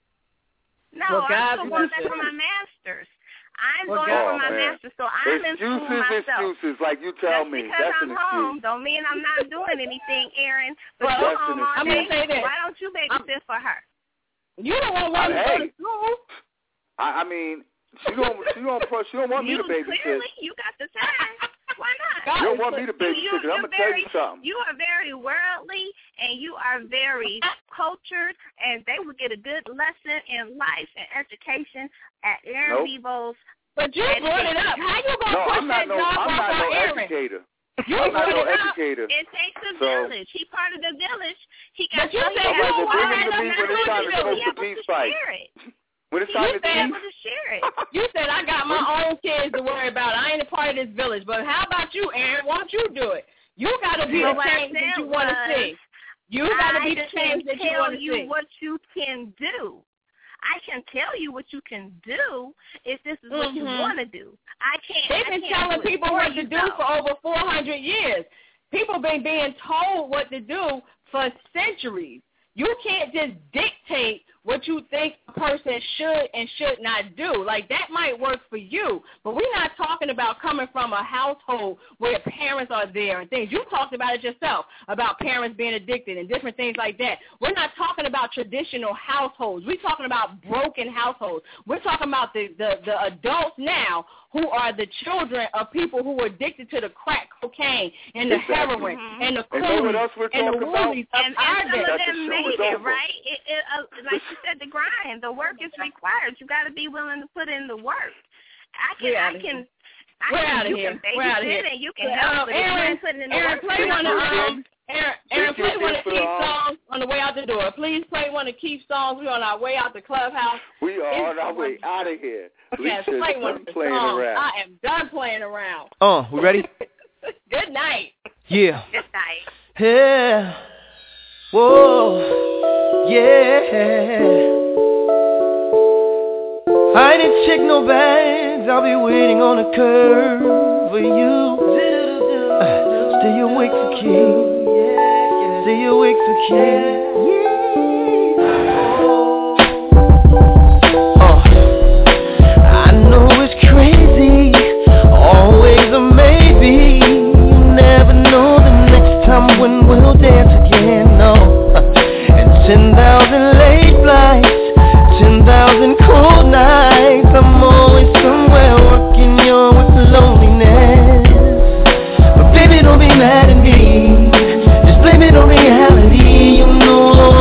No, Well, God, I'm still you going just back said- for my master's. I'm Well, going God, for my man. master's, so I'm in Excuses, school myself. excuses, like you tell Just me. because That's I'm an home excuse. don't mean I'm not doing anything, Aaron. But Well, you're that's home an all I'm day. gonna say this. Why don't you babysit for her? You don't want one to Hey. go to school. I, I mean, she don't, she don't, she don't want me You to babysit. clearly you got the time. Why not? You don't want me to You, babysit. you, 'Cause I'm you're gonna tell very, you something. you are very worldly and you are very cultured, and they will get a good lesson in life and education at Aaron Nope. Vivo's. But you brought it up. How you gonna No, push I'm not that no, job I'm off not on no Aaron? educator. You I'm not brought no it up. educator. It takes a So- village. He part of the village. He got But you so said he you has don't to want learn to how be when it's to time to be go able to to peace fight. share it. When it's He time has to to be teach, able to share it. You said I got my own kids to worry about. I ain't a part of this village. But how about you, Aaron? Why don't you do it? You got to be Yeah. the What I change that said you want to was, see. You got to be the I change can that you tell want to you see. what you can do. I can tell you what you can do if this is what you Mhm. want to do. I can't. They've I been can't telling do it people for what to you, do though. for over four hundred years. People been being told what to do for centuries. You can't just dictate what you think a person should and should not do. Like, that might work for you, but we're not talking about coming from a household where parents are there and things. You talked about it yourself, about parents being addicted and different things like that. We're not talking about traditional households. We're talking about broken households. We're talking about the, the, the adults now who are the children of people who were addicted to the crack cocaine and the Exactly. heroin Mhm. and the And know what coolies else we're and the talking about? woolies of And, our and some day. of That the them show made is it, over. right? It, it, uh, like you said, the grind, the work is required. You got to be willing to put in the work. I can, We're I outta can, here. I We're can. outta You here. can We're outta babysit here. and you can Uh, help, but if you Aaron, ain't putting in the Aaron, work, play you're one not of doing it. um, Aaron, Aaron, Thank you, play one of Jennifer. Keith's Um, songs on the way out the door. Please play one of Keith's songs. We're on our way out the clubhouse. We are It's on our the way one- out of here. Yes, Lisa's play one done of the playing songs. around. I am done playing around. Uh, we ready? Good night. Yeah. Good night. Yeah. Whoa. Yeah. I didn't check no bags. I'll be waiting on the curb for you. Uh, stay awake for King. Stay awake for King. Uh, I know it's crazy. Always a maybe. You never know the next time when we'll dance again. No. And ten thousand late flights, ten thousand cold nights. I'm always somewhere working you with loneliness. But baby, don't be mad at me. Just blame it on reality. You know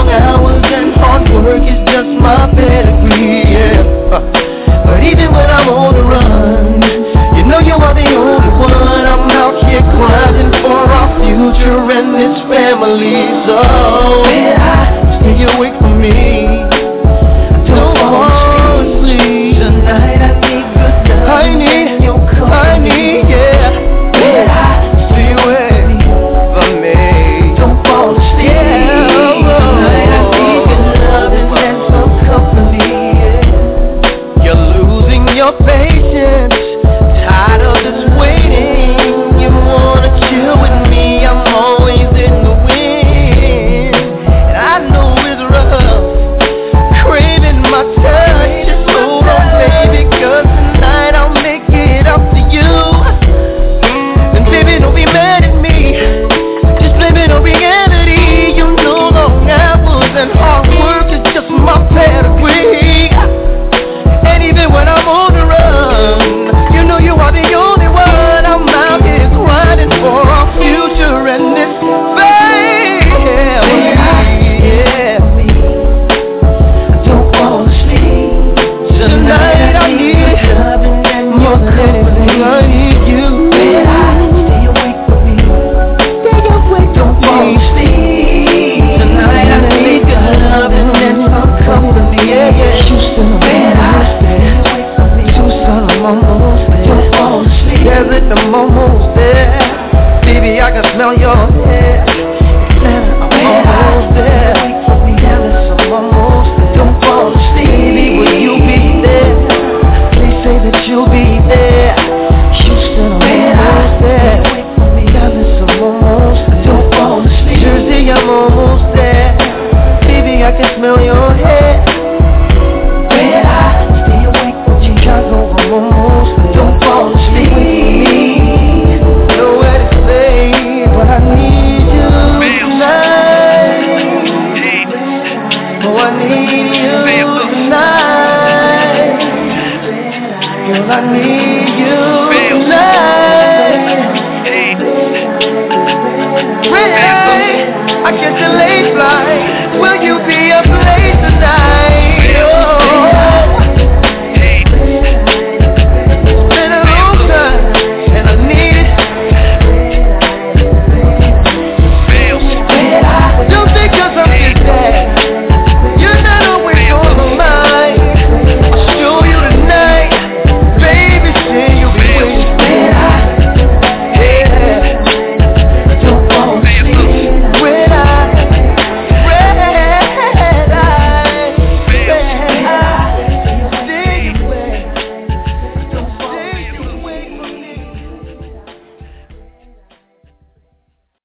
my touch. Just hold on, baby, cause tonight I'll make it up to you. And baby, don't be mad at me, just blame it on reality. You know long hours and hard work is just my pedigree. And even when I'm on the run, you know you are the only one. I'm out here grinding for our future and this family. Yeah. Don't fall asleep. Tonight I need more than anything. I need you. Stay awake for me. Stay awake. Don't fall asleep. Tonight I need your love and some company. Yeah, yeah. Houston, I'm almost there. Tucson, I'm almost there. Don't fall asleep. Yeah, I'm almost there. Baby, I can smell your hair. Atlanta, I'm almost there. Dallas, I'm almost there. Don't fall asleep. Baby, will you be there? They say that you'll be there. Houston, I'm almost there. Dallas, I'm almost there. Don't fall asleep. Jersey, I'm almost there. Baby, I can smell your hair. Red eye, stay awake for Chicago, I'm almost there. Don't fall asleep with me. Nowhere to stay, but I need you tonight. Oh, I need you tonight. Girl, I need you tonight. Red eye, I catch a late flight. Will you be